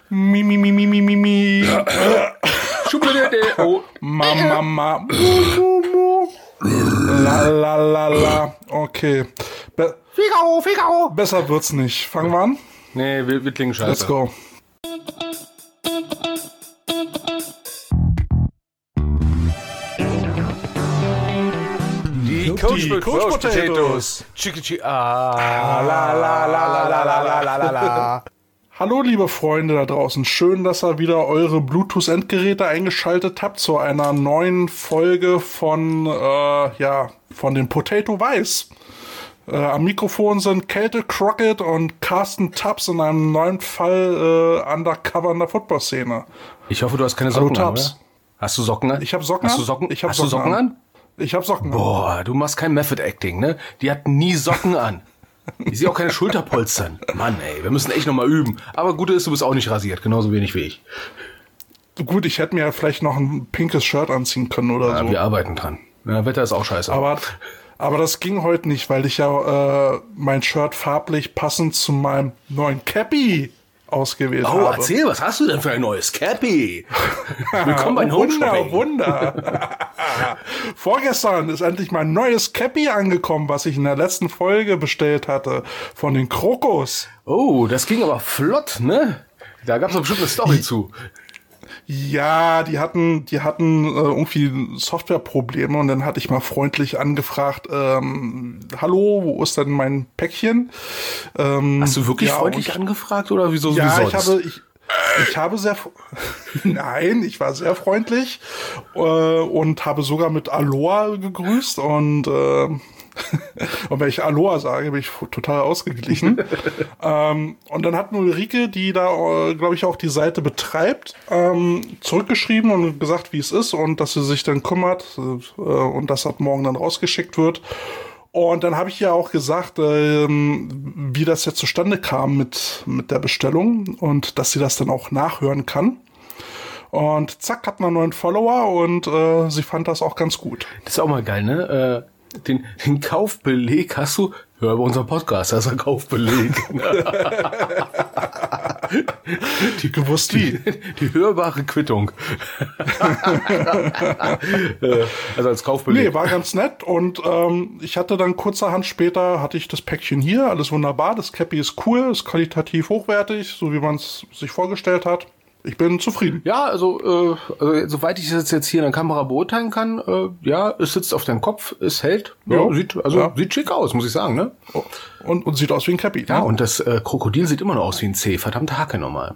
Mi, mi, mi, mi, mi, mi, mi. Oh. Mama. La, la, la, la. Okay. Figaro. Besser wird's nicht. Fangen wir an? Nee, wir klingen scheiße. Let's go. Die Coach Potatoes. La la la la la la la la. Hallo liebe Freunde da draußen, schön, dass ihr wieder eure Bluetooth-Endgeräte eingeschaltet habt zu einer neuen Folge von den Potato Weiß. Am Mikrofon sind Kälte Crockett und Carsten Tubbs in einem neuen Fall undercover in der Football-Szene. Ich hoffe, du hast keine Socken an, oder? Hast du Socken an? Ich habe Socken an. Hast du Socken? Ich habe Hast du Socken an? Ich habe Socken an. Boah, du machst kein Method-Acting, ne? Die hat nie Socken an. Ich sehe auch keine Schulterpolstern. Mann, ey, wir müssen echt nochmal üben. Aber Gute ist, du bist auch nicht rasiert, genauso wenig wie ich. Gut, ich hätte mir ja vielleicht noch ein pinkes Shirt anziehen können oder so. Wir arbeiten dran. Ja, Wetter ist auch scheiße. Aber das ging heute nicht, weil ich ja mein Shirt farblich passend zu meinem neuen Cappy ausgewählt habe. Oh, erzähl, was hast du denn für ein neues Cappy? Willkommen bei Home Shopping. Wunder. Vorgestern ist endlich mein neues Cappy angekommen, was ich in der letzten Folge bestellt hatte von den Krokos. Oh, das ging aber flott, ne? Da gab's doch bestimmt eine Story zu. Ja, die hatten irgendwie Softwareprobleme und dann hatte ich mal freundlich angefragt, hallo, wo ist denn mein Päckchen? Hast du wirklich freundlich angefragt oder wieso? Ja, ich habe sehr, nein, ich war sehr freundlich und habe sogar mit Aloha gegrüßt und und wenn ich Aloha sage, bin ich total ausgeglichen. Und dann hat Ulrike, die da, glaube ich, auch die Seite betreibt, zurückgeschrieben und gesagt, wie es ist und dass sie sich dann kümmert und das ab morgen dann rausgeschickt wird. Und dann habe ich ja auch gesagt, wie das jetzt zustande kam mit der Bestellung und dass sie das dann auch nachhören kann. Und zack, hat man einen neuen Follower und sie fand das auch ganz gut. Das ist auch mal geil, ne? Den Kaufbeleg hast du, hör bei unserem Podcast, das ist ein Kaufbeleg. Gewusst wie? Die hörbare Quittung. Also als Kaufbeleg. Nee, war ganz nett und ich hatte dann kurzerhand später, hatte ich das Päckchen hier, alles wunderbar, das Cappy ist cool, ist qualitativ hochwertig, so wie man es sich vorgestellt hat. Ich bin zufrieden. Ja, also soweit ich das jetzt hier in der Kamera beurteilen kann, ja, es sitzt auf deinem Kopf, es hält, sieht schick aus, muss ich sagen, ne? Und sieht aus wie ein Cappy. Ja, und das Krokodil sieht immer noch aus wie ein C, verdammte Hacke nochmal.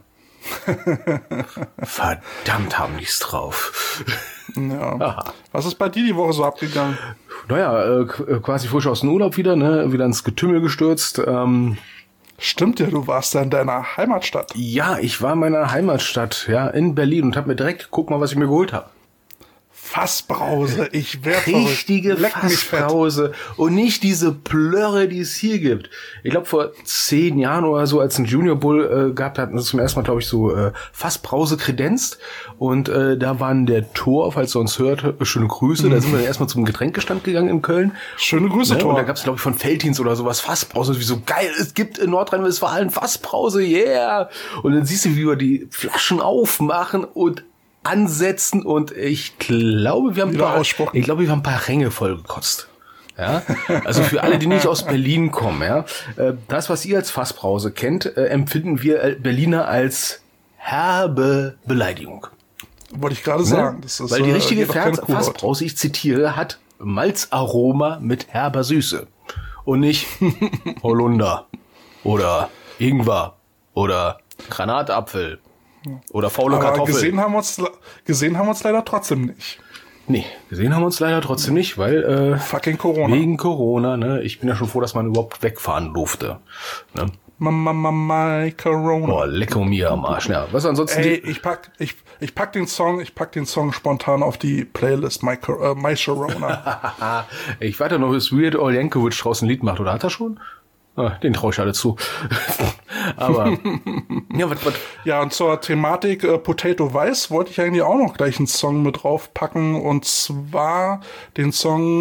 Verdammt haben die's drauf. Ja. Was ist bei dir die Woche so abgegangen? Naja, quasi frisch aus dem Urlaub wieder, ne? Wieder ins Getümmel gestürzt, Stimmt ja, du warst ja in deiner Heimatstadt. Ja, ich war in meiner Heimatstadt, ja, in Berlin und hab mir direkt, guck mal, was ich mir geholt habe. Fassbrause, ich wär richtige Fassbrause und nicht diese Plörre, die es hier gibt. Ich glaube, vor 10 Jahren oder so, als ein Junior Bull gehabt hatten sie zum ersten Mal, glaube ich, so Fassbrause kredenzt und da waren der Tor, falls ihr uns hört, schöne Grüße, da sind wir dann erstmal zum Getränkestand gegangen in Köln. Schöne Grüße, Tor. Und da gab es, glaube ich, von Veltins oder sowas Fassbrause, wie so geil, es gibt in Nordrhein-Westfalen Fassbrause, yeah! Und dann siehst du, wie wir die Flaschen aufmachen und ansetzen und ich glaube, wir haben ein paar Ränge vollgekotzt. Ja, also für alle, die nicht aus Berlin kommen, ja, das, was ihr als Fassbrause kennt, empfinden wir Berliner als herbe Beleidigung. Wollte ich gerade sagen. Das ist, weil die richtige Fassbrause, ich zitiere, hat Malzaroma mit herber Süße und nicht Holunder oder Ingwer oder Granatapfel. Oder faule Kartoffel. Gesehen haben wir uns leider trotzdem nicht. Nee, gesehen haben wir uns leider trotzdem nicht, weil fucking Corona. Wegen Corona, ne? Ich bin ja schon froh, dass man überhaupt wegfahren durfte. Ne? Mama, Corona. Boah, lecker mir am Arsch. Ja, was ansonsten? Ey, ich pack den Song spontan auf die Playlist My Sharona. Ich warte noch, bis Weird Al Yankovic draußen ein Lied macht, oder hat er schon? Den traue ich alle zu. Aber ja, was? Ja, und zur Thematik Potato Weiß wollte ich eigentlich auch noch gleich einen Song mit draufpacken und zwar den Song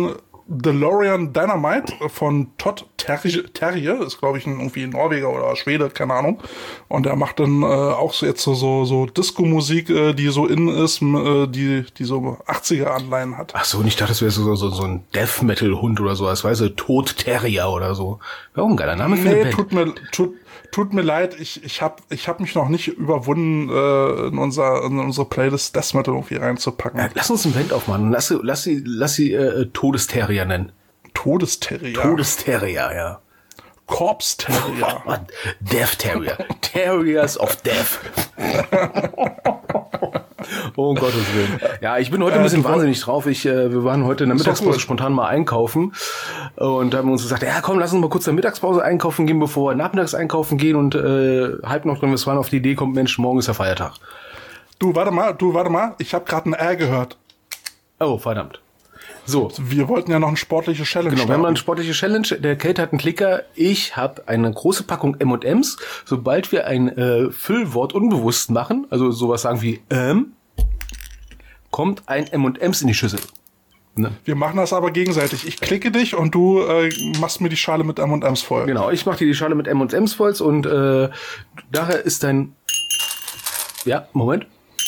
DeLorean Dynamite von Todd Terje, ist glaube ich irgendwie ein Norweger oder Schwede, keine Ahnung. Und der macht dann auch so jetzt so Disco-Musik, die so in ist, die so 80er-Anleihen hat. Ach so, und ich dachte, das wäre so ein Death-Metal-Hund oder so, das weiß ich, Tod Terrier oder so. Wäre auch ein geiler Name für eine Band. Tut mir leid, ich hab mich noch nicht überwunden, in unsere Playlist Death Metal irgendwie reinzupacken. Ja, lass uns eine Band aufmachen. Lass sie Todesterrier nennen. Todesterrier? Todesterrier, ja. Corpse Terrier. Oh, Death Terrier. Terriers of Death. Oh, um Gottes Willen. Ja, ich bin heute ein bisschen wahnsinnig drauf. Wir waren heute in der Mittagspause spontan mal einkaufen und haben uns gesagt, ja komm, lass uns mal kurz in der Mittagspause einkaufen gehen, bevor wir nachmittags einkaufen gehen und halb noch drin, wir auf die Idee kommt, Mensch, morgen ist ja Feiertag. Du, warte mal, ich habe gerade ein R gehört. Oh, verdammt. So. Wir wollten ja noch eine sportliche Challenge Genau, wir haben eine sportliche Challenge. Der Kate hat einen Klicker, ich habe eine große Packung M&M's. Sobald wir ein Füllwort unbewusst machen, also sowas sagen wie kommt ein M&M's in die Schüssel. Ne? Wir machen das aber gegenseitig. Ich klicke dich und du machst mir die Schale mit M&M's voll. Genau, ich mache dir die Schale mit M&M's voll und nachher ist dein... Ja, Moment.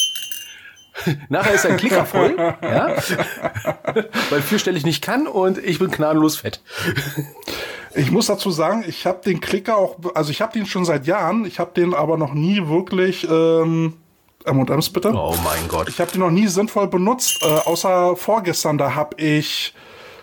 Nachher ist ein Klicker voll, ja? Weil vierstellig nicht kann und ich bin gnadenlos fett. Ich muss dazu sagen, ich habe den Klicker auch, also ich habe den schon seit Jahren, ich habe den aber noch nie wirklich, M&M's bitte. Oh mein Gott. Ich habe den noch nie sinnvoll benutzt, außer vorgestern, was habe ich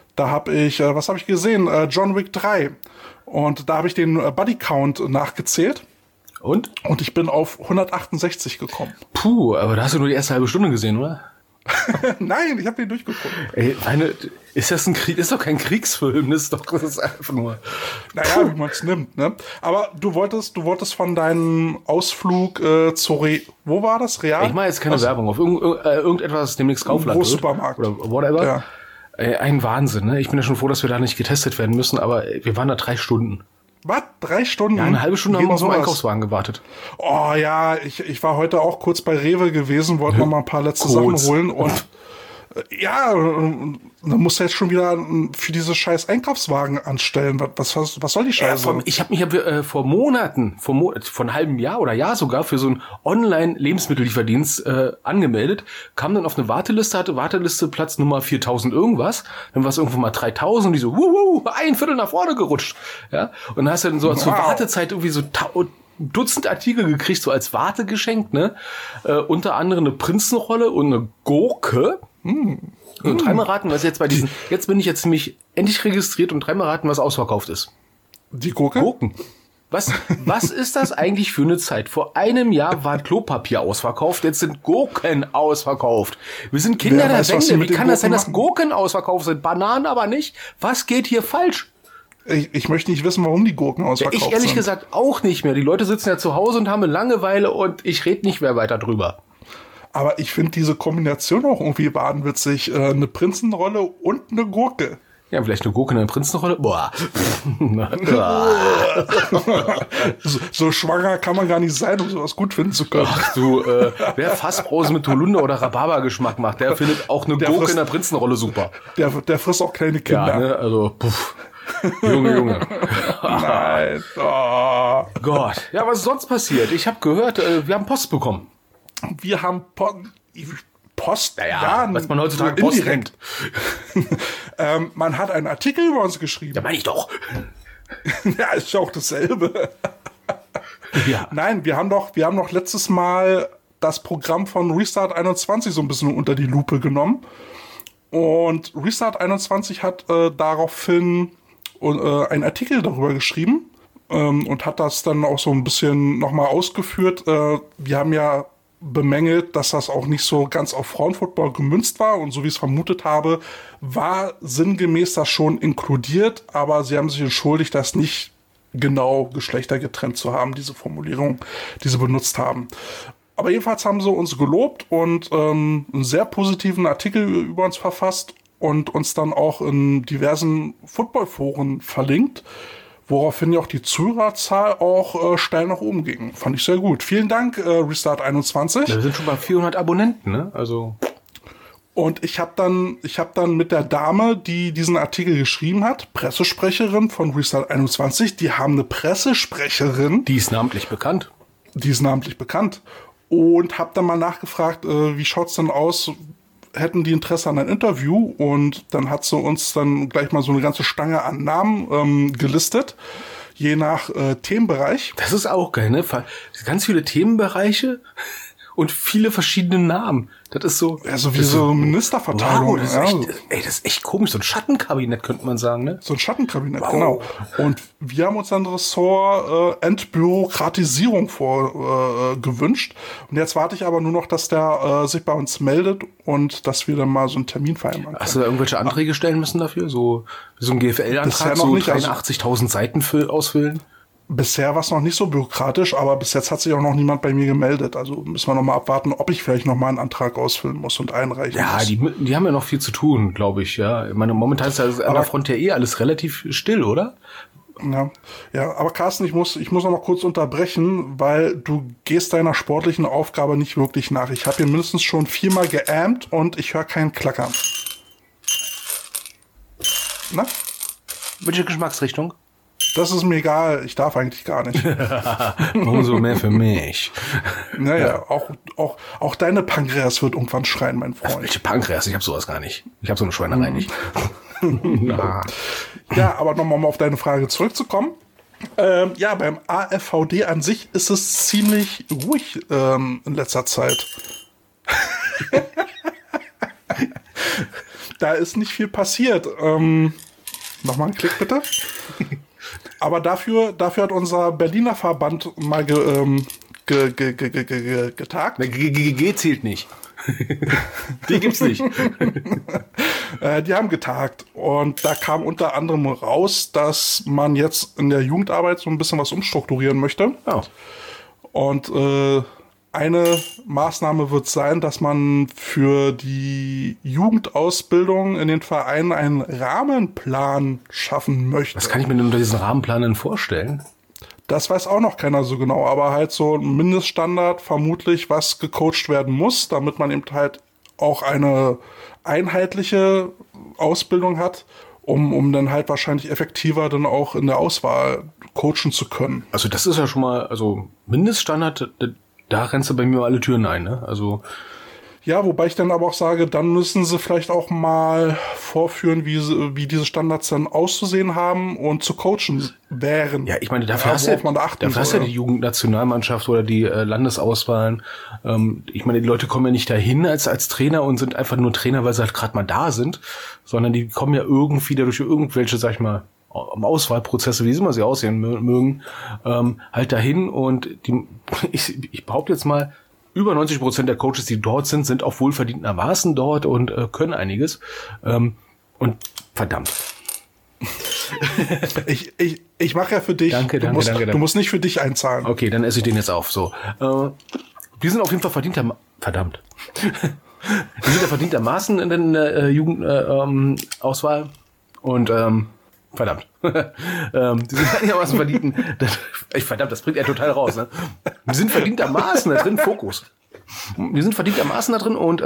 gesehen? John Wick 3. Und da habe ich den Buddy Count nachgezählt. Und? Und ich bin auf 168 gekommen. Puh, aber da hast du nur die erste halbe Stunde gesehen, oder? Nein, ich habe den durchgeguckt. Ey, ist das ein Krieg? Ist doch kein Kriegsfilm, das ist einfach nur. Naja, wie man es nimmt, ne? Aber du wolltest von deinem Ausflug zur wo war das? Real? Ich mache jetzt keine Werbung auf irgendetwas demnächst Kaufland. Großsupermarkt. Oder whatever. Ja. Ein Wahnsinn, ne? Ich bin ja schon froh, dass wir da nicht getestet werden müssen, aber wir waren da 3 Stunden. Was? 3 Stunden? Ja, eine halbe Stunde haben wir auf dem Einkaufswagen gewartet. Oh ja, ich war heute auch kurz bei Rewe gewesen, wollte noch mal ein paar letzte Sachen holen und ja, dann musst du jetzt schon wieder für diese scheiß Einkaufswagen anstellen. Was soll die Scheiße? Ich habe mich vor Monaten, vor einem halben Jahr oder Jahr sogar für so einen Online-Lebensmittellieferdienst angemeldet, kam dann auf eine Warteliste, hatte Warteliste Platz Nummer 4000 irgendwas, dann war es irgendwo mal 3000, die so, ein Viertel nach vorne gerutscht. Ja, und dann hast du dann so zur Wartezeit irgendwie so Dutzend Artikel gekriegt, so als Wartegeschenk, ne? Unter anderem eine Prinzenrolle und eine Gurke. Und dreimal raten, was jetzt bei diesen, jetzt bin ich jetzt nämlich endlich registriert und dreimal raten, was ausverkauft ist. Die Gurke? Gurken. Was ist das eigentlich für eine Zeit? Vor einem Jahr war Klopapier ausverkauft, jetzt sind Gurken ausverkauft. Wir sind Kinder der Wende. Wie kann das sein, dass Gurken ausverkauft sind, Bananen aber nicht? Was geht hier falsch? Ich möchte nicht wissen, warum die Gurken ausverkauft sind. Ich ehrlich gesagt auch nicht mehr. Die Leute sitzen ja zu Hause und haben eine Langeweile und ich rede nicht mehr weiter drüber. Aber ich finde diese Kombination auch irgendwie wahnwitzig. Eine Prinzenrolle und eine Gurke. Ja, vielleicht eine Gurke und eine Prinzenrolle. Boah. so schwanger kann man gar nicht sein, um sowas gut finden zu können. Ach du, wer Fassbrause mit Holunder oder Rhabarbergeschmack macht, der findet auch eine Gurke in der Prinzenrolle super. Der frisst auch kleine Kinder. Ja, ne? Also, puff. Junge. Nein. Oh. Gott. Ja, was ist sonst passiert? Ich habe gehört, wir haben Post bekommen. Wir haben Post. Ja, was man heutzutage Post nennt. Man hat einen Artikel über uns geschrieben. Ja, meine ich doch. Ja, ist ja auch dasselbe. Ja. Nein, wir haben doch letztes Mal das Programm von Restart 21 so ein bisschen unter die Lupe genommen. Und Restart 21 hat daraufhin einen Artikel darüber geschrieben und hat das dann auch so ein bisschen nochmal ausgeführt. Wir haben ja bemängelt, dass das auch nicht so ganz auf Frauenfootball gemünzt war und so wie ich es vermutet habe, war sinngemäß das schon inkludiert, aber sie haben sich entschuldigt, das nicht genau geschlechtergetrennt zu haben, diese Formulierung, die sie benutzt haben. Aber jedenfalls haben sie uns gelobt und einen sehr positiven Artikel über uns verfasst und uns dann auch in diversen Footballforen verlinkt, woraufhin ja auch die Zuhörerzahl auch steil nach oben ging. Fand ich sehr gut. Vielen Dank, Restart 21. Ja, wir sind schon bei 400 Abonnenten, ne? Also. Und ich habe dann mit der Dame, die diesen Artikel geschrieben hat, Pressesprecherin von Restart 21, die haben eine Pressesprecherin. Die ist namentlich bekannt. Und habe dann mal nachgefragt, wie schaut's denn aus? Hätten die Interesse an ein Interview? Und dann hat sie uns dann gleich mal so eine ganze Stange an Namen gelistet, je nach Themenbereich. Das ist auch geil, ne? Ganz viele Themenbereiche und viele verschiedene Namen. Das ist so... Ja, so wie so Ministerverteilung. Wow, das ist echt komisch. So ein Schattenkabinett, könnte man sagen, ne? So ein Schattenkabinett, wow. Genau. Und wir haben uns ein Ressort Entbürokratisierung gewünscht. Und jetzt warte ich aber nur noch, dass der sich bei uns meldet und dass wir dann mal so einen Termin vereinbaren können. Hast du da irgendwelche Anträge stellen müssen dafür? So ein GFL-Antrag, so 83.000 Seiten ausfüllen? Bisher war es noch nicht so bürokratisch, aber bis jetzt hat sich auch noch niemand bei mir gemeldet. Also müssen wir noch mal abwarten, ob ich vielleicht noch mal einen Antrag ausfüllen muss und einreichen muss. Ja, die haben ja noch viel zu tun, glaube ich. Ja, ich meine, momentan ist ja an der Front ja alles relativ still, oder? Ja, aber Carsten, ich muss noch kurz unterbrechen, weil du gehst deiner sportlichen Aufgabe nicht wirklich nach. Ich habe hier mindestens schon 4-mal geämmt und ich höre keinen Klackern. Na? Welche Geschmacksrichtung? Das ist mir egal, ich darf eigentlich gar nicht. Umso mehr für mich. Naja, auch deine Pankreas wird irgendwann schreien, mein Freund. Welche Pankreas? Ich habe sowas gar nicht. Ich habe so eine Schweinerei nicht. Ja, aber nochmal auf deine Frage zurückzukommen. Ja, beim AFVD an sich ist es ziemlich ruhig in letzter Zeit. Da ist nicht viel passiert. Nochmal einen Klick bitte. Aber dafür hat unser Berliner Verband mal getagt. G zählt nicht. Die gibt's nicht. Die haben getagt und da kam unter anderem raus, dass man jetzt in der Jugendarbeit so ein bisschen was umstrukturieren möchte. Oh. Und eine Maßnahme wird sein, dass man für die Jugendausbildung in den Vereinen einen Rahmenplan schaffen möchte. Was kann ich mir denn unter diesen Rahmenplan denn vorstellen? Das weiß auch noch keiner so genau, aber halt so ein Mindeststandard vermutlich, was gecoacht werden muss, damit man eben halt auch eine einheitliche Ausbildung hat, um dann halt wahrscheinlich effektiver dann auch in der Auswahl coachen zu können. Also das ist ja schon mal, also Mindeststandard, da rennst du bei mir alle Türen ein, ne? Also ja, wobei ich dann aber auch sage, dann müssen sie vielleicht auch mal vorführen, wie diese Standards dann auszusehen haben und zu coachen wären. Ja, ich meine, dafür hast du ja die Jugendnationalmannschaft oder die Landesauswahlen. Ich meine, die Leute kommen ja nicht dahin als Trainer und sind einfach nur Trainer, weil sie halt gerade mal da sind, sondern die kommen ja irgendwie dadurch irgendwelche, sag ich mal, Auswahlprozesse, wie immer sie aussehen mögen, halt dahin und ich behaupte jetzt mal, über 90% der Coaches, die dort sind auch wohlverdientermaßen dort und können einiges. Und verdammt. Ich mache ja für dich. Danke. Du musst nicht für dich einzahlen. Okay, dann esse ich den jetzt auf. So, die sind auf jeden Fall verdammt. Die sind ja verdientermaßen in der Jugendauswahl und verdammt. Die sind einigermaßen verdienten. Verdammt, das bringt er total raus. Ne? Wir sind verdientermaßen da drin, Fokus. Wir sind verdientermaßen da drin und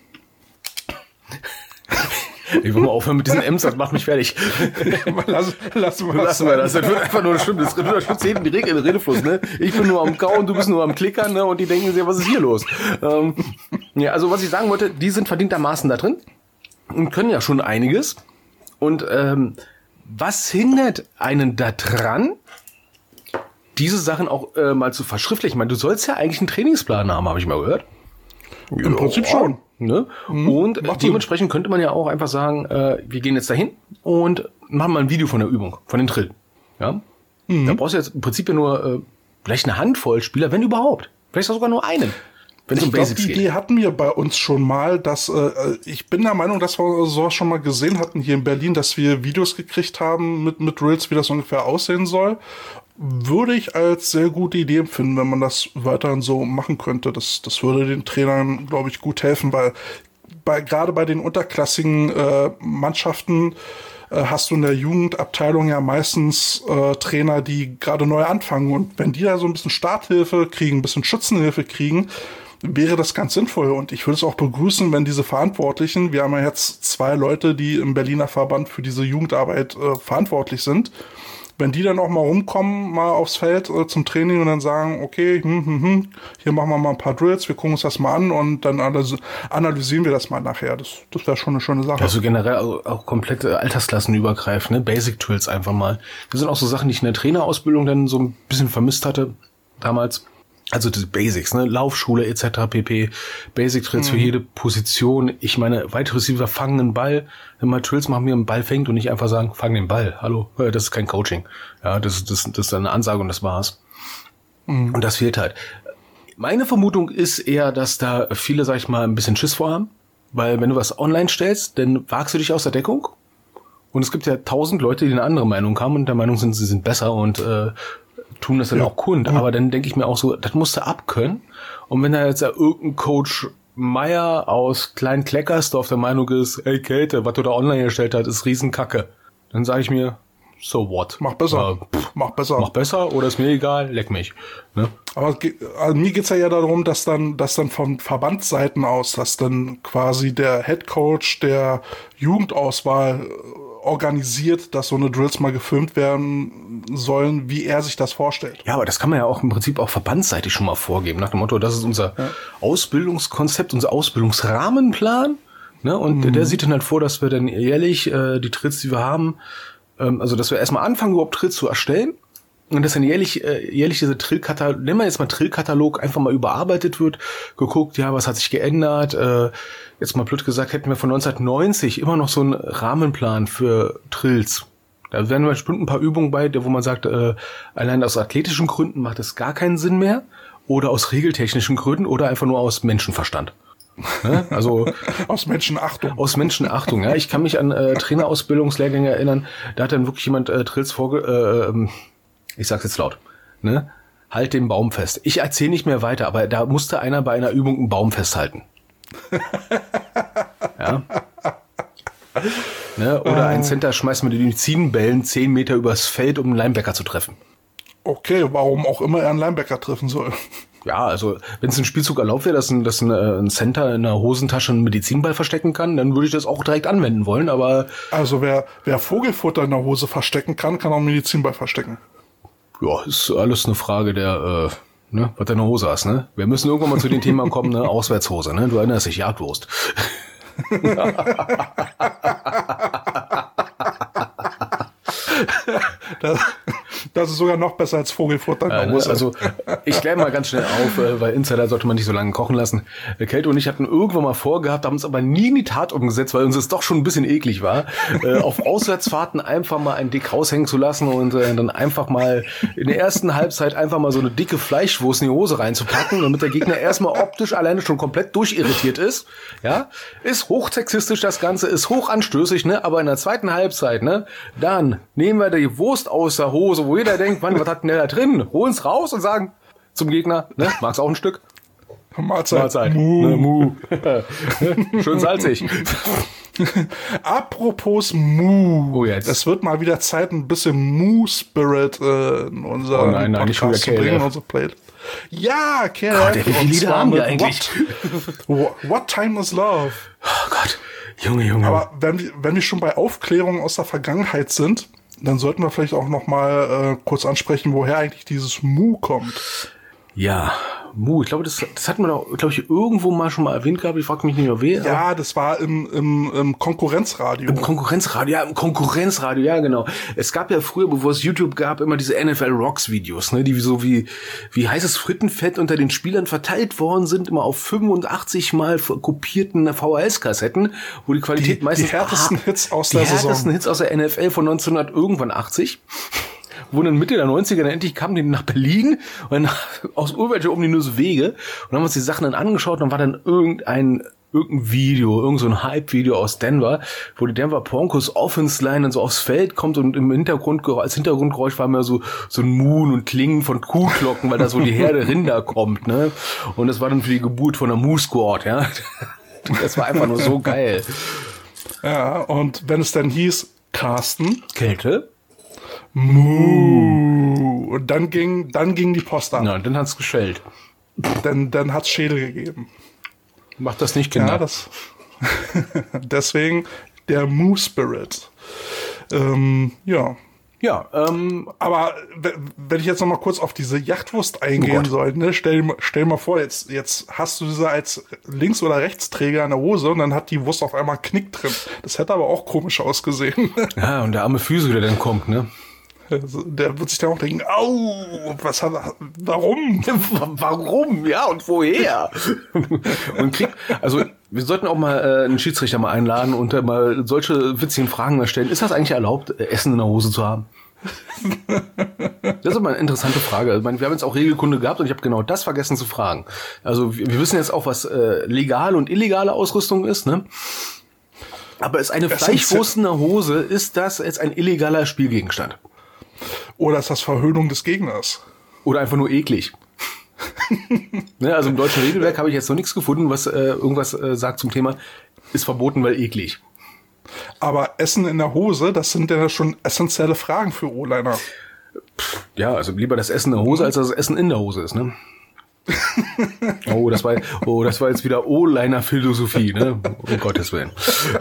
ich will mal aufhören mit diesen M's, das macht mich fertig. Lassen wir das. Das wird einfach nur schlimm. Das unterstützt jeden Redefluss. Ne? Ich bin nur am Kauen, du bist nur am Klickern, ne? Und die denken sich, was ist hier los? Ja, also was ich sagen wollte, die sind verdientermaßen da drin und können ja schon einiges. Und was hindert einen da dran, diese Sachen auch mal zu verschriftlichen? Ich meine, du sollst ja eigentlich einen Trainingsplan haben, habe ich mal gehört. Im Prinzip schon. Ne? Und dementsprechend könnte man ja auch einfach sagen, wir gehen jetzt dahin und machen mal ein Video von der Übung, von den Drill. Ja? Da brauchst du jetzt im Prinzip ja nur vielleicht eine Handvoll Spieler, wenn überhaupt. Vielleicht sogar nur einen. Ich glaube, die Idee hatten wir bei uns schon mal, dass ich bin der Meinung, dass wir sowas schon mal gesehen hatten hier in Berlin, dass wir Videos gekriegt haben mit Drills, wie das ungefähr aussehen soll. Würde ich als sehr gute Idee empfinden, wenn man das weiterhin so machen könnte. Das würde den Trainern, glaube ich, gut helfen, weil gerade bei den unterklassigen Mannschaften hast du in der Jugendabteilung ja meistens Trainer, die gerade neu anfangen. Und wenn die da so ein bisschen Starthilfe kriegen, ein bisschen Schützenhilfe kriegen, wäre das ganz sinnvoll. Und ich würde es auch begrüßen, wenn diese Verantwortlichen, wir haben ja jetzt 2 Leute, die im Berliner Verband für diese Jugendarbeit verantwortlich sind, wenn die dann auch mal rumkommen, mal aufs Feld zum Training und dann sagen, okay, hier machen wir mal ein paar Drills, wir gucken uns das mal an und dann analysieren wir das mal nachher. Das wäre schon eine schöne Sache. Also generell auch komplett altersklassenübergreifend, ne? Basic Drills einfach mal. Das sind auch so Sachen, die ich in der Trainerausbildung dann so ein bisschen vermisst hatte damals. Also die Basics, ne, Laufschule etc. pp. Basic Drills für jede Position. Ich meine, Wide Receiver fangen einen Ball. Wenn man Drills machen, wie man einen Ball fängt und nicht einfach sagen, fang den Ball. Hallo, das ist kein Coaching. Ja, das ist eine Ansage und das war's. Und das fehlt halt. Meine Vermutung ist eher, dass da viele, sag ich mal, ein bisschen Schiss vorhaben. Weil wenn du was online stellst, dann wagst du dich aus der Deckung. Und es gibt ja 1000 Leute, die eine andere Meinung haben und der Meinung sind, sie sind besser und tun das dann auch kund. Aber dann denke ich mir auch so, das musst du abkönnen. Und wenn da jetzt ja irgendein Coach Meier aus Klein-Kleckersdorf der Meinung ist, ey Käthe, was du da online gestellt hast, ist Riesenkacke. Dann sage ich mir, so what? Mach besser. Mach besser. Mach besser oder ist mir egal, leck mich. Ne? Aber mir geht's ja darum, dass dann von Verbandsseiten aus, dass dann quasi der Headcoach der Jugendauswahl organisiert, dass so eine Drills mal gefilmt werden sollen, wie er sich das vorstellt. Ja, aber das kann man ja auch im Prinzip auch verbandsseitig schon mal vorgeben, nach dem Motto, das ist unser Ausbildungskonzept, unser Ausbildungsrahmenplan, ne? Und der sieht dann halt vor, dass wir dann jährlich die Drills, die wir haben, also dass wir erstmal anfangen, überhaupt Drills zu erstellen und dass dann jährlich diese Drill-Katalog, nennen wir jetzt mal Drill-Katalog, einfach mal überarbeitet wird, geguckt, ja, was hat sich geändert, jetzt mal blöd gesagt, hätten wir von 1990 immer noch so einen Rahmenplan für Drills. Da wären bestimmt ein paar Übungen bei, wo man sagt, allein aus athletischen Gründen macht es gar keinen Sinn mehr oder aus regeltechnischen Gründen oder einfach nur aus Menschenverstand. Ne? Also aus Menschenachtung. Aus Menschenachtung, ja. Ich kann mich an Trainerausbildungslehrgänge erinnern, da hat dann wirklich jemand Drills ich sag's jetzt laut, ne? Halt den Baum fest. Ich erzähle nicht mehr weiter, aber da musste einer bei einer Übung einen Baum festhalten. Ja. Ne? Oder ein Center schmeißt mit den Medizinbällen 10 Meter übers Feld, um einen Linebacker zu treffen. Okay, warum auch immer er einen Linebacker treffen soll. Ja, also wenn es ein Spielzug erlaubt wäre, dass ein Center in der Hosentasche einen Medizinball verstecken kann, dann würde ich das auch direkt anwenden wollen, aber... Also wer Vogelfutter in der Hose verstecken kann, kann auch einen Medizinball verstecken. Ja, ist alles eine Frage der, ne, was du in der Hose hast, ne? Wir müssen irgendwann mal zu dem Thema kommen, ne? Auswärtshose, ne? Du erinnerst dich, Jagdwurst. Das ist sogar noch besser als Vogelfutter in der Hose. Also ich kläre mal ganz schnell auf, weil Insider sollte man nicht so lange kochen lassen. Kälte und ich hatten irgendwann mal vorgehabt, haben es aber nie in die Tat umgesetzt, weil uns es doch schon ein bisschen eklig war, auf Auswärtsfahrten einfach mal ein Dick raushängen zu lassen und dann einfach mal in der ersten Halbzeit einfach mal so eine dicke Fleischwurst in die Hose reinzupacken, damit der Gegner erstmal optisch alleine schon komplett durchirritiert ist. Ja, ist hochsexistisch das Ganze, ist hochanstößig, ne? Aber in der zweiten Halbzeit, ne, dann nehmen wir die Wurst aus der Hose, wo jeder denkt, Mann, was hat denn der da drin? Holen's raus und sagen zum Gegner, ne, magst auch ein Stück? Mahlzeit. Mu. Schön salzig. Apropos Mu. Oh, jetzt. Es wird mal wieder Zeit, ein bisschen Mu-Spirit in unser Podcast zu bringen, unsere Playlist. Ja, Kerl. Wie viele Lieder haben wir eigentlich? What Time is Love? Oh Gott, Junge. Aber wenn wir schon bei Aufklärung aus der Vergangenheit sind, dann sollten wir vielleicht auch noch mal kurz ansprechen, woher eigentlich dieses Mu kommt. Ja, Mu, ich glaube, das hatten wir doch, glaube ich, irgendwo mal schon mal erwähnt gehabt. Ich frage mich nicht mehr, wer. Ja, das war im Konkurrenzradio. Im Konkurrenzradio, ja, genau. Es gab ja früher, bevor es YouTube gab, immer diese NFL Rocks Videos, ne, die so wie heißes Frittenfett unter den Spielern verteilt worden sind, immer auf 85 mal kopierten VHS-Kassetten, wo die Qualität meistens... Die härtesten Hits aus der Saison. Die härtesten Hits aus der NFL von 1980. Wo dann Mitte der 90er dann endlich kamen die nach Berlin und aus irgendwelche ominöse Wege und haben uns die Sachen dann angeschaut und dann war dann irgendein Video, irgend so ein Hype-Video aus Denver, wo die Denver Broncos Offense-Line dann so aufs Feld kommt und im Hintergrund, als Hintergrundgeräusch war immer so ein Moon und Klingen von Kuhglocken, weil da so die Herde Rinder kommt, ne? Und das war dann für die Geburt von der Moose Squad, ja? Das war einfach nur so geil. Ja, und wenn es dann hieß, Carsten. Kälte. Mu. Und dann ging die Post ab. Ja, und dann hat's geschellt. dann hat's Schädel gegeben. Macht das nicht, Kinder? Ja, deswegen der Moo Spirit. Ja. Ja, aber wenn ich jetzt noch mal kurz auf diese Yachtwurst eingehen soll, ne, stell mal vor, jetzt hast du diese als Links- oder Rechtsträger in der Hose und dann hat die Wurst auf einmal einen Knick drin. Das hätte aber auch komisch ausgesehen. Ja, und der arme Physio, der dann kommt, ne? Der wird sich dann auch denken, au, warum? Warum? Ja, und woher? Und also wir sollten auch mal einen Schiedsrichter mal einladen und mal solche witzigen Fragen mal stellen. Ist das eigentlich erlaubt, Essen in der Hose zu haben? Das ist immer eine interessante Frage. Ich meine, wir haben jetzt auch Regelkunde gehabt und ich habe genau das vergessen zu fragen. Also wir wissen jetzt auch, was legale und illegale Ausrüstung ist, ne? Aber ist eine Fleischwurst in der Hose, ist das jetzt ein illegaler Spielgegenstand? Oder ist das Verhöhnung des Gegners? Oder einfach nur eklig. Ne, also im deutschen Regelwerk habe ich jetzt noch nichts gefunden, was irgendwas sagt zum Thema, ist verboten, weil eklig. Aber Essen in der Hose, das sind ja schon essentielle Fragen für O-Liner. Ja, also lieber das Essen in der Hose, als das Essen in der Hose ist, ne? Das war jetzt wieder O-Liner-Philosophie, ne? Um Gottes Willen.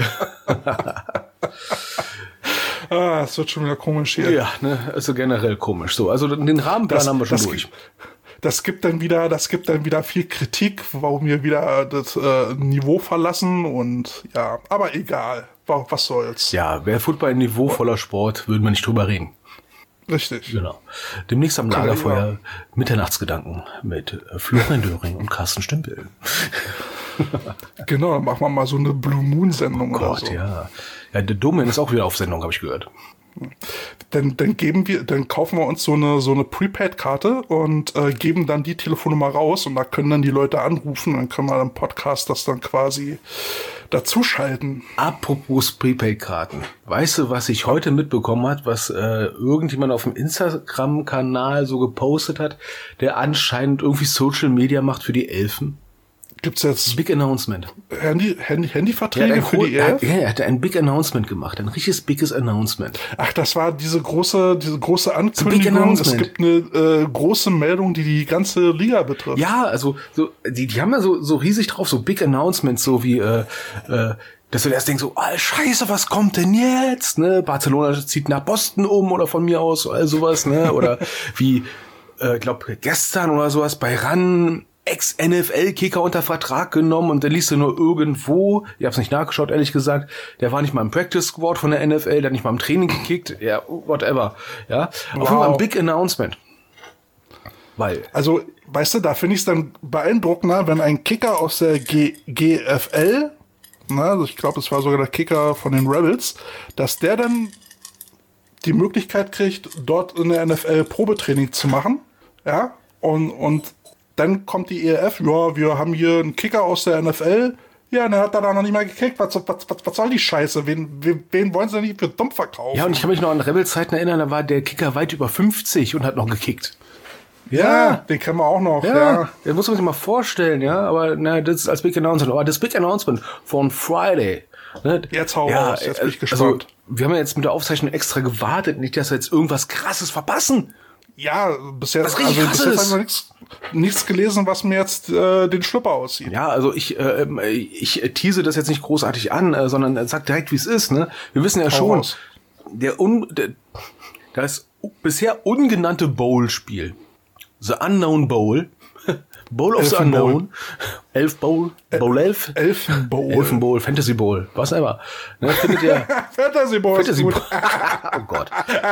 Es wird schon wieder komisch hier. Ja, ne, also generell komisch. So, also den Rahmenplan haben wir schon durch. Das gibt dann wieder viel Kritik, warum wir wieder das Niveau verlassen und ja, aber egal. Was soll's? Ja, wäre Football ein niveauvoller Sport, würden wir nicht drüber reden. Richtig. Genau. Demnächst am Lagerfeuer Mitternachtsgedanken mit Florian Döring und Carsten Stümpel. Genau, dann machen wir mal so eine Blue Moon Sendung oder so. Ja, der Domain ist auch wieder auf Sendung, habe ich gehört. Dann kaufen wir uns so eine Prepaid-Karte und geben dann die Telefonnummer raus und da können dann die Leute anrufen, dann können wir im Podcast das dann quasi dazuschalten. Apropos Prepaid-Karten. Weißt du, was ich heute mitbekommen hat, was irgendjemand auf dem Instagram-Kanal so gepostet hat, der anscheinend irgendwie Social Media macht für die Elfen? Gibt's jetzt Big Announcement. Handyverträge für die EF? Er hat ein Big Announcement gemacht, ein richtiges biges Announcement. Ach, das war diese große Ankündigung. Es gibt eine große Meldung, die ganze Liga betrifft. Ja, also so die haben ja so riesig drauf, so Big Announcements, so wie dass du erst denkst, so, Scheiße, was kommt denn jetzt? Ne, Barcelona zieht nach Boston oder von mir aus, all sowas, ne? Oder wie, glaub gestern oder sowas bei RAN Ex-NFL-Kicker unter Vertrag genommen und der liest du nur irgendwo, ich hab's nicht nachgeschaut, ehrlich gesagt, der war nicht mal im Practice Squad von der NFL, der hat nicht mal im Training gekickt, ja, whatever, ja. Auf jeden Fall ein Big Announcement. Weil. Also, weißt du, da finde ich es dann beeindruckender, wenn ein Kicker aus der GFL, also ich glaube, es war sogar der Kicker von den Rebels, dass der dann die Möglichkeit kriegt, dort in der NFL Probetraining zu machen, ja, und dann kommt die ELF, ja, wir haben hier einen Kicker aus der NFL. Ja, dann hat er da noch nicht mal gekickt. Was soll die Scheiße? Wen wollen sie denn nicht für dumm verkaufen? Ja, und ich kann mich noch an Rebels-Zeiten erinnern, da war der Kicker weit über 50 und hat noch gekickt. Ja, den kennen wir auch noch. Ja, das muss man sich mal vorstellen, ja. Aber das ist als Big Announcement. Aber das Big Announcement von Friday. Ne? Jetzt hau raus, jetzt bin ich gespannt. Also, wir haben ja jetzt mit der Aufzeichnung extra gewartet, nicht, dass wir jetzt irgendwas Krasses verpassen. Ja, bis jetzt haben wir nichts gelesen, was mir jetzt den Schlüpper aussieht. Ja, also ich tease das jetzt nicht großartig an, sondern sag direkt, wie es ist. Ne? Wir wissen ja schon, das bisher ungenannte Bowl-Spiel, The Unknown Bowl, Bowl of the Unknown, Elfen Bowl, Fantasy Bowl, was ever. Ne, findet ihr Fantasy Bowl. Oh Gott.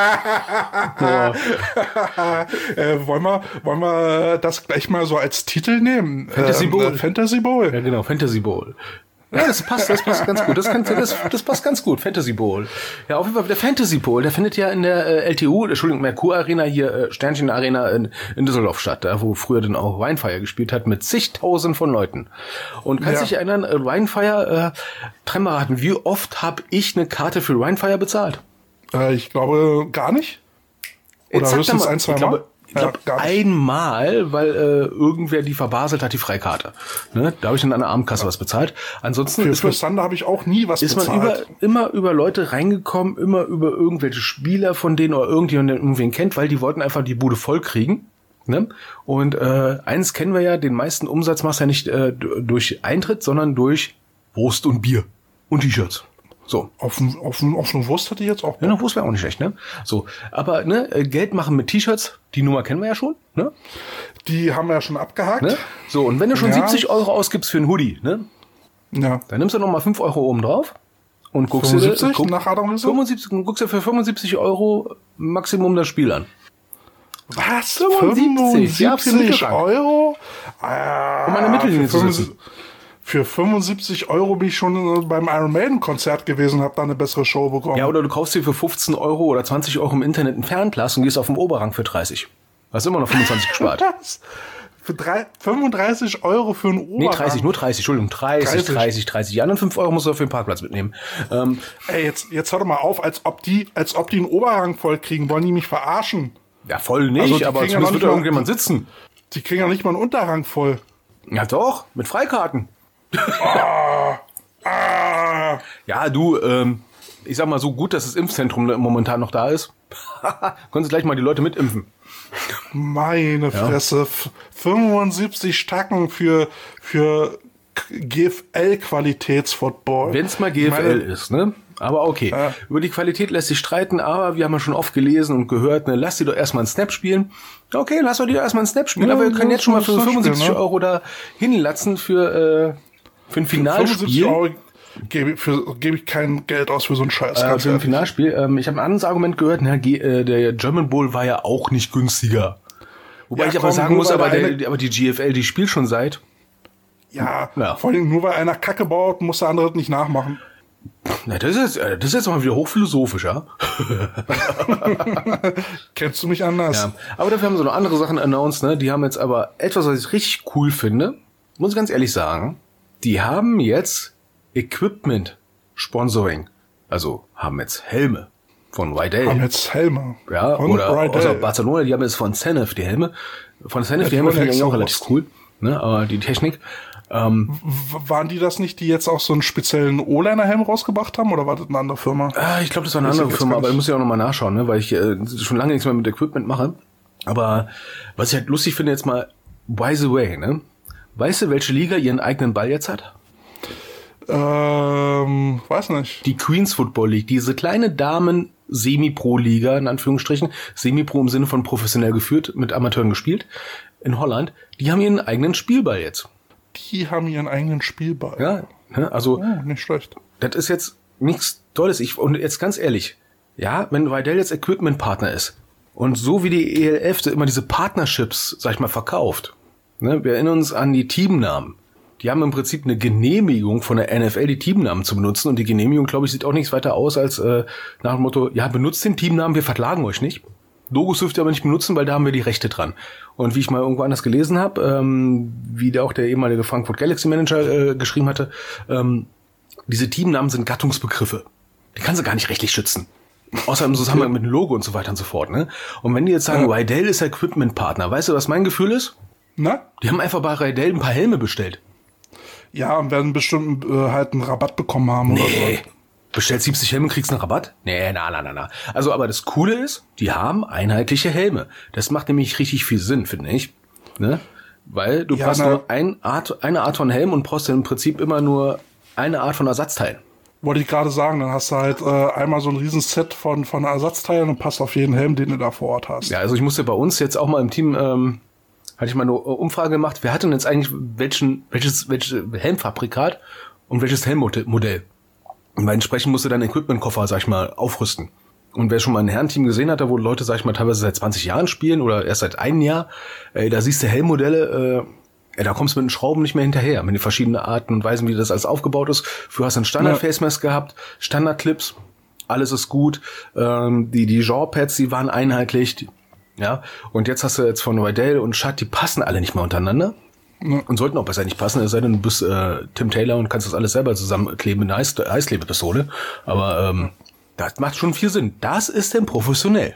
Wollen wir das gleich mal so als Titel nehmen? Fantasy Bowl. Fantasy Bowl. Ja, genau, Fantasy Bowl. Ja, das passt ganz gut. Das passt ganz gut. Fantasy Bowl. Ja, auf jeden Fall der Fantasy Bowl, der findet ja in der Merkur Arena hier, Sternchen Arena in Düsseldorf statt, da wo früher dann auch Winefire gespielt hat mit zigtausend von Leuten. Und kannst dich erinnern, Winefire, dreimal raten, wie oft habe ich eine Karte für Winefire bezahlt? Ich glaube gar nicht. Oder höchstens ein, zwei Mal. Ich glaube einmal, weil irgendwer die verbaselt hat, die Freikarte. Ne? Da habe ich dann an der Abendkasse was bezahlt. Ansonsten für Thunder habe ich auch nie was bezahlt. Ist man immer über Leute reingekommen, immer über irgendwelche Spieler von denen oder irgendjemand, der irgendwen kennt, weil die wollten einfach die Bude voll kriegen. Ne? Und eins kennen wir ja, den meisten Umsatz machst du ja nicht durch Eintritt, sondern durch Wurst und Bier und T-Shirts. So. Auf eine Wurst hätte ich jetzt auch. Ja, eine Wurst wäre auch nicht schlecht, ne? So. Aber ne, Geld machen mit T-Shirts, die Nummer kennen wir ja schon, ne? Die haben wir ja schon abgehakt. Ne? So, und wenn du schon 70 Euro ausgibst für einen Hoodie, ne? Ja. Dann nimmst du nochmal 5 Euro oben drauf und guckst 75 dir nach Adam Riese? 75, und guckst dir für 75 Euro Maximum das Spiel an. Was? 75? Ja, für 75 Mittelrang. Euro? Um eine Mittellinie zu sitzen. Für 75 Euro bin ich schon beim Iron Maiden Konzert gewesen und habe da eine bessere Show bekommen. Ja, oder du kaufst dir für 15 Euro oder 20 Euro im Internet ein Fernglas und gehst auf den Oberrang für 30. Hast immer noch 25 gespart. Was? Für 35 Euro für einen Oberrang? Nee, 30, nur 30, Entschuldigung, 30. Die anderen 5 Euro musst du für den Parkplatz mitnehmen. Ey, jetzt hör doch mal auf, als ob die einen Oberrang voll kriegen. Wollen die mich verarschen? Ja, voll nicht, Also, die aber kriegen ja zumindest noch wird da nicht irgendjemand sitzen. Die kriegen ja nicht mal einen Unterrang voll. Ja doch, mit Freikarten. Ah, Ja, du, ich sag mal so gut, dass das Impfzentrum momentan noch da ist. Können Sie gleich mal die Leute mitimpfen. meine Fresse. 75 Stacken für GFL-Qualitätsfootball. Wenn es mal GFL ist, ne? Aber okay. Ja. Über die Qualität lässt sich streiten, aber wir haben ja schon oft gelesen und gehört, ne, lass die doch erstmal einen Snap spielen. Okay, lass doch die doch erstmal einen Snap spielen, Ja, aber wir können jetzt schon mal für Snap 75 spielen, ne? Euro da hinlatzen für ein Finalspiel. 75 Euro gebe ich kein Geld aus für so einen Scheiß. ganz Für ein ehrlich. Finalspiel. Ich habe ein anderes Argument gehört, der German Bowl war ja auch nicht günstiger. Wobei Ja, ich aber komm, sagen nur muss, weil aber der die GFL, die spielt schon seit. Ja, Ja. vor allem nur weil einer Kacke baut, muss der andere das nicht nachmachen. Na, das ist jetzt mal wieder hochphilosophisch, ja? Kennst du mich anders? Ja. Aber dafür haben sie noch andere Sachen announced, ne? Die haben jetzt aber etwas, was ich richtig cool finde, muss ich ganz ehrlich sagen, die haben jetzt Equipment-Sponsoring. Also haben jetzt Helme von Rydell. Haben jetzt Helme. Ja, Von oder Rydell. außer Barcelona, die haben jetzt von Zenef die Helme. Von Zenef die Ja, Helme die finde ich wollen auch extra relativ cool. Ne? Aber die Technik. Waren die das nicht, die jetzt auch so einen speziellen O-Liner-Helm rausgebracht haben, oder war das eine andere Firma? Ich glaube, das war eine Weiß ich andere jetzt Firma, gar aber nicht. ich muss ja auch nochmal nachschauen, ne? Weil ich schon lange nichts mehr mit Equipment mache. Aber was ich halt lustig finde jetzt mal, by the way, ne? Weißt du, welche Liga ihren eigenen Ball jetzt hat? Weiß nicht. Die Queens Football League, diese kleine Damen-Semi-Pro-Liga, in Anführungsstrichen, Semi-Pro im Sinne von professionell geführt, mit Amateuren gespielt, in Holland, die haben ihren eigenen Spielball jetzt. Die haben ihren eigenen Spielball. Ja, ne? Also, Oh, nicht schlecht. das ist jetzt nichts Tolles. Und jetzt ganz ehrlich, ja, wenn Rydell jetzt Equipment-Partner ist und so wie die ELF immer diese Partnerships, sag ich mal, verkauft, ne? Wir erinnern uns an die Teamnamen. Die haben im Prinzip eine Genehmigung von der NFL, die Teamnamen zu benutzen. Und die Genehmigung, glaube ich, sieht auch nichts weiter aus als nach dem Motto, ja, benutzt den Teamnamen, wir verklagen euch nicht. Logos dürft ihr aber nicht benutzen, weil da haben wir die Rechte dran. Und wie ich mal irgendwo anders gelesen habe, wie der auch der ehemalige Frankfurt Galaxy Manager geschrieben hatte, diese Teamnamen sind Gattungsbegriffe. Die kannst du gar nicht rechtlich schützen. Außer im Zusammenhang mit dem Logo und so weiter und so fort. Ne? Und wenn die jetzt sagen, Rydell ist Equipment-Partner, weißt du, was mein Gefühl ist? Na? Die haben einfach bei Rydell ein paar Helme bestellt. Ja, und werden bestimmt halt einen Rabatt bekommen haben oder so. Bestellst 70 Helme, kriegst einen Rabatt? Nee, na. Also, aber das Coole ist, die haben einheitliche Helme. Das macht nämlich richtig viel Sinn, finde ich. Ne? Weil du brauchst nur eine Art von Helm und brauchst im Prinzip immer nur eine Art von Ersatzteilen. Wollte ich gerade sagen, dann hast du halt einmal so ein riesen Set von Ersatzteilen und passt auf jeden Helm, den du da vor Ort hast. Ja, also ich musste bei uns jetzt auch mal im Team, hatte ich mal eine Umfrage gemacht, wer hat denn jetzt eigentlich welches Helmfabrikat und welches Helmmodell? Und bei entsprechend musste dann Equipment-Koffer, sag ich mal, aufrüsten. Und wer schon mal ein Herrenteam gesehen hat, da wo Leute, sag ich mal, teilweise seit 20 Jahren spielen oder erst seit einem Jahr, da siehst du Helmmodelle, da kommst du mit den Schrauben nicht mehr hinterher, mit den verschiedenen Arten und Weisen, wie das alles aufgebaut ist. Früher hast du einen Standard-Face-Mask gehabt, Standard-Clips, alles ist gut, die Jaw-Pads, die waren einheitlich, ja, und jetzt hast du jetzt von Rydell und Schatt, die passen alle nicht mehr untereinander. Ja. Und sollten auch besser nicht passen, es sei denn, du bist Tim Taylor und kannst das alles selber zusammenkleben mit einer Eisklebepistole. Aber das macht schon viel Sinn. Das ist denn professionell.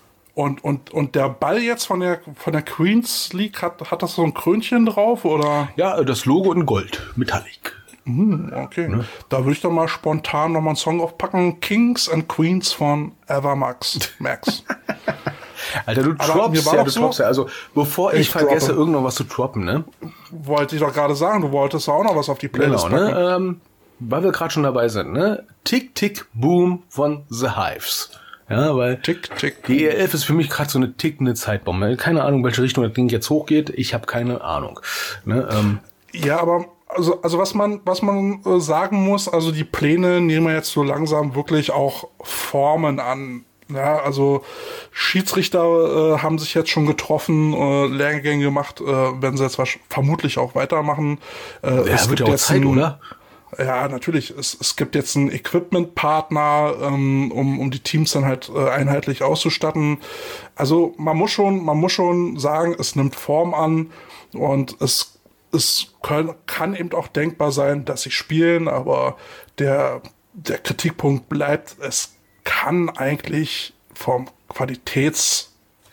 Und der Ball jetzt von der Queens League, hat das so ein Krönchen drauf, oder? Ja, das Logo in Gold, Metallic. Okay. Ne? Da würde ich doch mal spontan nochmal einen Song aufpacken. Kings and Queens von Evermax. Max. Alter, du droppst ja. Also, bevor ich vergesse, irgendwann was zu droppen, ne? Wollte ich doch gerade sagen, du wolltest auch noch was auf die Playlist packen. Ne? Weil wir gerade schon dabei sind, ne? Tick, Tick, Boom von The Hives. Ja, weil Tick, Tick, die ELF ist für mich gerade so eine tickende Zeitbombe. Keine Ahnung, welche Richtung das Ding jetzt hochgeht. Ich habe keine Ahnung. Ne? Ja, aber also was man sagen muss, also die Pläne nehmen jetzt so langsam wirklich auch Formen an. Ja, also Schiedsrichter haben sich jetzt schon getroffen, Lehrgänge gemacht, werden sie jetzt vermutlich auch weitermachen. Es wird ja auch Zeit, oder? Ja, natürlich. Es gibt jetzt einen Equipment-Partner, um die Teams dann halt einheitlich auszustatten. Also man muss schon sagen, es nimmt Form an und es kann eben auch denkbar sein, dass sie spielen, aber der Kritikpunkt bleibt, es kann eigentlich vom Qualitätslevel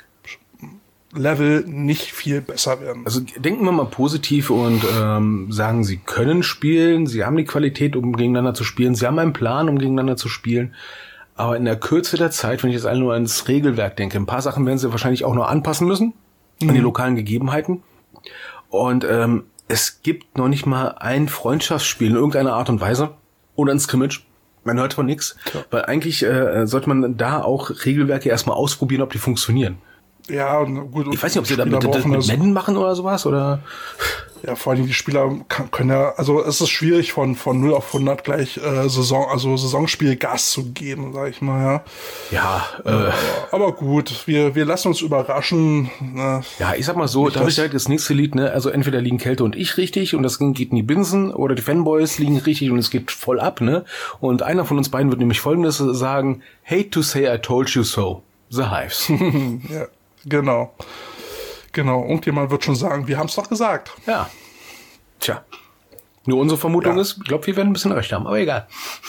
nicht viel besser werden. Also denken wir mal positiv und sagen, sie können spielen, sie haben die Qualität, um gegeneinander zu spielen, sie haben einen Plan, um gegeneinander zu spielen, aber in der Kürze der Zeit, wenn ich jetzt nur ans Regelwerk denke, ein paar Sachen werden sie wahrscheinlich auch noch anpassen müssen an die lokalen Gegebenheiten und es gibt noch nicht mal ein Freundschaftsspiel in irgendeiner Art und Weise oder ein Scrimmage. Man hört von nichts, weil eigentlich sollte man da auch Regelwerke erstmal ausprobieren, ob die funktionieren. Ja, gut. Ich weiß nicht, ob sie damit mit Madden machen oder sowas, oder? Ja, vor allem die Spieler können ja, also es ist schwierig von 0 auf 100 gleich Saisonspiel Gas zu geben, sag ich mal, ja. Ja, aber gut, wir lassen uns überraschen. Ne? Ja, ich sag mal so, da habe ich direkt das nächste Lied, ne, also entweder liegen Kälte und ich richtig und das geht in die Binsen oder die Fanboys liegen richtig und es geht voll ab, ne? Und einer von uns beiden wird nämlich Folgendes sagen: Hate to say I told you so, The Hives. Ja, genau. Genau, irgendjemand wird schon sagen, wir haben es doch gesagt. Ja. Tja. Nur unsere Vermutung ist, ich glaube, wir werden ein bisschen recht haben, aber egal.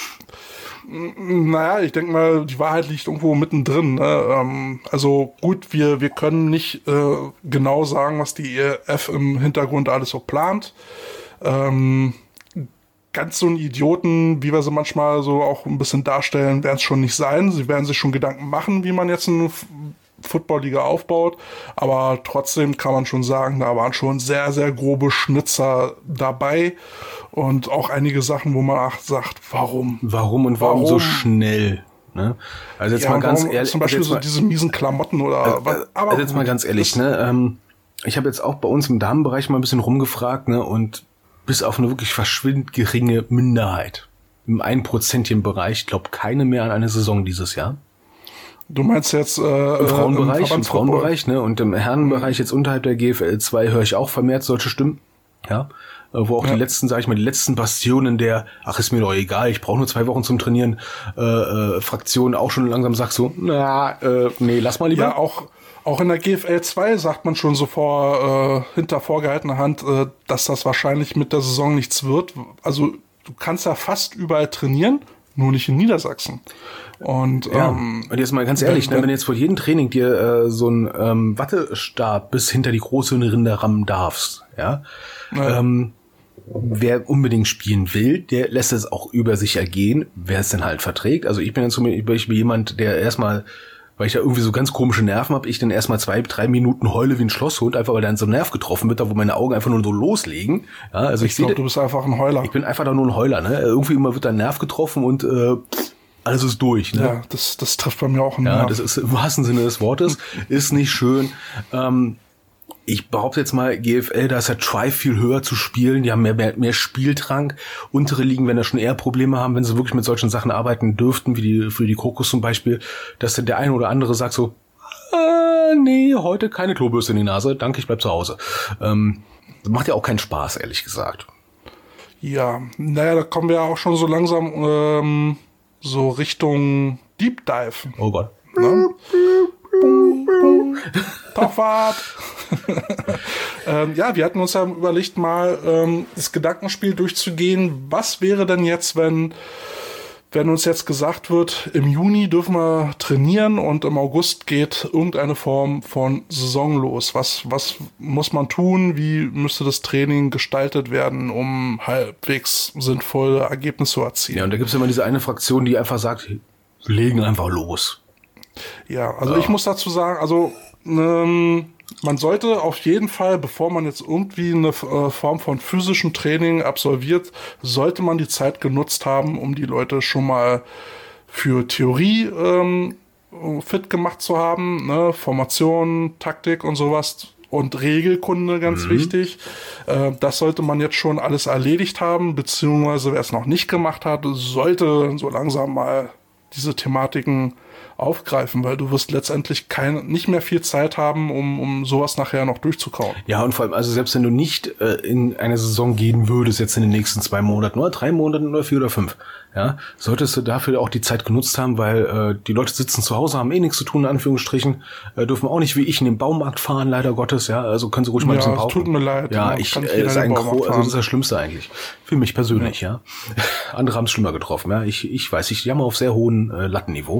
Naja, ich denke mal, die Wahrheit liegt irgendwo mittendrin. Ne? Also gut, wir können nicht genau sagen, was die ELF im Hintergrund alles so plant. Ganz so ein Idioten, wie wir sie manchmal so auch ein bisschen darstellen, werden es schon nicht sein. Sie werden sich schon Gedanken machen, wie man jetzt eine Football-Liga aufbaut, aber trotzdem kann man schon sagen, da waren schon sehr, sehr grobe Schnitzer dabei und auch einige Sachen, wo man auch sagt, warum so schnell? Ne? Also jetzt mal ganz ehrlich, zum Beispiel so diese miesen Klamotten oder was. Aber also jetzt mal ganz ehrlich, ne? Ich habe jetzt auch bei uns im Damenbereich mal ein bisschen rumgefragt, ne? Und bis auf eine wirklich verschwindend geringe Minderheit im 1%-Bereich glaubt keine mehr an eine Saison dieses Jahr. Du meinst jetzt im Frauenbereich, ne? Und im Herrenbereich jetzt unterhalb der GFL 2 höre ich auch vermehrt solche Stimmen, ja, wo auch die letzten Bastionen der, ach ist mir doch egal, ich brauche nur 2 Wochen zum Trainieren, Fraktion auch schon langsam sagt so, nee, lass mal lieber. Ja, auch in der GFL 2 sagt man schon so hinter vorgehaltener Hand, dass das wahrscheinlich mit der Saison nichts wird. Also du kannst ja fast überall trainieren, nur nicht in Niedersachsen. Und und jetzt mal ganz ehrlich, wenn du jetzt vor jedem Training dir so einen Wattestab bis hinter die große Rinde rammen darfst, wer unbedingt spielen will, der lässt es auch über sich ergehen, wer es denn halt verträgt. Also ich bin jemand, der erstmal, weil ich da irgendwie so ganz komische Nerven habe, ich dann erstmal 2-3 Minuten heule wie ein Schlosshund, einfach weil da so ein Nerv getroffen wird, da wo meine Augen einfach nur so loslegen. Ja, also ich glaube, du bist einfach ein Heuler. Ich bin einfach da nur ein Heuler, ne? Irgendwie immer wird da ein Nerv getroffen und alles ist durch, ne? Ja, das trifft bei mir auch einen Nerv. Ja, das ist im wahrsten Sinne des Wortes, ist nicht schön. Ich behaupte jetzt mal, GFL, da ist der Try viel höher zu spielen, die haben mehr Spieldrang. Untere Ligen werden da schon eher Probleme haben, wenn sie wirklich mit solchen Sachen arbeiten dürften, wie für die Kokos zum Beispiel, dass dann der eine oder andere sagt so, nee, heute keine Klobürste in die Nase, danke, ich bleib zu Hause. Macht ja auch keinen Spaß, ehrlich gesagt. Ja, naja, da kommen wir ja auch schon so langsam so Richtung Deep Dive. Oh Gott. Ne? Tauchfahrt. Ja, wir hatten uns ja überlegt, mal das Gedankenspiel durchzugehen. Was wäre denn jetzt, wenn uns jetzt gesagt wird, im Juni dürfen wir trainieren und im August geht irgendeine Form von Saison los? Was muss man tun? Wie müsste das Training gestaltet werden, um halbwegs sinnvolle Ergebnisse zu erzielen? Ja, und da gibt es immer diese eine Fraktion, die einfach sagt, wir legen einfach los. Ja, also ich muss dazu sagen, also man sollte auf jeden Fall, bevor man jetzt irgendwie eine Form von physischem Training absolviert, sollte man die Zeit genutzt haben, um die Leute schon mal für Theorie fit gemacht zu haben, ne? Formation, Taktik und sowas und Regelkunde, ganz wichtig. Das sollte man jetzt schon alles erledigt haben, beziehungsweise wer es noch nicht gemacht hat, sollte so langsam mal diese Thematiken aufgreifen, weil du wirst letztendlich nicht mehr viel Zeit haben, um sowas nachher noch durchzukauen. Ja, und vor allem, also selbst wenn du nicht in eine Saison gehen würdest, jetzt in den nächsten 2 Monaten oder 3 Monaten oder 4 oder 5, ja, solltest du dafür auch die Zeit genutzt haben, weil die Leute sitzen zu Hause, haben nichts zu tun, in Anführungsstrichen, dürfen auch nicht wie ich in den Baumarkt fahren, leider Gottes, ja, also können sie ruhig mal ein bisschen pauken. Tut mir leid. Ja, also das ist das Schlimmste eigentlich. Für mich persönlich, ja. Andere haben es schlimmer getroffen, ja. Ich weiß, ich jammer auf sehr hohem Lattenniveau.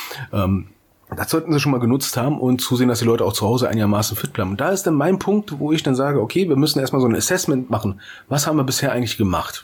Das sollten sie schon mal genutzt haben und zusehen, dass die Leute auch zu Hause einigermaßen fit bleiben. Und da ist dann mein Punkt, wo ich dann sage, okay, wir müssen erstmal so ein Assessment machen. Was haben wir bisher eigentlich gemacht?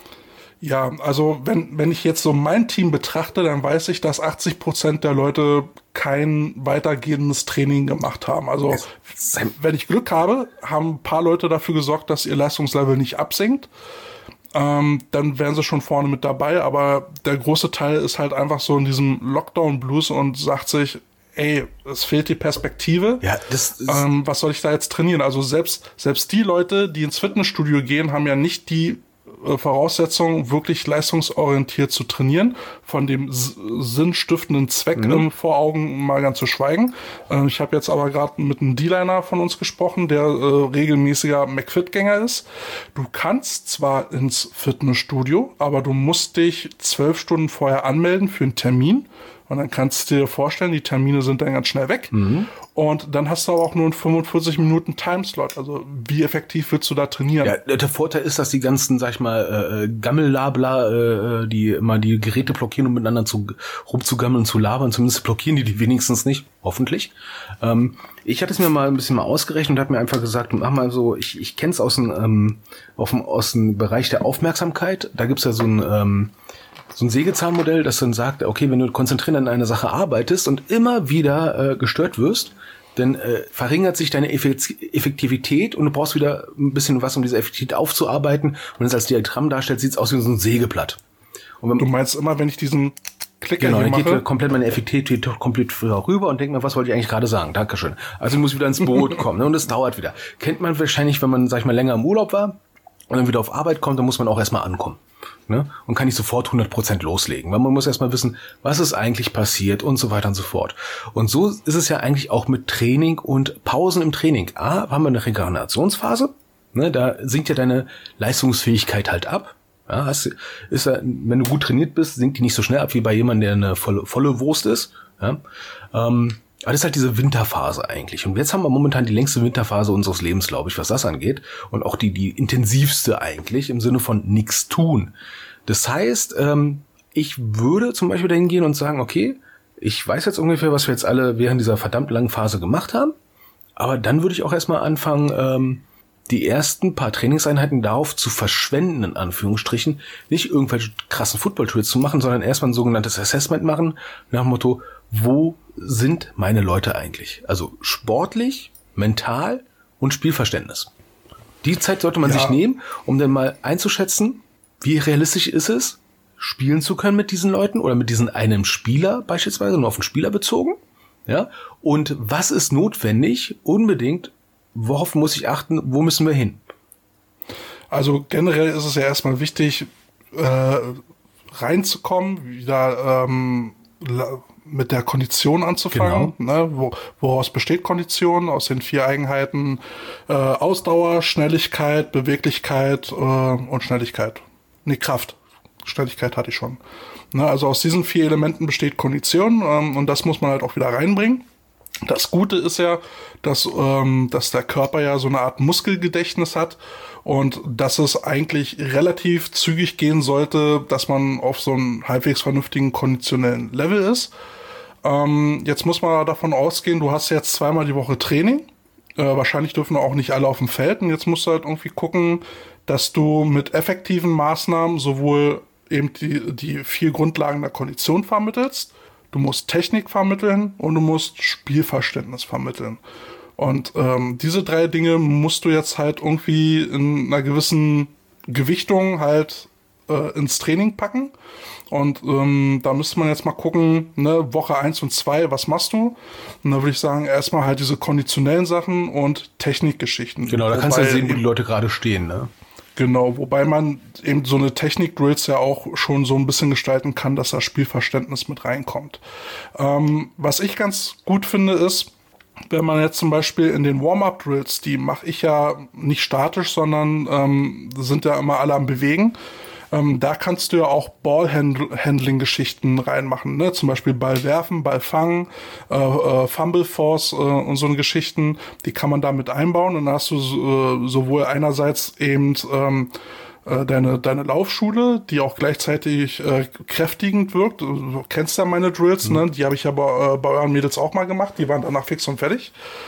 Ja, also wenn ich jetzt so mein Team betrachte, dann weiß ich, dass 80% der Leute kein weitergehendes Training gemacht haben. Also wenn ich Glück habe, haben ein paar Leute dafür gesorgt, dass ihr Leistungslevel nicht absinkt. Dann wären sie schon vorne mit dabei, aber der große Teil ist halt einfach so in diesem Lockdown-Blues und sagt sich, ey, es fehlt die Perspektive. Ja, was soll ich da jetzt trainieren? Also selbst die Leute, die ins Fitnessstudio gehen, haben ja nicht die Voraussetzung, wirklich leistungsorientiert zu trainieren, von dem sinnstiftenden Zweck vor Augen mal ganz zu schweigen. Ich habe jetzt aber gerade mit einem D-Liner von uns gesprochen, der regelmäßiger McFit-Gänger ist. Du kannst zwar ins Fitnessstudio, aber du musst dich 12 Stunden vorher anmelden für einen Termin. Und dann kannst du dir vorstellen, die Termine sind dann ganz schnell weg. Und dann hast du aber auch nur einen 45 Minuten Timeslot. Also wie effektiv willst du da trainieren? Ja, der Vorteil ist, dass die ganzen, sag ich mal, Gammellabler, die immer die Geräte blockieren, um miteinander rumzugammeln, zu labern, zumindest blockieren die wenigstens nicht, hoffentlich. Ich hatte es mir mal ein bisschen ausgerechnet und habe mir einfach gesagt, mach mal so, ich kenne es aus dem Bereich der Aufmerksamkeit. Da gibt's ja so ein Sägezahnmodell, das dann sagt, okay, wenn du konzentriert an einer Sache arbeitest und immer wieder gestört wirst, dann verringert sich deine Effektivität und du brauchst wieder ein bisschen was, um diese Effektivität aufzuarbeiten. Und wenn es als Diagramm darstellt, sieht es aus wie so ein Sägeblatt. Und du meinst immer, wenn ich diesen Klicker hier mache? Genau, dann geht komplett meine Effektivität komplett rüber und denkt mir, was wollte ich eigentlich gerade sagen? Dankeschön. Also ich muss wieder ins Boot kommen, ne? Und es dauert wieder. Kennt man wahrscheinlich, wenn man, sag ich mal, länger im Urlaub war und dann wieder auf Arbeit kommt, dann muss man auch erstmal ankommen. Ne? Und kann nicht sofort 100% loslegen, weil man muss erstmal wissen, was ist eigentlich passiert und so weiter und so fort. Und so ist es ja eigentlich auch mit Training und Pausen im Training. Haben wir eine Regenerationsphase, ne? Da sinkt ja deine Leistungsfähigkeit halt ab. Ja, wenn du gut trainiert bist, sinkt die nicht so schnell ab wie bei jemandem, der eine volle Wurst ist. Ja? Aber das ist halt diese Winterphase eigentlich. Und jetzt haben wir momentan die längste Winterphase unseres Lebens, glaube ich, was das angeht. Und auch die intensivste eigentlich im Sinne von nichts tun. Das heißt, ich würde zum Beispiel dahin gehen und sagen, okay, ich weiß jetzt ungefähr, was wir jetzt alle während dieser verdammt langen Phase gemacht haben. Aber dann würde ich auch erstmal anfangen, die ersten paar Trainingseinheiten darauf zu verschwenden, in Anführungsstrichen, nicht irgendwelche krassen Football-Tools zu machen, sondern erstmal ein sogenanntes Assessment machen, nach dem Motto, wo sind meine Leute eigentlich? Also sportlich, mental und Spielverständnis. Die Zeit sollte man sich nehmen, um dann mal einzuschätzen, wie realistisch ist es, spielen zu können mit diesen Leuten oder mit diesen einem Spieler beispielsweise, nur auf den Spieler bezogen. Ja? Und was ist notwendig, unbedingt, worauf muss ich achten, wo müssen wir hin? Also generell ist es ja erstmal wichtig, reinzukommen, wieder mit der Kondition anzufangen. Genau. Ne? Woraus besteht Kondition? Aus den 4 Eigenheiten Ausdauer, Schnelligkeit, Beweglichkeit und Schnelligkeit. Nee, Kraft. Schnelligkeit hatte ich schon. Ne? Also aus diesen 4 Elementen besteht Kondition und das muss man halt auch wieder reinbringen. Das Gute ist ja, dass der Körper ja so eine Art Muskelgedächtnis hat und dass es eigentlich relativ zügig gehen sollte, dass man auf so einem halbwegs vernünftigen konditionellen Level ist. Jetzt muss man davon ausgehen, du hast jetzt 2-mal die Woche Training. Wahrscheinlich dürfen auch nicht alle auf dem Feld und jetzt musst du halt irgendwie gucken, dass du mit effektiven Maßnahmen sowohl eben die 4 Grundlagen der Kondition vermittelst. Du musst Technik vermitteln und du musst Spielverständnis vermitteln. Und diese 3 Dinge musst du jetzt halt irgendwie in einer gewissen Gewichtung halt ins Training packen. Und da müsste man jetzt mal gucken, ne, Woche 1 und 2, was machst du? Und da würde ich sagen, erstmal halt diese konditionellen Sachen und Technikgeschichten. Genau, da kannst du ja sehen, wo die Leute gerade stehen, ne? Genau, wobei man eben so eine Technik-Drills ja auch schon so ein bisschen gestalten kann, dass das Spielverständnis mit reinkommt. Was ich ganz gut finde ist, wenn man jetzt zum Beispiel in den Warm-Up-Drills, die mache ich ja nicht statisch, sondern sind ja immer alle am Bewegen. Da kannst du ja auch Ball-Handling-Geschichten reinmachen, ne? Zum Beispiel Ball werfen, Ball fangen, Fumble Force und so eine Geschichten, die kann man da mit einbauen. Und dann hast du sowohl einerseits eben deine Laufschule, die auch gleichzeitig kräftigend wirkt. Du kennst ja meine Drills, ne? Die habe ich ja bei euren Mädels auch mal gemacht. Die waren danach fix und fertig.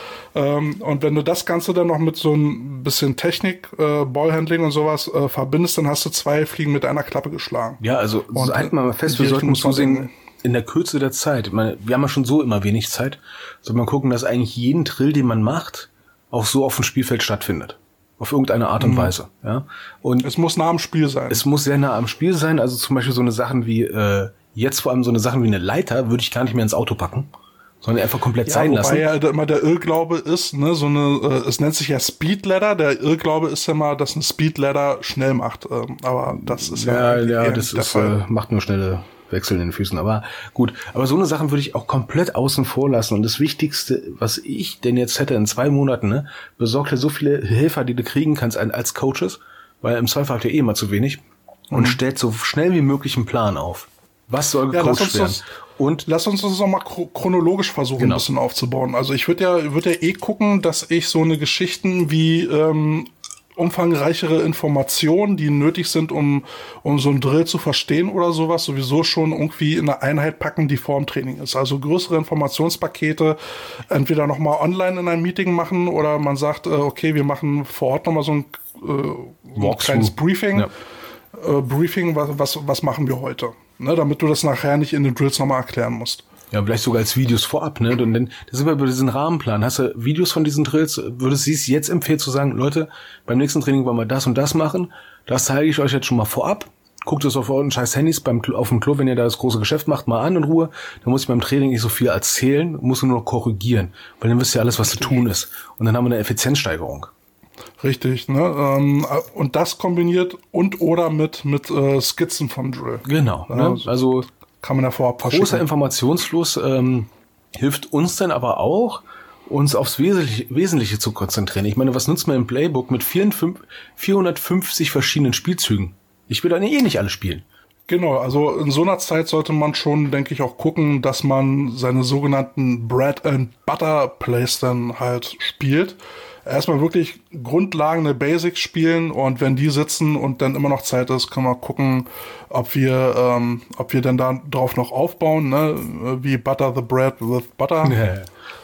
Und wenn du das Ganze dann noch mit so ein bisschen Technik, Ballhandling und sowas verbindest, dann hast du 2 Fliegen mit einer Klappe geschlagen. Ja, also halten wir mal fest, wir sollten zusehen, in der Kürze der Zeit, ich meine, wir haben ja schon so immer wenig Zeit, soll man gucken, dass eigentlich jeden Drill, den man macht, auch so auf dem Spielfeld stattfindet. Auf irgendeine Art und Weise. Ja. Und es muss nah am Spiel sein. Es muss sehr nah am Spiel sein. Also zum Beispiel so eine Sachen wie, jetzt vor allem so eine Sachen wie eine Leiter würde ich gar nicht mehr ins Auto packen, sondern einfach komplett sein lassen. Wobei ja immer der Irrglaube ist, ne, so eine, es nennt sich ja Speed Ladder. Der Irrglaube ist ja mal, dass eine Speed Ladder schnell macht. Aber das ist ja das ist, macht nur schnelle Wechsel in den Füßen. Aber gut, aber so eine Sachen würde ich auch komplett außen vor lassen. Und das Wichtigste, was ich denn jetzt hätte in 2 Monaten, ne, besorg dir so viele Helfer, die du kriegen kannst als Coaches, weil im Zweifel habt ihr immer zu wenig, und stellt so schnell wie möglich einen Plan auf. Was soll gecoacht werden? Und lass uns das auch mal chronologisch versuchen, ein bisschen aufzubauen. Also ich würde ja gucken, dass ich so eine Geschichten wie umfangreichere Informationen, die nötig sind, um so einen Drill zu verstehen oder sowas, sowieso schon irgendwie in eine Einheit packen, die vorm Training ist. Also größere Informationspakete entweder nochmal online in einem Meeting machen oder man sagt, okay, wir machen vor Ort nochmal so ein kleines Briefing. Ja. Briefing, was machen wir heute? Ne, damit du das nachher nicht in den Drills nochmal erklären musst. Ja, vielleicht sogar als Videos vorab, ne? Und dann sind wir bei diesen Rahmenplan. Hast du Videos von diesen Drills? Würdest du es jetzt empfehlen zu sagen, Leute, beim nächsten Training wollen wir das und das machen? Das zeige ich euch jetzt schon mal vorab. Guckt es auf euren scheiß Handys auf dem Klo, wenn ihr da das große Geschäft macht, mal an in Ruhe. Dann muss ich beim Training nicht so viel erzählen, muss nur noch korrigieren. Weil dann wisst ihr alles, was zu tun ist. Und dann haben wir eine Effizienzsteigerung. Richtig, ne? Und das kombiniert oder mit Skizzen vom Drill. Genau, ja, ne? Also kann man da vorab großer Informationsfluss hilft uns dann aber auch, uns aufs Wesentliche zu konzentrieren. Ich meine, was nutzt man im Playbook mit 450 verschiedenen Spielzügen? Ich will dann nicht alle spielen. Genau, also in so einer Zeit sollte man schon, denke ich, auch gucken, dass man seine sogenannten Bread and Butter Plays dann halt spielt. Erstmal wirklich Grundlagen, eine Basics spielen, und wenn die sitzen und dann immer noch Zeit ist, können wir gucken, ob wir dann da drauf noch aufbauen, ne? Wie Butter the Bread with Butter. Ja.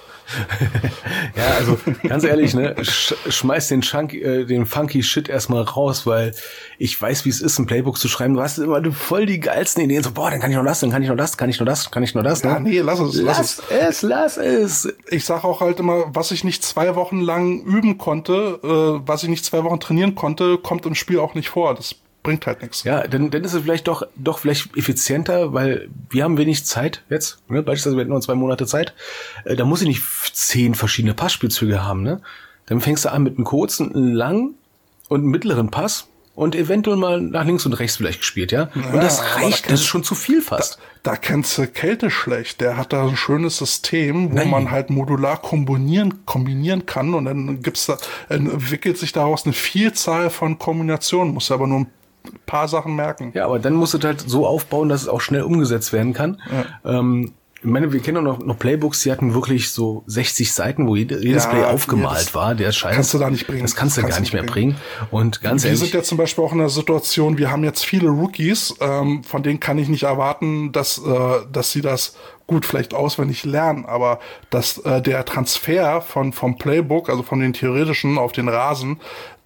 Ja, also ganz ehrlich, ne, schmeiß den funky Shit erstmal raus, weil ich weiß, wie es ist, ein Playbook zu schreiben. Du hast immer voll die geilsten Ideen, so, dann kann ich noch das, dann kann ich noch das, kann ich noch das. Ja, nee, lass es. Ich sag auch halt immer, was ich nicht 2 Wochen lang üben konnte, was ich nicht 2 Wochen trainieren konnte, kommt im Spiel auch nicht vor. Das bringt halt nichts. Ja, dann ist es vielleicht doch vielleicht effizienter, weil wir haben wenig Zeit jetzt, ne? Beispielsweise wir hätten nur 2 Monate Zeit. Da muss ich nicht 10 verschiedene Passspielzüge haben, ne? Dann fängst du an mit einem kurzen, einen langen und einen mittleren Pass und eventuell mal nach links und rechts vielleicht gespielt, ja? Und das reicht, das ist schon zu viel fast. Da kennst du Kälte schlecht. Der hat da ein schönes System, wo man halt modular kombinieren kann, und dann entwickelt sich daraus eine Vielzahl von Kombinationen. Muss aber nur ein paar Sachen merken. Ja, aber dann musst du halt so aufbauen, dass es auch schnell umgesetzt werden kann. Ja. Ich meine, wir kennen auch noch Playbooks, die hatten wirklich so 60 Seiten, wo jedes Play aufgemalt war. Der Scheiß. Kannst du da nicht bringen. Das kannst du gar nicht mehr bringen. Und ganz ehrlich. Wir sind ja zum Beispiel auch in der Situation, wir haben jetzt viele Rookies, von denen kann ich nicht erwarten, dass sie das gut vielleicht auswendig lernen, aber dass der Transfer vom Playbook, also von den theoretischen auf den Rasen,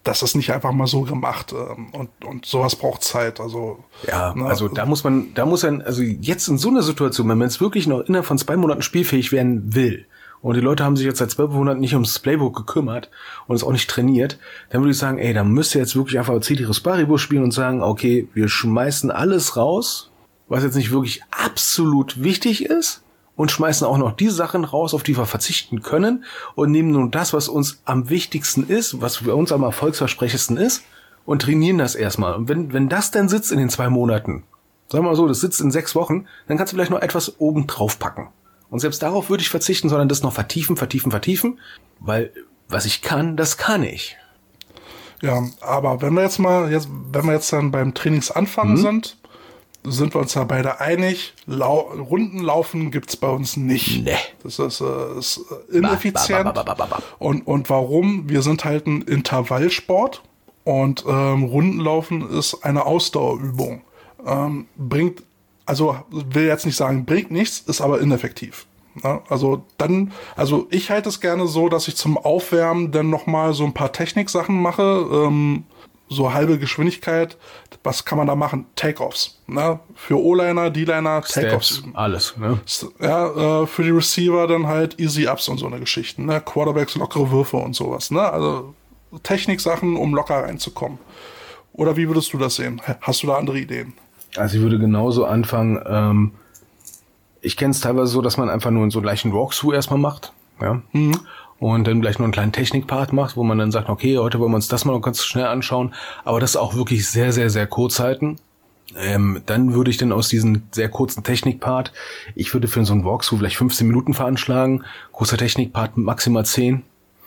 das ist nicht einfach mal so gemacht und sowas braucht Zeit. Also ja, ne? Also da muss also jetzt in so einer Situation, wenn man jetzt wirklich noch innerhalb von 2 Monaten spielfähig werden will und die Leute haben sich jetzt seit 12 Monaten nicht ums Playbook gekümmert und es auch nicht trainiert, dann würde ich sagen, ey, da müsst ihr jetzt wirklich einfach Ceteris Paribus spielen und sagen, okay, wir schmeißen alles raus, was jetzt nicht wirklich absolut wichtig ist, und schmeißen auch noch die Sachen raus, auf die wir verzichten können, und nehmen nur das, was uns am wichtigsten ist, was für uns am erfolgsversprechendsten ist, und trainieren das erstmal. Und wenn das dann sitzt in den 2 Monaten, sagen wir mal so, das sitzt in 6 Wochen, dann kannst du vielleicht noch etwas oben drauf packen. Und selbst darauf würde ich verzichten, sondern das noch vertiefen, weil was ich kann, das kann ich. Ja, aber wenn wir jetzt dann beim Trainingsanfang sind wir uns ja beide einig, Rundenlaufen gibt's bei uns nicht. Nee. Das ist ineffizient. Und warum? Wir sind halt ein Intervallsport und Rundenlaufen ist eine Ausdauerübung. Will jetzt nicht sagen, bringt nichts, ist aber ineffektiv. Ja, also ich halte es gerne so, dass ich zum Aufwärmen dann nochmal so ein paar Techniksachen mache, so halbe Geschwindigkeit. Was kann man da machen? Takeoffs. Ne? Für O-Liner, D-Liner, Takeoffs. Alles. Ne? Ja, für die Receiver dann halt Easy-Ups und so eine Geschichten. Ne? Quarterbacks, lockere Würfe und sowas. Ne? Also Techniksachen, um locker reinzukommen. Oder wie würdest du das sehen? Hast du da andere Ideen? Also ich würde genauso anfangen, ich kenne es teilweise so, dass man einfach nur so einen leichten Walkthrough erstmal macht. Ja. Und dann gleich nur einen kleinen Technikpart macht, wo man dann sagt, okay, heute wollen wir uns das mal ganz schnell anschauen, aber das auch wirklich sehr, sehr, sehr kurz halten. Dann würde ich dann aus diesem sehr kurzen Technikpart, ich würde für so einen Walkthrough vielleicht 15 Minuten veranschlagen, kurzer Technikpart maximal 10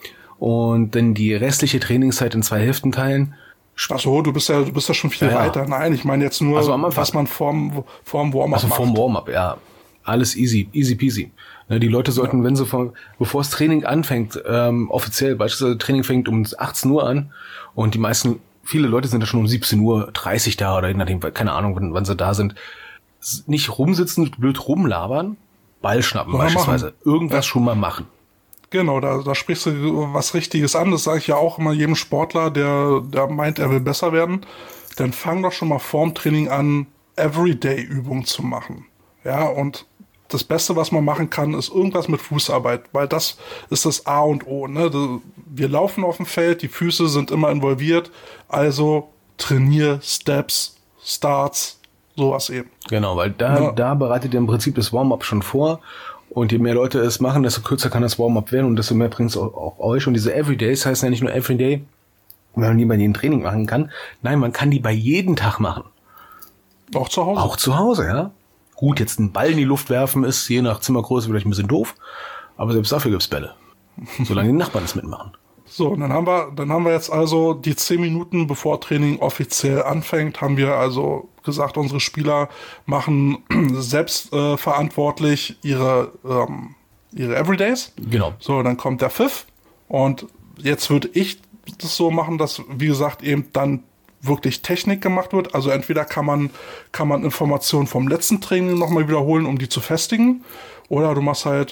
und dann die restliche Trainingszeit in 2 Hälften teilen. Ach so, du bist ja schon viel weiter. Nein, ich meine jetzt nur, was man vorm Warm-up macht. Also vorm Warm-up, ja. Alles easy peasy. Die Leute sollten, wenn sie bevor das Training anfängt, offiziell, beispielsweise Training fängt um 18 Uhr an und viele Leute sind ja schon um 17:30 Uhr da oder je nachdem, keine Ahnung, wann sie da sind, nicht rumsitzen, blöd rumlabern, Ball schnappen beispielsweise, irgendwas schon mal machen. Genau, da sprichst du was Richtiges an. Das sage ich ja auch immer jedem Sportler, der meint, er will besser werden. Dann fang doch schon mal vorm Training an, Everyday-Übungen zu machen. Ja, und das Beste, was man machen kann, ist irgendwas mit Fußarbeit, weil das ist das A und O. Ne? Wir laufen auf dem Feld, die Füße sind immer involviert, also trainier, Steps, Starts, sowas eben. Genau, weil da bereitet ihr im Prinzip das Warm-up schon vor. Und je mehr Leute es machen, desto kürzer kann das Warm-up werden und desto mehr bringt es auch euch. Und diese Everydays heißen ja nicht nur Everyday, weil man die bei jedem Training machen kann. Nein, man kann die bei jedem Tag machen. Auch zu Hause? Auch zu Hause, ja. Gut, jetzt einen Ball in die Luft werfen ist je nach Zimmergröße vielleicht ein bisschen doof, aber selbst dafür gibt's Bälle. Solange die Nachbarn es mitmachen. So, und dann haben wir jetzt also die 10 Minuten, bevor Training offiziell anfängt, haben wir also gesagt, unsere Spieler machen selbst verantwortlich ihre Everydays. Genau. So, dann kommt der Pfiff und jetzt würde ich das so machen, dass, wie gesagt, eben dann wirklich Technik gemacht wird. Also entweder kann man Informationen vom letzten Training nochmal wiederholen, um die zu festigen, oder du machst halt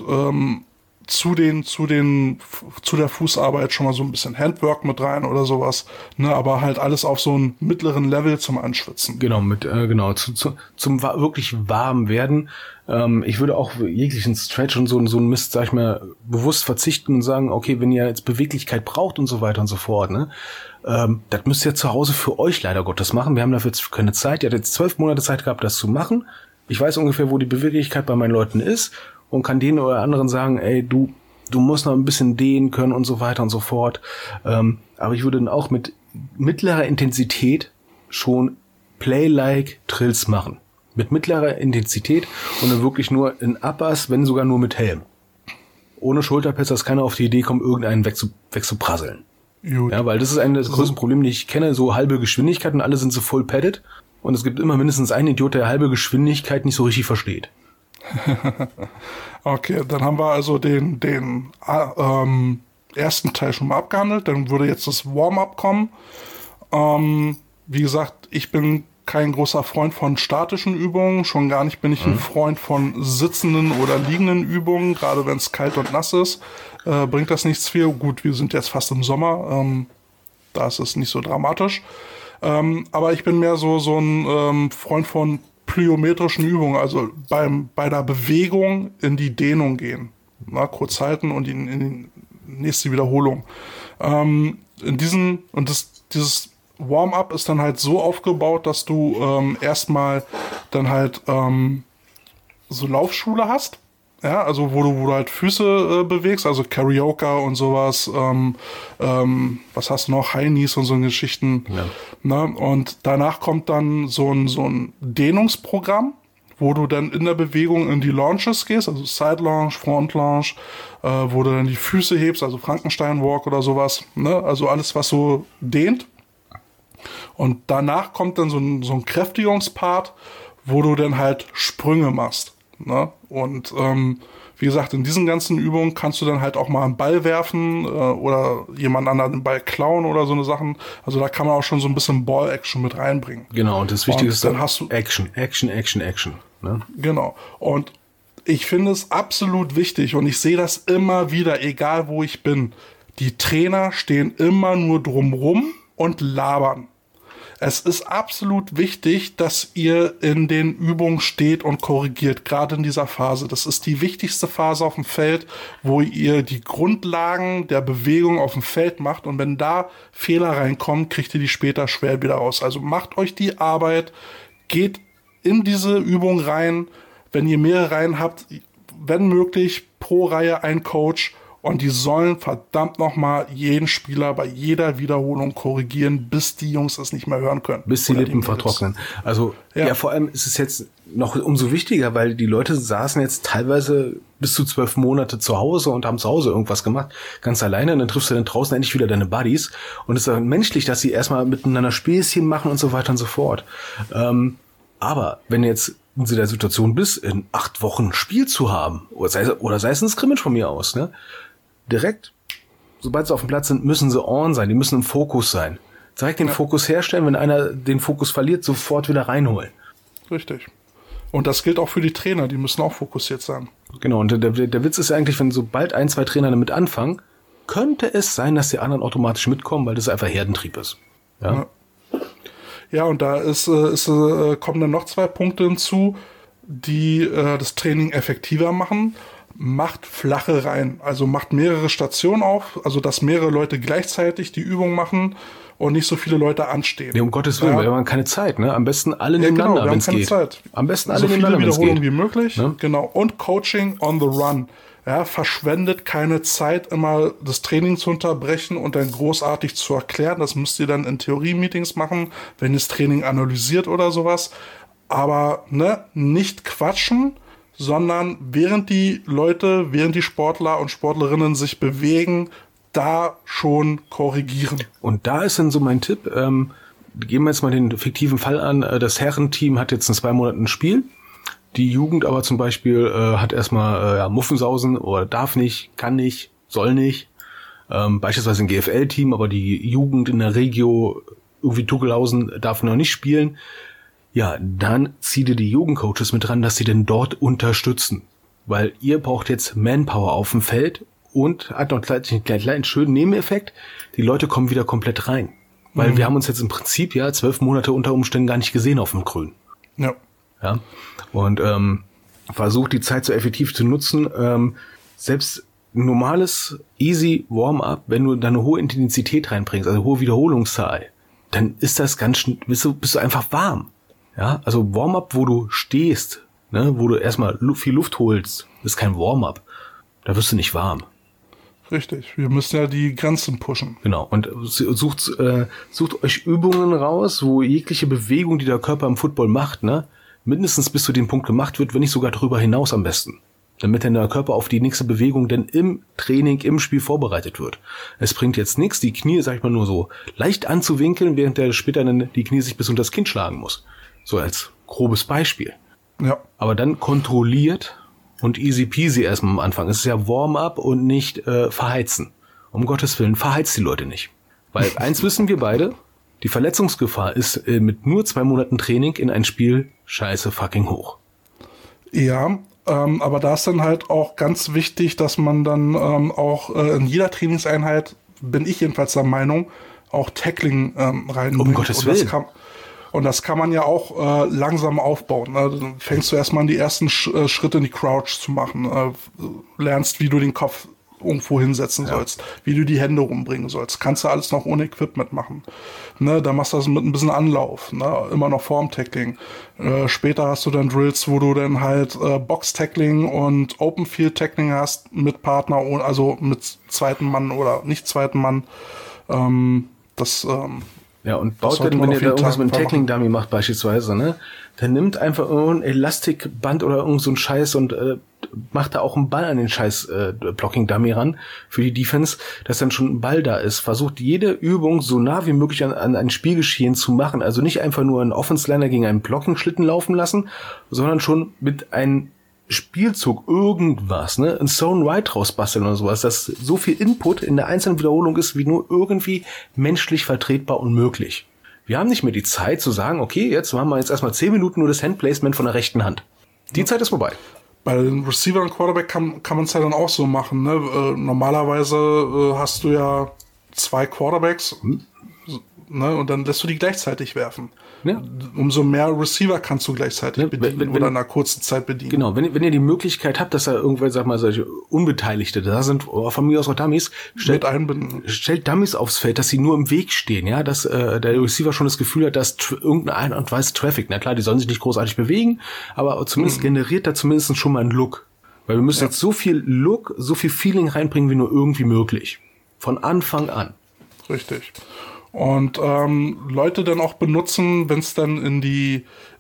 zu der Fußarbeit schon mal so ein bisschen Handwork mit rein oder sowas, ne, aber halt alles auf so einem mittleren Level zum Anschwitzen. Genau, zum wirklich warm werden. Ich würde auch jeglichen Stretch und so einen Mist, sag ich mal, bewusst verzichten und sagen, okay, wenn ihr jetzt Beweglichkeit braucht und so weiter und so fort, ne, das müsst ihr zu Hause für euch leider Gottes machen. Wir haben dafür jetzt keine Zeit. Ihr habt jetzt 12 Monate Zeit gehabt, das zu machen. Ich weiß ungefähr, wo die Beweglichkeit bei meinen Leuten ist und kann denen oder anderen sagen, ey, du musst noch ein bisschen dehnen können und so weiter und so fort. Aber ich würde dann auch mit mittlerer Intensität schon Play-like Drills machen. Mit mittlerer Intensität und dann wirklich nur in Uppers, wenn sogar nur mit Helm. Ohne Schulterpads, dass keiner auf die Idee kommt, irgendeinen wegzuprasseln. Gut. Ja, weil das ist eines der größten Probleme, die ich kenne, so halbe Geschwindigkeit und alle sind so voll padded. Und es gibt immer mindestens einen Idiot, der halbe Geschwindigkeit nicht so richtig versteht. Okay, dann haben wir also den ersten Teil schon mal abgehandelt. Dann würde jetzt das Warm-up kommen. Wie gesagt, ich bin kein großer Freund von statischen Übungen. Schon gar nicht bin ich ein Freund von sitzenden oder liegenden Übungen. Gerade wenn es kalt und nass ist, bringt das nichts viel. Gut, wir sind jetzt fast im Sommer. Da ist es nicht so dramatisch. Aber ich bin mehr so ein Freund von plyometrischen Übungen, also bei der Bewegung in die Dehnung gehen. Na, kurz halten und in die nächste Wiederholung. Dieses Warm-up ist dann halt so aufgebaut, dass du erstmal dann halt so Laufschule hast. Ja, also wo du halt Füße bewegst, also Karaoke und sowas, was hast du noch, High Knees und so Geschichten. Ja. Na, und danach kommt dann so ein Dehnungsprogramm, wo du dann in der Bewegung in die Launches gehst, also Side Launch, Front Launch, wo du dann die Füße hebst, also Frankenstein Walk oder sowas, ne? Also alles, was so dehnt. Und danach kommt dann so ein Kräftigungspart, wo du dann halt Sprünge machst. Ne? Und wie gesagt, in diesen ganzen Übungen kannst du dann halt auch mal einen Ball werfen oder jemand anderen den Ball klauen oder so eine Sachen. Also da kann man auch schon so ein bisschen Ball-Action mit reinbringen. Genau, und das Wichtige ist dann hast du Action. Ne? Genau. Und ich finde es absolut wichtig und ich sehe das immer wieder, egal wo ich bin. Die Trainer stehen immer nur drumrum und labern. Es ist absolut wichtig, dass ihr in den Übungen steht und korrigiert, gerade in dieser Phase. Das ist die wichtigste Phase auf dem Feld, wo ihr die Grundlagen der Bewegung auf dem Feld macht. Und wenn da Fehler reinkommen, kriegt ihr die später schwer wieder raus. Also macht euch die Arbeit, geht in diese Übung rein. Wenn ihr mehrere Reihen habt, wenn möglich, pro Reihe ein Coach. Und die sollen verdammt nochmal jeden Spieler bei jeder Wiederholung korrigieren, bis die Jungs es nicht mehr hören können. Bis die Lippen vertrocknen. Also ja, vor allem ist es jetzt noch umso wichtiger, weil die Leute saßen jetzt teilweise bis zu 12 Monate zu Hause und haben zu Hause irgendwas gemacht, ganz alleine. Und dann triffst du dann draußen endlich wieder deine Buddies. Und es ist dann menschlich, dass sie erstmal miteinander Späßchen machen und so weiter und so fort. Aber wenn jetzt in der Situation bist, in 8 Wochen ein Spiel zu haben, oder sei es ein Scrimmage von mir aus, ne? Direkt, sobald sie auf dem Platz sind, müssen sie on sein, die müssen im Fokus sein. Direkt den Fokus herstellen, wenn einer den Fokus verliert, sofort wieder reinholen. Richtig. Und das gilt auch für die Trainer, die müssen auch fokussiert sein. Genau, und der Witz ist eigentlich, wenn sobald 1, 2 Trainer damit anfangen, könnte es sein, dass die anderen automatisch mitkommen, weil das einfach Herdentrieb ist. Ja, und da kommen dann noch 2 Punkte hinzu, die das Training effektiver machen. Macht flache Reihen, also macht mehrere Stationen auf, also dass mehrere Leute gleichzeitig die Übung machen und nicht so viele Leute anstehen. Nee, um Gottes Willen, wir haben keine Zeit, ne? Am besten alle nebeneinander, genau, wenn es geht. Zeit. Am besten alle so viele nebeneinander, Wiederholungen wie möglich. Ne? Genau. Und Coaching on the run. Ja, verschwendet keine Zeit, immer das Training zu unterbrechen und dann großartig zu erklären. Das müsst ihr dann in Theorie-Meetings machen, wenn ihr das Training analysiert oder sowas. Aber nicht quatschen, sondern während die Sportler und Sportlerinnen sich bewegen, da schon korrigieren. Und da ist dann so mein Tipp, gehen wir jetzt mal den fiktiven Fall an, das Herrenteam hat jetzt in 2 Monaten ein Spiel, die Jugend aber zum Beispiel hat erstmal Muffensausen oder darf nicht, kann nicht, soll nicht, beispielsweise ein GFL-Team, aber die Jugend in der Regio, irgendwie Tuckelhausen, darf noch nicht spielen. Ja, dann zieht ihr die Jugendcoaches mit dran, dass sie denn dort unterstützen. Weil ihr braucht jetzt Manpower auf dem Feld und hat noch einen kleinen schönen Nebeneffekt. Die Leute kommen wieder komplett rein. Weil wir haben uns jetzt im Prinzip 12 Monate unter Umständen gar nicht gesehen auf dem Grün. Ja. Und versucht die Zeit so effektiv zu nutzen. Selbst ein normales, easy Warm-up, wenn du da eine hohe Intensität reinbringst, also hohe Wiederholungszahl, dann ist das bist du einfach warm. Ja, also Warm-up, wo du stehst, ne, wo du erstmal viel Luft holst, ist kein Warm-up. Da wirst du nicht warm. Richtig, wir müssen ja die Grenzen pushen. Genau, und sucht euch Übungen raus, wo jegliche Bewegung, die der Körper im Football macht, ne, mindestens bis zu dem Punkt gemacht wird, wenn nicht sogar darüber hinaus am besten. Damit dann der Körper auf die nächste Bewegung denn im Training, im Spiel vorbereitet wird. Es bringt jetzt nichts, die Knie, sag ich mal, nur so leicht anzuwinkeln, während der später dann die Knie sich bis unter das Kinn schlagen muss. So als grobes Beispiel. Ja. Aber dann kontrolliert und easy peasy erstmal am Anfang. Es ist ja Warm-up und nicht verheizen. Um Gottes Willen, verheizt die Leute nicht. Weil eins wissen wir beide, die Verletzungsgefahr ist mit nur 2 Monaten Training in ein Spiel scheiße fucking hoch. Ja, aber da ist dann halt auch ganz wichtig, dass man dann auch in jeder Trainingseinheit, bin ich jedenfalls der Meinung, auch Tackling reinbringt. Um Gottes Willen. Und das kann man ja auch langsam aufbauen. Ne? Dann fängst du erstmal an, die ersten Schritte in die Crouch zu machen. Lernst, wie du den Kopf irgendwo hinsetzen sollst, wie du die Hände rumbringen sollst. Kannst du alles noch ohne Equipment machen. Ne? Dann machst du das mit ein bisschen Anlauf. Ne? Immer noch vorm Tackling. Später hast du dann Drills, wo du dann halt Box-Tackling und Open-Field-Tackling hast mit Partner, also mit zweiten Mann oder nicht zweiten Mann. Ja, und baut dann, wenn ihr da irgendwas mit einem Tackling-Dummy macht beispielsweise, ne, dann nimmt einfach irgendein Elastikband oder irgend so ein Scheiß und macht da auch einen Ball an den scheiß Blocking-Dummy ran für die Defense, dass dann schon ein Ball da ist. Versucht jede Übung so nah wie möglich an ein Spielgeschehen zu machen. Also nicht einfach nur einen Offense-Liner gegen einen Blocking-Schlitten laufen lassen, sondern schon mit einem Spielzug irgendwas, ne, ein Zone Right rausbasteln oder sowas, dass so viel Input in der einzelnen Wiederholung ist, wie nur irgendwie menschlich vertretbar und möglich. Wir haben nicht mehr die Zeit zu sagen, okay, jetzt machen wir jetzt erstmal 10 Minuten nur das Handplacement von der rechten Hand. Die Zeit ist vorbei. Bei den Receiver und Quarterback kann man es ja dann auch so machen, ne? Normalerweise hast du ja 2 Quarterbacks, ne, und dann lässt du die gleichzeitig werfen. Ja. Umso mehr Receiver kannst du gleichzeitig bedienen oder in einer kurzen Zeit bedienen. Genau, wenn ihr die Möglichkeit habt, dass da irgendwelche, sag mal, solche Unbeteiligte da sind, von mir aus auch Dummies, stellt Dummies aufs Feld, dass sie nur im Weg stehen, ja, dass der Receiver schon das Gefühl hat, dass irgendeine Art und Weise Traffic, na klar, die sollen sich nicht großartig bewegen, aber zumindest generiert da zumindest schon mal einen Look. Weil wir müssen jetzt so viel Look, so viel Feeling reinbringen, wie nur irgendwie möglich. Von Anfang an. Richtig. Und Leute dann auch benutzen, wenn es dann in die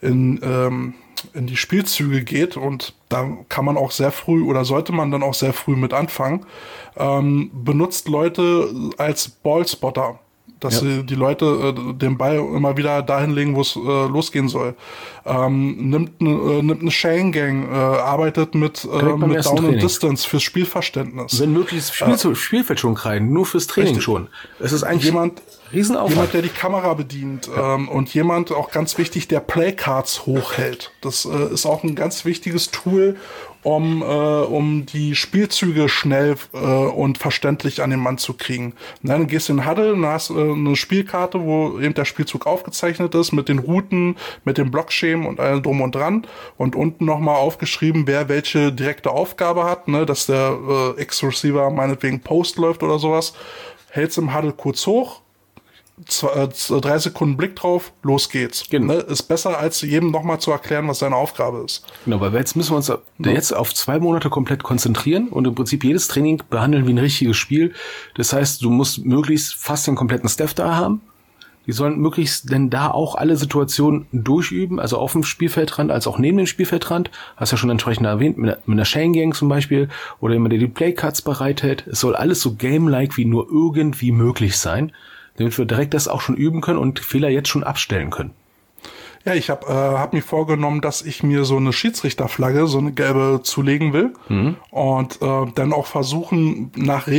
Spielzüge geht, und da kann man auch sehr früh oder sollte man dann auch sehr früh mit anfangen, benutzt Leute als Ballspotter, dass sie die Leute den Ball immer wieder dahin legen, wo es losgehen soll. Nimmt eine Chain Gang, arbeitet mit Down and Distance fürs Spielverständnis. Wenn möglichst Spielfeld schon rein, nur fürs Training. Richtig. Schon. Es ist eigentlich jemand, der die Kamera bedient, und jemand, auch ganz wichtig, der Playcards hochhält. Das ist auch ein ganz wichtiges Tool, um die Spielzüge schnell und verständlich an den Mann zu kriegen. Dann gehst du in den Huddle und hast eine Spielkarte, wo eben der Spielzug aufgezeichnet ist, mit den Routen, mit dem Blockschemen und allem drum und dran, und unten nochmal aufgeschrieben, wer welche direkte Aufgabe hat, ne, dass der Ex-Receiver meinetwegen Post läuft oder sowas. Hält's im Huddle kurz hoch, 3 Sekunden Blick drauf, los geht's. Genau. Ne? Ist besser, als jedem nochmal zu erklären, was seine Aufgabe ist. Genau, weil jetzt müssen wir uns jetzt auf 2 Monate komplett konzentrieren und im Prinzip jedes Training behandeln wie ein richtiges Spiel. Das heißt, du musst möglichst fast den kompletten Staff da haben. Die sollen möglichst denn da auch alle Situationen durchüben, also auf dem Spielfeldrand, als auch neben dem Spielfeldrand. Hast ja schon entsprechend erwähnt, mit einer Chain Gang zum Beispiel, oder jemand, der die Playcards bereithält. Es soll alles so game-like wie nur irgendwie möglich sein, damit wir direkt das auch schon üben können und Fehler jetzt schon abstellen können. Ja, ich hab mir vorgenommen, dass ich mir so eine Schiedsrichterflagge, so eine gelbe, zulegen will, und dann auch versuchen,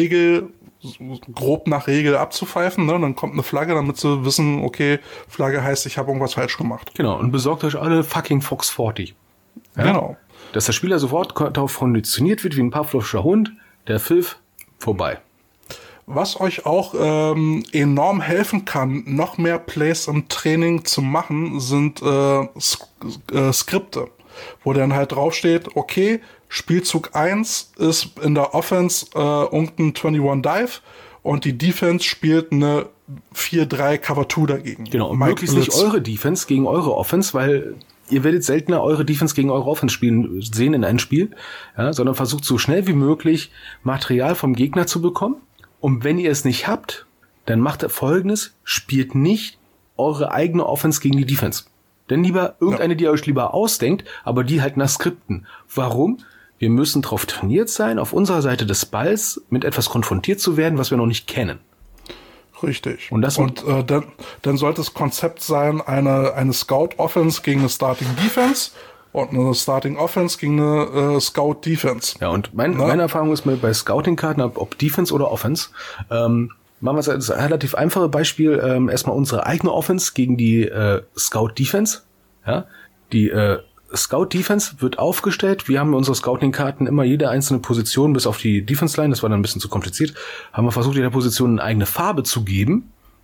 grob nach Regel abzupfeifen, ne? Dann kommt eine Flagge, damit sie wissen, okay, Flagge heißt, ich habe irgendwas falsch gemacht. Genau, und besorgt euch alle fucking Fox 40. Ja? Genau. Dass der Spieler sofort darauf konditioniert wird, wie ein pavlovscher Hund, der Pfiff, vorbei. Was euch auch enorm helfen kann, noch mehr Plays im Training zu machen, sind Skripte, wo dann halt draufsteht, okay, Spielzug 1 ist in der Offense irgendein 21 Dive und die Defense spielt eine 4-3 Cover 2 dagegen. Genau, und möglichst nicht eure Defense gegen eure Offense, weil ihr werdet seltener eure Defense gegen eure Offense sehen in einem Spiel, ja, sondern versucht so schnell wie möglich Material vom Gegner zu bekommen. Und wenn ihr es nicht habt, dann macht Folgendes, spielt nicht eure eigene Offense gegen die Defense. Denn lieber irgendeine, die ihr euch lieber ausdenkt, aber die halt nach Skripten. Warum? Wir müssen darauf trainiert sein, auf unserer Seite des Balls mit etwas konfrontiert zu werden, was wir noch nicht kennen. Richtig. Und dann sollte das Konzept sein, eine Scout-Offense gegen eine Starting-Defense und eine Starting-Offense gegen eine Scout-Defense. Ja, und meine Erfahrung ist bei Scouting-Karten, ob Defense oder Offense, machen wir es als relativ einfache Beispiel, erstmal unsere eigene Offense gegen die Scout-Defense. Ja, die Scout-Defense wird aufgestellt. Wir haben unsere Scouting-Karten immer jede einzelne Position, bis auf die Defense-Line, das war dann ein bisschen zu kompliziert, haben wir versucht, jeder Position eine eigene Farbe zu geben.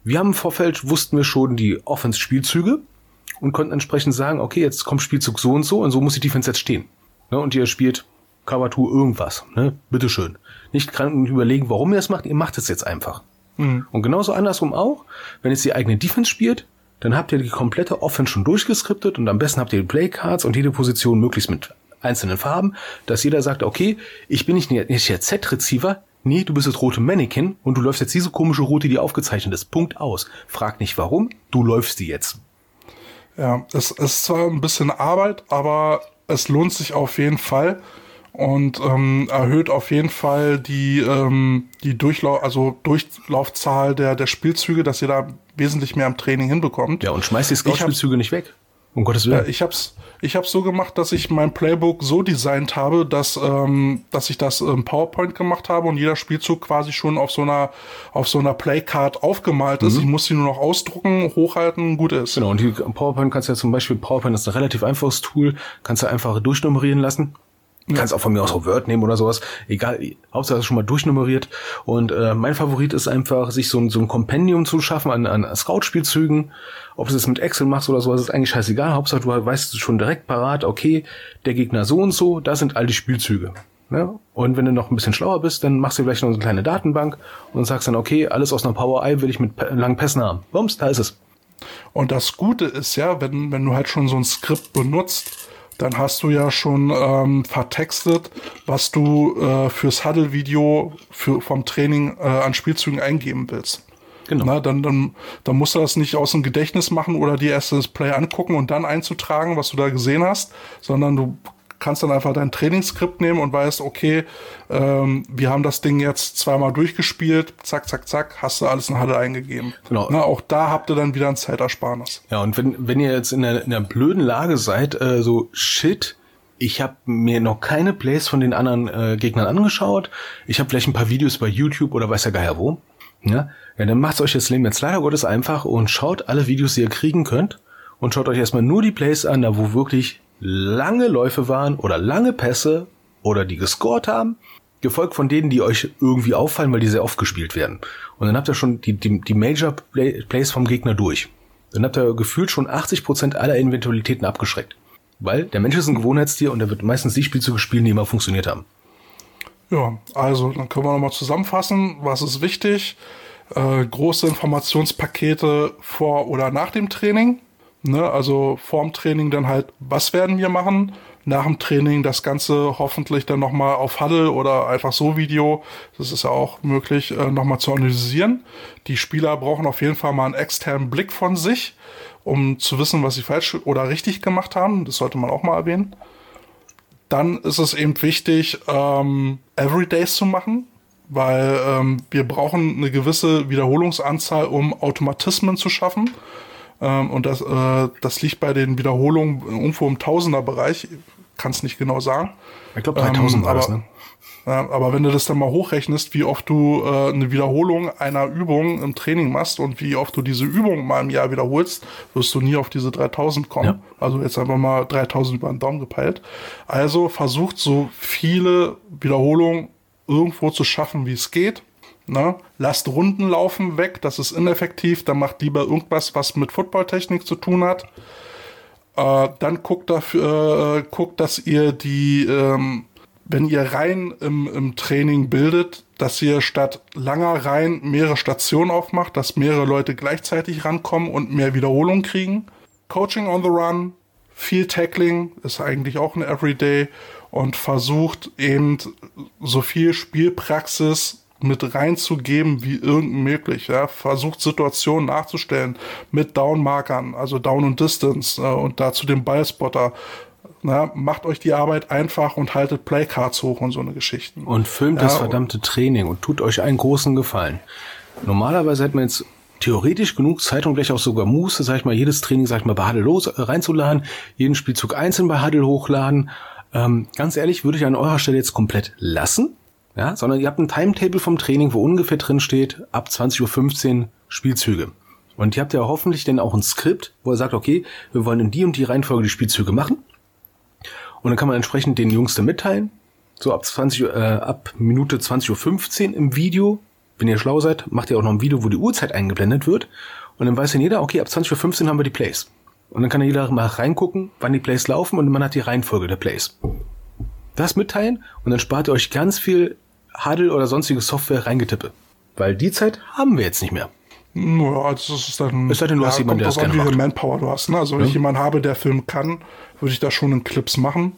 Wir haben im Vorfeld, wussten wir schon die Offense-Spielzüge und konnten entsprechend sagen, okay, jetzt kommt Spielzug so und so muss die Defense jetzt stehen. Ne? Und ihr spielt Cover 2 irgendwas. Ne? Bitteschön. Nicht krank überlegen, warum ihr das macht, ihr macht es jetzt einfach. Mhm. Und genauso andersrum auch, wenn jetzt die eigene Defense spielt, dann habt ihr die komplette Offense schon durchgeskriptet und am besten habt ihr die Playcards und jede Position möglichst mit einzelnen Farben, dass jeder sagt, okay, ich bin nicht der Z-Receiver, nee, du bist das rote Mannequin und du läufst jetzt diese komische Route, die aufgezeichnet ist. Punkt aus. Frag nicht warum, du läufst die jetzt. Ja, es ist zwar ein bisschen Arbeit, aber es lohnt sich auf jeden Fall und erhöht auf jeden Fall die Durchlaufzahl der Spielzüge, dass ihr da wesentlich mehr im Training hinbekommt. Ja, und schmeißt die Scout-Spielzüge nicht weg. Um Gottes Willen. Ich hab's so gemacht, dass ich mein Playbook so designt habe, dass ich das im PowerPoint gemacht habe und jeder Spielzug quasi schon auf so einer Playcard aufgemalt ist. Ich muss sie nur noch ausdrucken, hochhalten, gut ist. Genau, und die PowerPoint kannst du ja zum Beispiel, PowerPoint ist ein relativ einfaches Tool, kannst du einfach durchnummerieren lassen. Du kannst auch von mir aus auch Word nehmen oder sowas. Egal, Hauptsache ist schon mal durchnummeriert. Und mein Favorit ist einfach, sich so ein Kompendium zu schaffen an Scout-Spielzügen. Ob du es mit Excel machst oder sowas, ist eigentlich scheißegal. Hauptsache du weißt schon direkt parat, okay, der Gegner so und so, das sind all die Spielzüge. Ne? Und wenn du noch ein bisschen schlauer bist, dann machst du vielleicht noch eine kleine Datenbank und sagst dann, okay, alles aus einer Power AI will ich mit langen Pässen haben. Bums, da ist es. Und das Gute ist ja, wenn du halt schon so ein Skript benutzt, dann hast du ja schon vertextet, was du fürs Huddle-Video vom Training an Spielzügen eingeben willst. Genau. Na, dann musst du das nicht aus dem Gedächtnis machen oder dir erst das Play angucken und dann einzutragen, was du da gesehen hast, sondern du kannst dann einfach dein Trainingsskript nehmen und weißt, okay, wir haben das Ding jetzt zweimal durchgespielt, zack, zack, zack, hast du alles in Huddle eingegeben. Genau. Na, auch da habt ihr dann wieder ein Zeitersparnis. Ja, und wenn ihr jetzt in einer blöden Lage seid, ich habe mir noch keine Plays von den anderen Gegnern angeschaut, ich habe vielleicht ein paar Videos bei YouTube oder weiß der Geier wo, ja, dann macht euch das Leben jetzt leider Gottes einfach und schaut alle Videos, die ihr kriegen könnt und schaut euch erstmal nur die Plays an, da wo wirklich lange Läufe waren oder lange Pässe oder die gescored haben, gefolgt von denen, die euch irgendwie auffallen, weil die sehr oft gespielt werden. Und dann habt ihr schon die Major Plays vom Gegner durch. Dann habt ihr gefühlt schon 80% aller Eventualitäten abgeschreckt. Weil der Mensch ist ein Gewohnheitstier und er wird meistens die Spielzüge spielen, die immer funktioniert haben. Ja, also dann können wir nochmal zusammenfassen. Was ist wichtig? Große Informationspakete vor oder nach dem Training. Ne, also vorm Training dann halt, was werden wir machen? Nach dem Training das Ganze hoffentlich dann nochmal auf Huddle oder einfach so Video, das ist ja auch möglich, nochmal zu analysieren. Die Spieler brauchen auf jeden Fall mal einen externen Blick von sich, um zu wissen, was sie falsch oder richtig gemacht haben. Das sollte man auch mal erwähnen. Dann ist es eben wichtig, Everydays zu machen, weil wir brauchen eine gewisse Wiederholungsanzahl, um Automatismen zu schaffen. Und das liegt bei den Wiederholungen irgendwo im Tausenderbereich. Kann es nicht genau sagen. Ich glaube 3000 war das, ne? Aber wenn du das dann mal hochrechnest, wie oft du eine Wiederholung einer Übung im Training machst und wie oft du diese Übung mal im Jahr wiederholst, wirst du nie auf diese 3000 kommen. Ja. Also jetzt einfach mal 3000 über den Daumen gepeilt. Also versucht so viele Wiederholungen irgendwo zu schaffen, wie es geht. Ne? Lasst Runden laufen weg, das ist ineffektiv, dann macht lieber irgendwas, was mit Footballtechnik zu tun hat. Dann guckt, dass ihr wenn ihr Reihen im Training bildet, dass ihr statt langer Reihen mehrere Stationen aufmacht, dass mehrere Leute gleichzeitig rankommen und mehr Wiederholung kriegen. Coaching on the Run, viel Tackling, ist eigentlich auch ein Everyday und versucht eben so viel Spielpraxis mit reinzugeben wie irgend möglich. Ja? Versucht Situationen nachzustellen mit Downmarkern, also Down und Distance und dazu den Ballspotter. Na, macht euch die Arbeit einfach und haltet Playcards hoch und so eine Geschichten. Und filmt das verdammte Training und tut euch einen großen Gefallen. Normalerweise hätte man jetzt theoretisch genug Zeit und vielleicht auch sogar Muße, sag ich mal, jedes Training, sag ich mal, bei Huddle reinzuladen, jeden Spielzug einzeln bei Huddle hochladen. Ganz ehrlich, würde ich an eurer Stelle jetzt komplett lassen. Ja, sondern ihr habt ein Timetable vom Training, wo ungefähr drin steht, ab 20:15 Uhr Spielzüge. Und ihr habt ja hoffentlich dann auch ein Skript, wo ihr sagt, okay, wir wollen in die und die Reihenfolge die Spielzüge machen. Und dann kann man entsprechend den Jungs dann mitteilen, so ab Minute 20:15 Uhr im Video wenn ihr schlau seid, macht ihr auch noch ein Video, wo die Uhrzeit eingeblendet wird. Und dann weiß dann jeder, okay, ab 20:15 Uhr haben wir die Plays. Und dann kann ja jeder mal reingucken, wann die Plays laufen und man hat die Reihenfolge der Plays. Das mitteilen und dann spart ihr euch ganz viel Huddle oder sonstige Software reingetippe. Weil die Zeit haben wir jetzt nicht mehr. Ja, also das ist dann... Es sei denn, du hast jemanden, der das gerne macht. Wie viel Manpower du hast, ne? Also wenn ich jemanden habe, der filmen kann, würde ich das schon in Clips machen.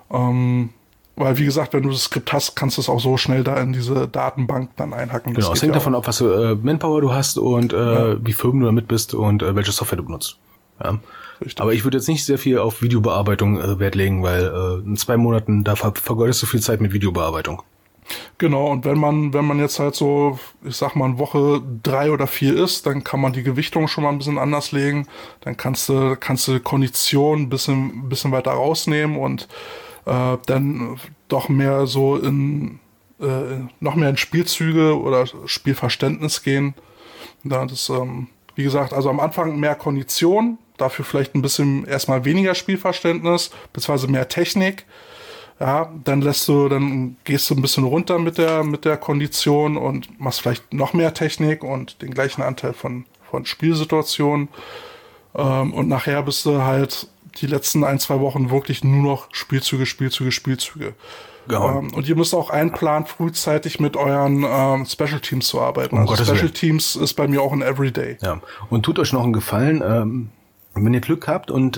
Weil, wie gesagt, wenn du das Skript hast, kannst du es auch so schnell da in diese Datenbank dann einhacken. Genau, es hängt davon ab, was für Manpower du hast und wie firm du damit bist und welche Software du benutzt. Ja. Aber ich würde jetzt nicht sehr viel auf Videobearbeitung Wert legen, weil in 2 Monaten, da vergeudest du viel Zeit mit Videobearbeitung. Genau, und wenn man jetzt halt so, ich sag mal, in Woche 3 oder 4 ist, dann kann man die Gewichtung schon mal ein bisschen anders legen. Dann kannst du Kondition ein bisschen weiter rausnehmen und dann doch mehr so noch mehr in Spielzüge oder Spielverständnis gehen. Da das, wie gesagt, also am Anfang mehr Kondition, dafür vielleicht ein bisschen erstmal weniger Spielverständnis, beziehungsweise mehr Technik. Ja, dann gehst du ein bisschen runter mit der Kondition und machst vielleicht noch mehr Technik und den gleichen Anteil von Spielsituationen. Und nachher bist du halt die letzten 1-2 Wochen wirklich nur noch Spielzüge. Ja. Und ihr müsst auch einplanen, frühzeitig mit euren Special Teams zu arbeiten. Also Special Teams ist bei mir auch ein Everyday. Ja. Und tut euch noch einen Gefallen, wenn ihr Glück habt und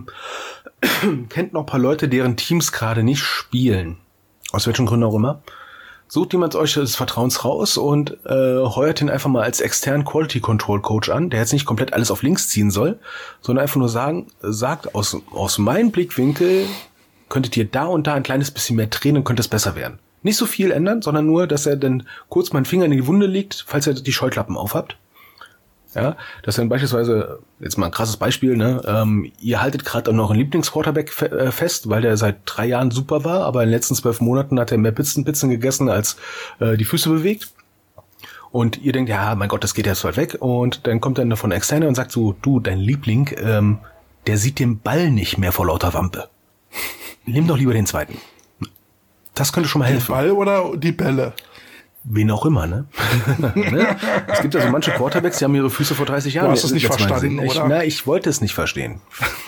kennt noch ein paar Leute, deren Teams gerade nicht spielen. Aus welchen Gründen auch immer. Sucht jemand euch des Vertrauens raus und heuert ihn einfach mal als externen Quality Control Coach an, der jetzt nicht komplett alles auf links ziehen soll, sondern einfach nur sagt, aus meinem Blickwinkel könntet ihr da und da ein kleines bisschen mehr drehen und könnte es besser werden. Nicht so viel ändern, sondern nur, dass er dann kurz meinen Finger in die Wunde legt, falls ihr die Scheuklappen aufhabt. Ja, dass dann beispielsweise, jetzt mal ein krasses Beispiel, ne, ihr haltet gerade noch einen Lieblingsquarterback fest, weil der seit 3 Jahren super war, aber in den letzten 12 Monaten hat er mehr Pizzen gegessen, als die Füße bewegt. Und ihr denkt, ja, mein Gott, das geht jetzt weit weg. Und dann kommt dann von Externer und sagt so, du, dein Liebling, der sieht den Ball nicht mehr vor lauter Wampe. Nimm doch lieber den zweiten. Das könnte schon mal helfen. Den Ball oder die Bälle? Wen auch immer, ne? Ne? Es gibt ja so manche Quarterbacks, die haben ihre Füße vor 30 Jahren. Du hast es nicht verstanden, oder? Ich wollte es nicht verstehen.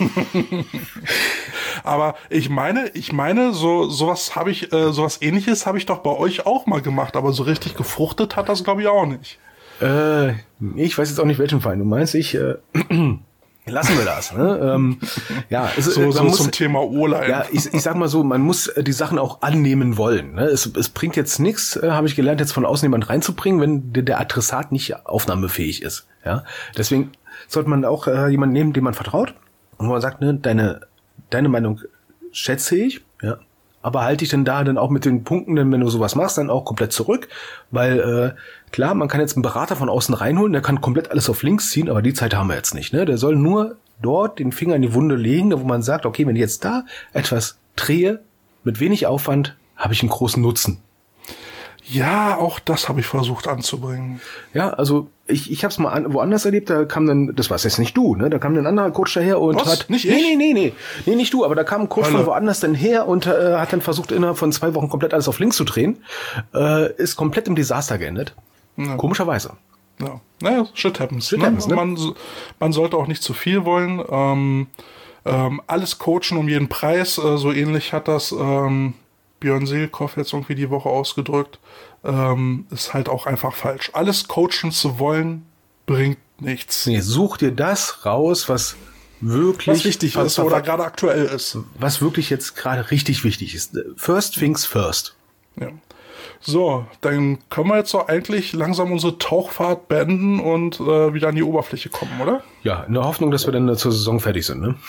Aber ich meine, sowas Ähnliches habe ich doch bei euch auch mal gemacht, aber so richtig gefruchtet hat das, glaube ich, auch nicht. Ich weiß jetzt auch nicht, welchen Verein du meinst. Lassen wir das. Ne? Ja, zum Thema O-Line. Ja, ich sag mal so, man muss die Sachen auch annehmen wollen. Ne? Es bringt jetzt nichts, habe ich gelernt, jetzt von außen jemand reinzubringen, wenn der Adressat nicht aufnahmefähig ist. Ja, deswegen sollte man auch jemanden nehmen, dem man vertraut und wo man sagt, ne, deine Meinung schätze ich, ja, aber halte ich denn da dann auch mit den Punkten, denn wenn du sowas machst, dann auch komplett zurück, weil klar, man kann jetzt einen Berater von außen reinholen, der kann komplett alles auf links ziehen, aber die Zeit haben wir jetzt nicht. Ne? Der soll nur dort den Finger in die Wunde legen, wo man sagt, okay, wenn ich jetzt da etwas drehe, mit wenig Aufwand, habe ich einen großen Nutzen. Ja, auch das habe ich versucht anzubringen. Ja, also ich habe es mal woanders erlebt, da kam dann, das war jetzt nicht du, ne? Da kam dann ein anderer Coach daher und hat... Nicht ich? Nee, nicht du, aber da kam ein Coach von woanders dann her und hat dann versucht, innerhalb von 2 Wochen komplett alles auf links zu drehen. Ist komplett im Desaster geendet. Ja. Komischerweise. Ja, naja, shit happens. Shit happens, ne? Man sollte auch nicht zu viel wollen. Alles coachen um jeden Preis, so ähnlich hat das Björn Seelkoff jetzt irgendwie die Woche ausgedrückt, ist halt auch einfach falsch. Alles coachen zu wollen, bringt nichts. Nee, such dir das raus, was wichtig ist oder gerade aktuell ist. Was wirklich jetzt gerade richtig wichtig ist. First things first. Ja. So, dann können wir jetzt doch eigentlich langsam unsere Tauchfahrt beenden und wieder an die Oberfläche kommen, oder? Ja, in der Hoffnung, dass wir dann zur Saison fertig sind, ne?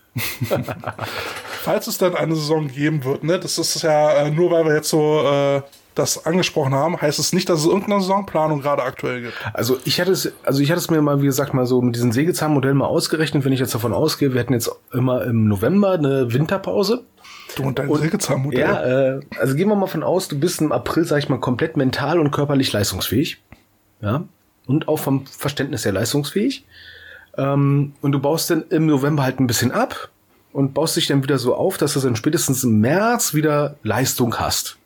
Falls es dann eine Saison geben wird, ne? Das ist ja nur, weil wir jetzt so das angesprochen haben, heißt es nicht, dass es irgendeine Saisonplanung gerade aktuell gibt. Also ich hatte es mir mal, wie gesagt, mal so mit diesem Sägezahnmodell mal ausgerechnet, wenn ich jetzt davon ausgehe, wir hätten jetzt immer im November eine Winterpause. Du und dein Sägezahnmodell. Ja, also gehen wir mal von aus, du bist im April, sag ich mal, komplett mental und körperlich leistungsfähig. Ja. Und auch vom Verständnis her leistungsfähig. Und du baust dann im November halt ein bisschen ab und baust dich dann wieder so auf, dass du dann spätestens im März wieder Leistung hast.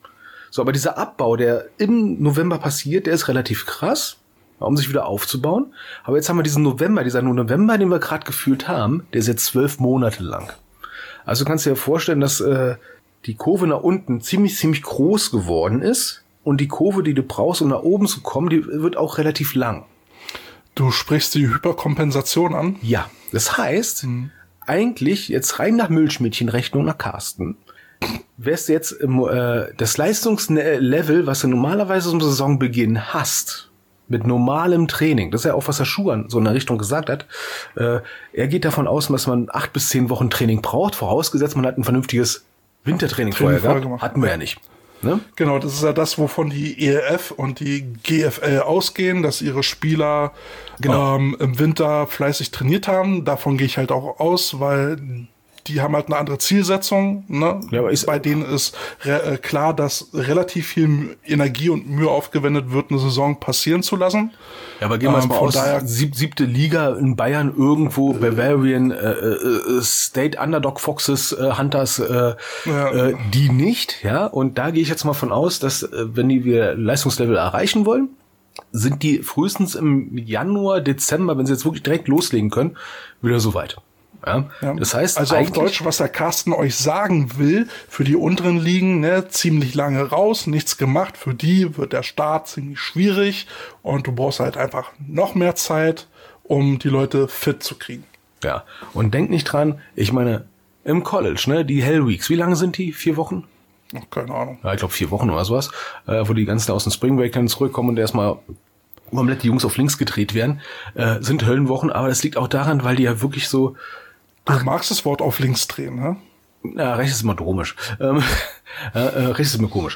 So, aber dieser Abbau, der im November passiert, der ist relativ krass, um sich wieder aufzubauen. Aber jetzt haben wir dieser November, den wir gerade gefühlt haben, der ist jetzt 12 Monate lang. Also kannst du dir vorstellen, dass die Kurve nach unten ziemlich groß geworden ist und die Kurve, die du brauchst, um nach oben zu kommen, die wird auch relativ lang. Du sprichst die Hyperkompensation an? Ja, das heißt, eigentlich jetzt rein nach Milchmädchenrechnung nach Carsten, wärst du jetzt das Leistungslevel, was du normalerweise zum Saisonbeginn hast, mit normalem Training, das ist ja auch, was der Schuhan so in der Richtung gesagt hat, er geht davon aus, dass man 8 bis 10 Wochen Training braucht, vorausgesetzt man hat ein vernünftiges Wintertraining vorher gehabt. Hatten wir ja nicht. Ne? Genau, das ist ja das, wovon die ELF und die GFL ausgehen, dass ihre Spieler im Winter fleißig trainiert haben. Davon gehe ich halt auch aus, weil die haben halt eine andere Zielsetzung. Ne? Ja, aber bei denen ist klar, dass relativ viel Energie und Mühe aufgewendet wird, eine Saison passieren zu lassen. Ja, aber gehen wir mal aus, siebte Liga in Bayern irgendwo, Bavarian, State Underdog Foxes, Hunters, die nicht, ja. Und da gehe ich jetzt mal von aus, dass wenn wir Leistungslevel erreichen wollen, sind die frühestens im Januar, Dezember, wenn sie jetzt wirklich direkt loslegen können, wieder soweit. Ja. Das heißt, also auf Deutsch, was der Carsten euch sagen will, für die unteren Ligen, ne, ziemlich lange raus, nichts gemacht. Für die wird der Start ziemlich schwierig und du brauchst halt einfach noch mehr Zeit, um die Leute fit zu kriegen. Ja, und denk nicht dran, ich meine, im College, ne, die Hell Weeks, wie lange sind die? 4 Wochen? Keine Ahnung. Ja, ich glaube 4 Wochen oder sowas, wo die ganzen aus dem Spring Break dann zurückkommen und erstmal komplett die Jungs auf links gedreht werden, sind Höllenwochen, aber das liegt auch daran, weil die ja wirklich so. Du magst das Wort auf links drehen, ne? Ja, rechts ist immer komisch. Rechts ist immer komisch.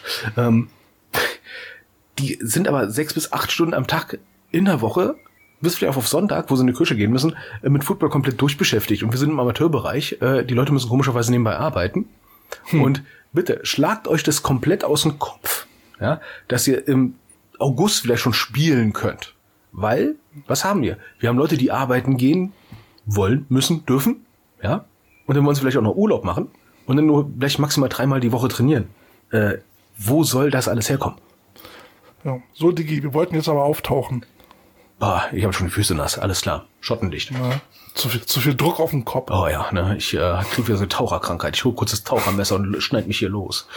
Die sind aber 6 bis 8 Stunden am Tag in der Woche, bis vielleicht auch auf Sonntag, wo sie in die Kirche gehen müssen, mit Football komplett durchbeschäftigt. Und wir sind im Amateurbereich. Die Leute müssen komischerweise nebenbei arbeiten. Und bitte, schlagt euch das komplett aus dem Kopf, ja, dass ihr im August vielleicht schon spielen könnt. Weil, was haben wir? Wir haben Leute, die arbeiten gehen wollen, müssen, dürfen. Ja, und dann wollen sie vielleicht auch noch Urlaub machen und dann nur vielleicht maximal 3-mal die Woche trainieren. Wo soll das alles herkommen? Ja, so Digi, wir wollten jetzt aber auftauchen. Ich habe schon die Füße nass, alles klar. Schottendicht. Ja, zu viel Druck auf den Kopf. Oh ja, ne, ich kriege wieder so eine Taucherkrankheit. Ich hole kurz das Tauchermesser und schneid mich hier los.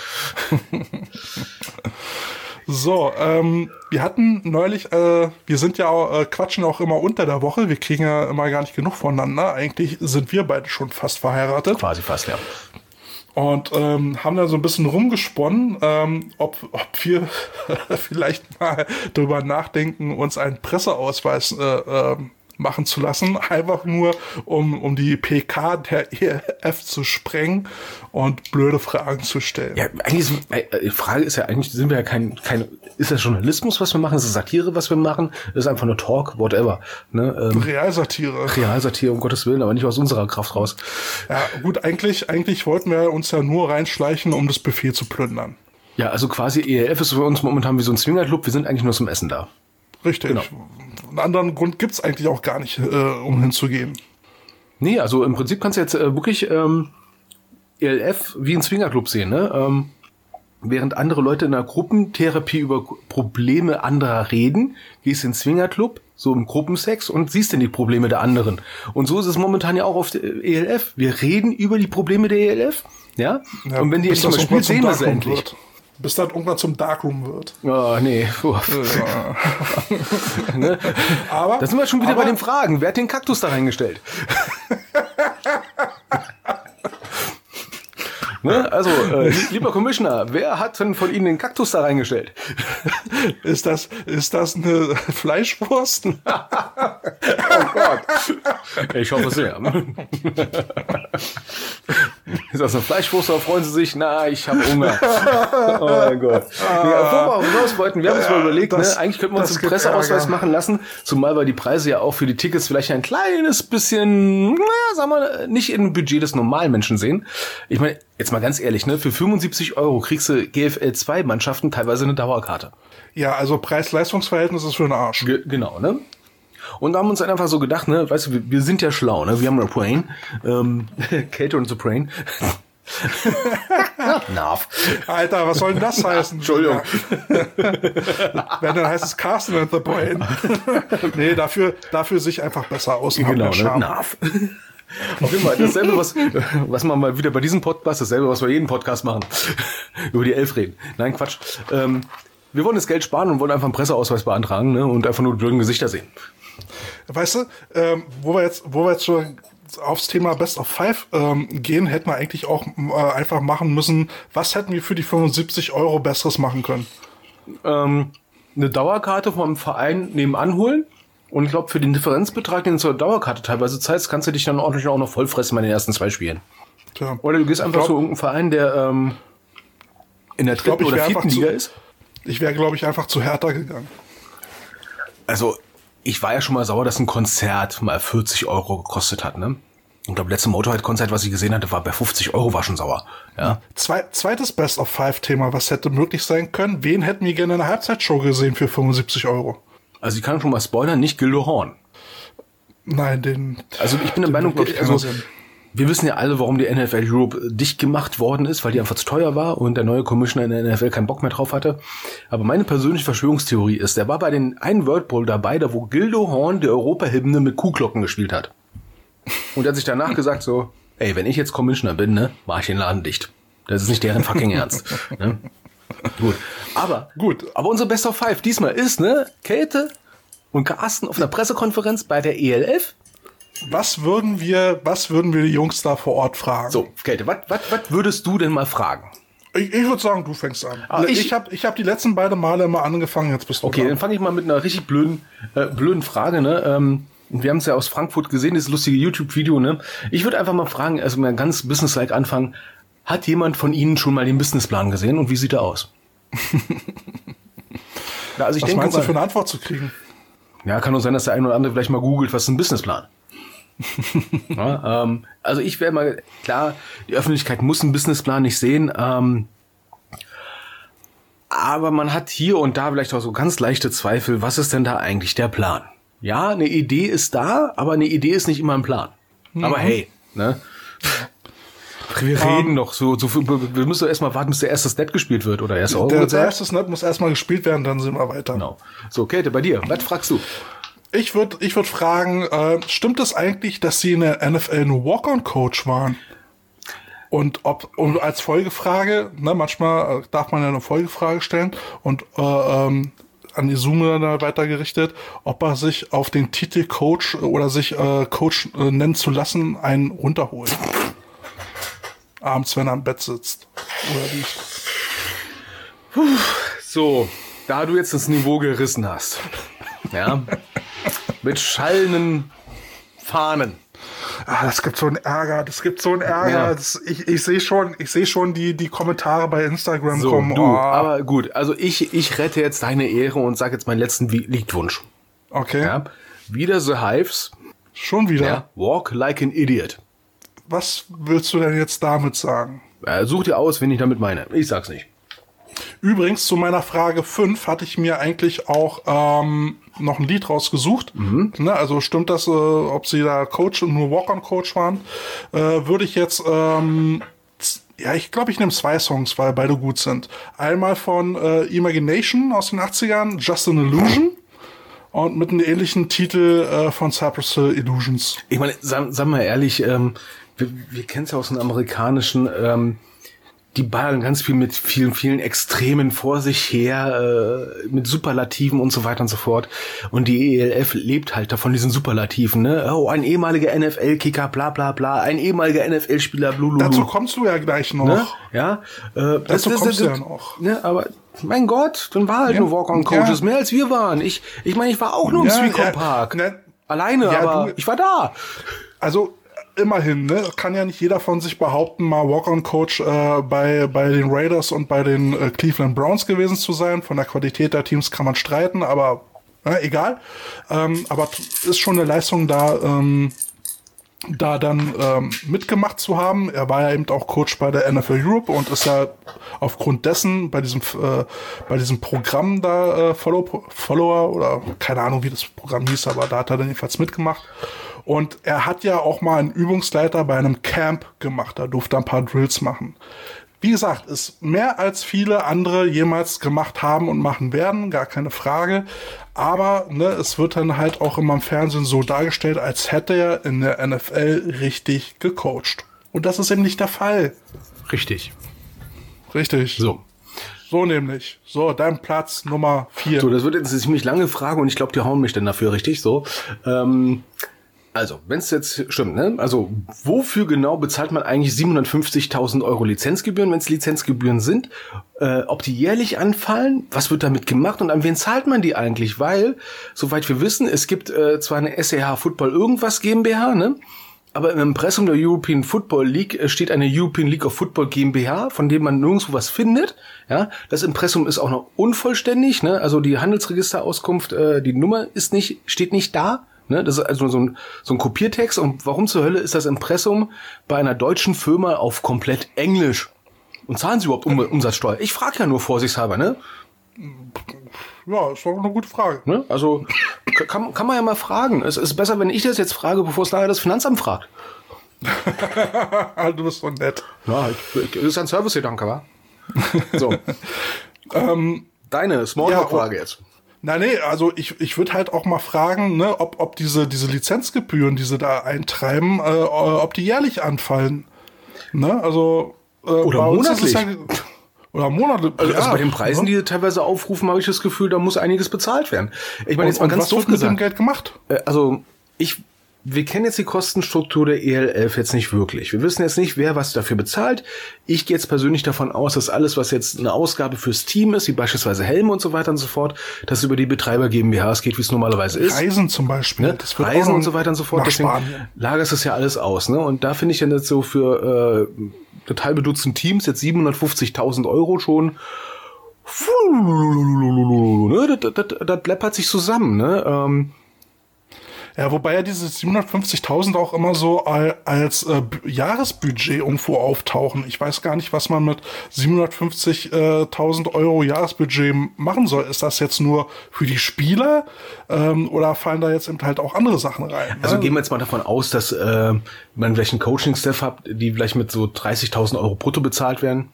So, wir hatten neulich, wir sind ja quatschen auch immer unter der Woche, wir kriegen ja immer gar nicht genug voneinander. Eigentlich sind wir beide schon fast verheiratet. Quasi fast, ja. Und haben da so ein bisschen rumgesponnen, ob wir vielleicht mal drüber nachdenken, uns einen Presseausweis machen zu lassen, einfach nur um die PK der ELF zu sprengen und blöde Fragen zu stellen. Ja, eigentlich die Frage ist ja eigentlich, sind wir ja kein ist das Journalismus, was wir machen, ist das Satire, was wir machen, ist einfach nur Talk, whatever. Ne? Realsatire, um Gottes Willen, aber nicht aus unserer Kraft raus. Ja, gut, eigentlich wollten wir uns ja nur reinschleichen, um das Buffet zu plündern. Ja, also quasi ELF ist für uns momentan wie so ein Swingerclub, wir sind eigentlich nur zum Essen da. Richtig. Genau. Einen anderen Grund gibt's eigentlich auch gar nicht, um hinzugehen. Nee, also im Prinzip kannst du jetzt wirklich ELF wie ein Swingerclub sehen, ne? Während andere Leute in einer Gruppentherapie über Probleme anderer reden, gehst in den Swingerclub, so im Gruppensex und siehst dann die Probleme der anderen. Und so ist es momentan ja auch auf der ELF. Wir reden über die Probleme der ELF, ja? Und wenn die jetzt mal spielt, sehen wir sie endlich. Wird. Bis das irgendwann zum Darkroom wird. Oh, nee. Ja. Ne? Aber, da sind wir schon wieder bei den Fragen. Wer hat den Kaktus da reingestellt? Ne? Also, lieber Commissioner, wer hat denn von Ihnen den Kaktus da reingestellt? Ist das eine Fleischwurst? Oh Gott. Ich hoffe sehr. Ist das eine Fleischwurst, oder freuen Sie sich? Na, ich habe Hunger. Oh mein Gott. Ja, wo wir auch hinaus wollten, wir haben uns mal überlegt, ne? Eigentlich könnten wir uns einen Presseausweis machen lassen, zumal weil die Preise ja auch für die Tickets vielleicht ein kleines bisschen, sagen wir, nicht im Budget des normalen Menschen sehen. Ich meine, jetzt mal ganz ehrlich, ne? Für 75 € kriegst du GFL 2 Mannschaften teilweise eine Dauerkarte. Ja, also Preis-Leistungs-Verhältnis ist für den Arsch. Genau, ne? Und da haben wir uns dann einfach so gedacht, ne, weißt du, wir sind ja schlau, ne? Wir haben eine Brain, Kate und the Brain. Narf. Alter, was soll denn das heißen? Entschuldigung. Wenn, dann heißt es Carsten and the Brain. Nee, dafür sich einfach besser aus. Genau, ne? Narf. Auf jeden Fall dasselbe, was man mal wieder bei diesem Podcast, dasselbe, was wir jeden Podcast machen. Über die 11 reden. Nein, Quatsch. Wir wollen das Geld sparen und wollen einfach einen Presseausweis beantragen, ne? Und einfach nur die blöden Gesichter sehen. Weißt du, wo wir jetzt schon aufs Thema Best of Five gehen, hätten wir eigentlich auch einfach machen müssen, was hätten wir für die 75 € Besseres machen können? Eine Dauerkarte vom Verein nebenan holen. Und ich glaube, für den Differenzbetrag, den du zur Dauerkarte teilweise zahlst, kannst du dich dann ordentlich auch noch vollfressen bei den ersten 2 Spielen. Tja. Oder du gehst einfach zu irgendeinem Verein, der in der 3. oder 4. Liga ist. Ich wäre, glaube ich, einfach zu Hertha gegangen. Also, ich war ja schon mal sauer, dass ein Konzert mal 40 € gekostet hat, ne? Ich glaube, letzte Motorhead-Konzert, was ich gesehen hatte, war bei 50 €, war schon sauer. Ja. Zweites Best of Five-Thema, was hätte möglich sein können? Wen hätten wir gerne in der Halbzeitshow gesehen für 75 €? Also ich kann schon mal spoilern, nicht Gildo Horn. Nein, Also ich bin der Meinung, wir wissen ja alle, warum die NFL Europe dicht gemacht worden ist, weil die einfach zu teuer war und der neue Commissioner in der NFL keinen Bock mehr drauf hatte. Aber meine persönliche Verschwörungstheorie ist, der war bei den einen World Bowl dabei, da wo Gildo Horn die Europahymne mit Kuhglocken gespielt hat. Und er hat sich danach gesagt so, ey, wenn ich jetzt Commissioner bin, ne, mach ich den Laden dicht. Das ist nicht deren fucking Ernst. Ne? Gut. Aber unsere Best of Five diesmal ist, ne, Käthe und Carsten auf einer Pressekonferenz bei der ELF. Was würden wir die Jungs da vor Ort fragen? So, Käthe, was würdest du denn mal fragen? Ich würde sagen, du fängst an. Ich hab die letzten beiden Male immer angefangen, jetzt bist du okay, dran. Dann fange ich mal mit einer richtig blöden Frage, ne? Wir haben es ja aus Frankfurt gesehen, dieses lustige YouTube-Video, ne? Ich würde einfach mal fragen, also mal ganz businesslike anfangen. Hat jemand von Ihnen schon mal den Businessplan gesehen und wie sieht er aus? Ja, also was meinst du für eine Antwort zu kriegen? Ja, kann nur sein, dass der eine oder andere vielleicht mal googelt, was ist ein Businessplan? Ja, also ich wäre mal, klar, die Öffentlichkeit muss einen Businessplan nicht sehen, aber man hat hier und da vielleicht auch so ganz leichte Zweifel, was ist denn da eigentlich der Plan? Ja, eine Idee ist da, aber eine Idee ist nicht immer ein Plan. Aber hey, ne? Wir reden noch so wir müssen doch erstmal warten, bis der erste Snap gespielt wird oder erst der erste Snap muss erstmal gespielt werden, dann sind wir weiter. Genau. So, Käthe, bei dir, was fragst du? Ich würd fragen, stimmt es eigentlich, dass sie in der NFL nur Walk-on-Coach waren? Und als Folgefrage, ne, manchmal darf man ja eine Folgefrage stellen und an die Zoom weitergerichtet, ob er sich auf den Titel Coach oder sich Coach nennen zu lassen, einen runterholt. Abends, wenn er am Bett sitzt. Oder liegt. So, da du jetzt das Niveau gerissen hast. Ja. Mit schallenden Fahnen. Das gibt so einen Ärger. Ja. Ich sehe schon die Kommentare bei Instagram so, kommen. Aber gut, also ich rette jetzt deine Ehre und sage jetzt meinen letzten Liedwunsch. Okay. Ja. Wieder The Hives. Schon wieder? Ja. Walk like an idiot. Was willst du denn jetzt damit sagen? Such dir aus, wen ich damit meine. Ich sag's nicht. Übrigens, zu meiner Frage 5 hatte ich mir eigentlich auch noch ein Lied rausgesucht. Ne, also stimmt das, ob sie da Coach und nur Walk-on-Coach waren? Würde ich jetzt, ich glaube, ich nehme 2 Songs, weil beide gut sind. Einmal von Imagination aus den 80ern, Just an Illusion. Und mit einem ähnlichen Titel von Cypress Hill, Illusions. Ich meine, sagen wir ehrlich, wir kennen es ja aus den amerikanischen, die ballern ganz viel mit vielen Extremen vor sich her, mit Superlativen und so weiter und so fort. Und die ELF lebt halt davon, diesen Superlativen, ne? Oh, ein ehemaliger NFL-Kicker, bla bla bla, ein ehemaliger NFL-Spieler, blululu. Dazu kommst du ja gleich noch. Ne? Ja. Dazu kommst du ja noch. Ne? Aber mein Gott, dann war halt nur Walk-on-Coaches, mehr als wir waren. Ich meine, ich war auch nur im Sweetcom Park. Alleine, aber ich war da. Also, immerhin, ne? Kann ja nicht jeder von sich behaupten, mal Walk-on-Coach bei den Raiders und bei den Cleveland Browns gewesen zu sein. Von der Qualität der Teams kann man streiten, aber egal. Aber ist schon eine Leistung da, da dann mitgemacht zu haben. Er war ja eben auch Coach bei der NFL Europe und ist ja aufgrund dessen bei diesem Programm da Follower oder keine Ahnung, wie das Programm hieß, aber da hat er dann jedenfalls mitgemacht. Und er hat ja auch mal einen Übungsleiter bei einem Camp gemacht. Da durfte er ein paar Drills machen. Wie gesagt, ist mehr als viele andere jemals gemacht haben und machen werden, gar keine Frage. Aber ne, es wird dann halt auch immer im Fernsehen so dargestellt, als hätte er in der NFL richtig gecoacht. Und das ist eben nicht der Fall. Richtig. Richtig. So nämlich. So, dein Platz Nummer 4. So, das wird jetzt eine ziemlich lange Frage und ich glaube, die hauen mich dann dafür richtig so. Also, wenn es jetzt stimmt, ne? Also, wofür genau bezahlt man eigentlich 750.000 Euro Lizenzgebühren, wenn es Lizenzgebühren sind? Ob die jährlich anfallen? Was wird damit gemacht? Und an wen zahlt man die eigentlich? Weil, soweit wir wissen, es gibt zwar eine SEH Football irgendwas GmbH, ne? Aber im Impressum der European Football League steht eine European League of Football GmbH, von dem man nirgendwo was findet. Ja, das Impressum ist auch noch unvollständig, ne? Also die Handelsregisterauskunft, die Nummer steht nicht da. Ne, das ist also so ein Kopiertext. Und warum zur Hölle ist das Impressum bei einer deutschen Firma auf komplett Englisch? Und zahlen sie überhaupt Umsatzsteuer? Ich frage ja nur vorsichtshalber, ne? Ja, ist doch eine gute Frage. Ne? Also kann man ja mal fragen. Es ist besser, wenn ich das jetzt frage, bevor es nachher das Finanzamt fragt. Du bist so nett. Ja, das ist ein Servicegedanke, wa? So. Deine Smalltalk-Frage jetzt. Nee, also ich würde halt auch mal fragen, ne, ob diese Lizenzgebühren, die sie da eintreiben, ob die jährlich anfallen. Ne? Also oder monatlich. Oder monatlich. Also bei den Preisen, die teilweise aufrufen, habe ich das Gefühl, da muss einiges bezahlt werden. Ich meine, jetzt mal ganz doof gesagt. Was wird mit dem Geld gemacht? Also wir kennen jetzt die Kostenstruktur der ELF jetzt nicht wirklich. Wir wissen jetzt nicht, wer was dafür bezahlt. Ich gehe jetzt persönlich davon aus, dass alles, was jetzt eine Ausgabe fürs Team ist, wie beispielsweise Helme und so weiter und so fort, dass über die Betreiber GmbHs geht, wie es normalerweise ist. Reisen zum Beispiel. Ne? Das wird Reisen und so weiter und so fort. Deswegen lagerst es ja alles aus. Ne? Und da finde ich dann jetzt so für total bedutzten Teams jetzt 750.000 Euro schon. Das läppert sich zusammen. Ne? Ja, wobei ja diese 750.000 auch immer so als Jahresbudget irgendwo auftauchen. Ich weiß gar nicht, was man mit 750.000 Euro Jahresbudget machen soll. Ist das jetzt nur für die Spieler oder fallen da jetzt eben halt auch andere Sachen rein? Also gehen wir jetzt mal davon aus, dass man vielleicht einen Coaching-Staff hat, die vielleicht mit so 30.000 Euro brutto bezahlt werden.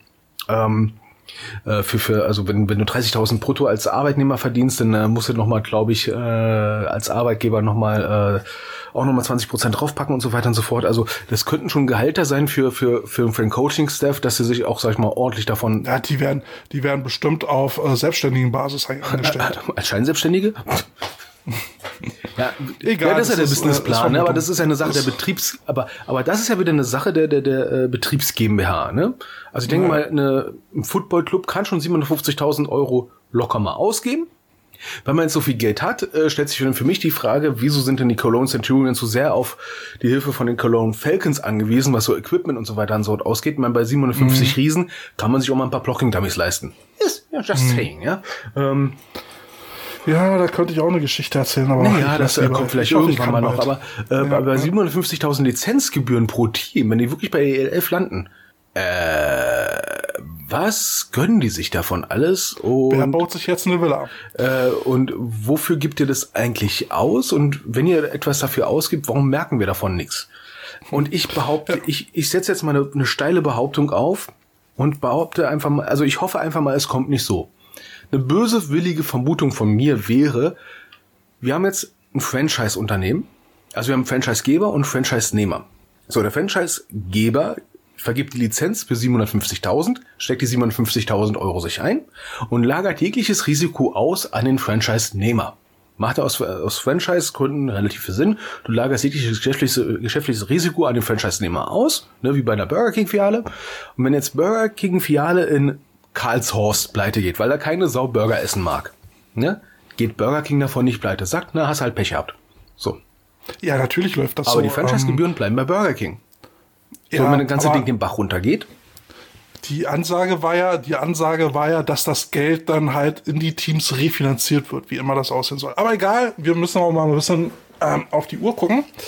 Also wenn du 30.000 brutto als Arbeitnehmer verdienst, dann musst du nochmal, glaube ich, als Arbeitgeber auch nochmal 20% draufpacken und so weiter und so fort. Also das könnten schon Gehälter sein für den Coaching-Staff, dass sie sich auch, sag ich mal, ordentlich davon... Ja, die werden bestimmt auf selbstständigen Basis eingestellt. Als Scheinselbstständige? Ja, egal. Ja, das ist ja der Businessplan, ne? Aber das ist ja eine Sache der aber das ist ja wieder eine Sache der Betriebs GmbH, ne? Also ich denke mal, ein Footballclub kann schon 750.000 Euro locker mal ausgeben. Wenn man jetzt so viel Geld hat, stellt sich für mich die Frage, wieso sind denn die Cologne Centurions so sehr auf die Hilfe von den Cologne Falcons angewiesen, was so Equipment und so weiter und so ausgeht. Ich meine, bei 750 Riesen kann man sich auch mal ein paar Blocking-Dummies leisten. Ist ja just saying, ja. Ja, da könnte ich auch eine Geschichte erzählen, aber ja, das kommt vielleicht irgendwann mal noch. Aber bei 750.000 Lizenzgebühren pro Team, wenn die wirklich bei ELF landen, was gönnen die sich davon alles? Und wer baut sich jetzt eine Villa? Und wofür gibt ihr das eigentlich aus? Und wenn ihr etwas dafür ausgibt, warum merken wir davon nichts? Und ich behaupte, ich setze jetzt mal eine steile Behauptung auf und behaupte einfach mal, also ich hoffe einfach mal, es kommt nicht so. Eine böswillige Vermutung von mir wäre, wir haben jetzt ein Franchise-Unternehmen, also wir haben einen Franchise-Geber und einen Franchise-Nehmer. So, der Franchise-Geber vergibt die Lizenz für 750.000, steckt die 750.000 Euro sich ein und lagert jegliches Risiko aus an den Franchise-Nehmer. Macht er aus Franchise-Gründen relativ viel Sinn. Du lagerst jegliches geschäftliches Risiko an den Franchise-Nehmer aus, ne, wie bei einer Burger King-Filiale. Und wenn jetzt Burger King-Filiale in Karlshorst pleite geht, weil er keine Sau Burger essen mag, ne, geht Burger King davon nicht pleite. Sagt, na, hast halt Pech gehabt. So. Ja, natürlich läuft das aber so. Aber die Franchise-Gebühren bleiben bei Burger King. So, wenn das ganze Ding den Bach runtergeht. Die Ansage war ja, dass das Geld dann halt in die Teams refinanziert wird, wie immer das aussehen soll. Aber egal, wir müssen auch mal ein bisschen auf die Uhr gucken.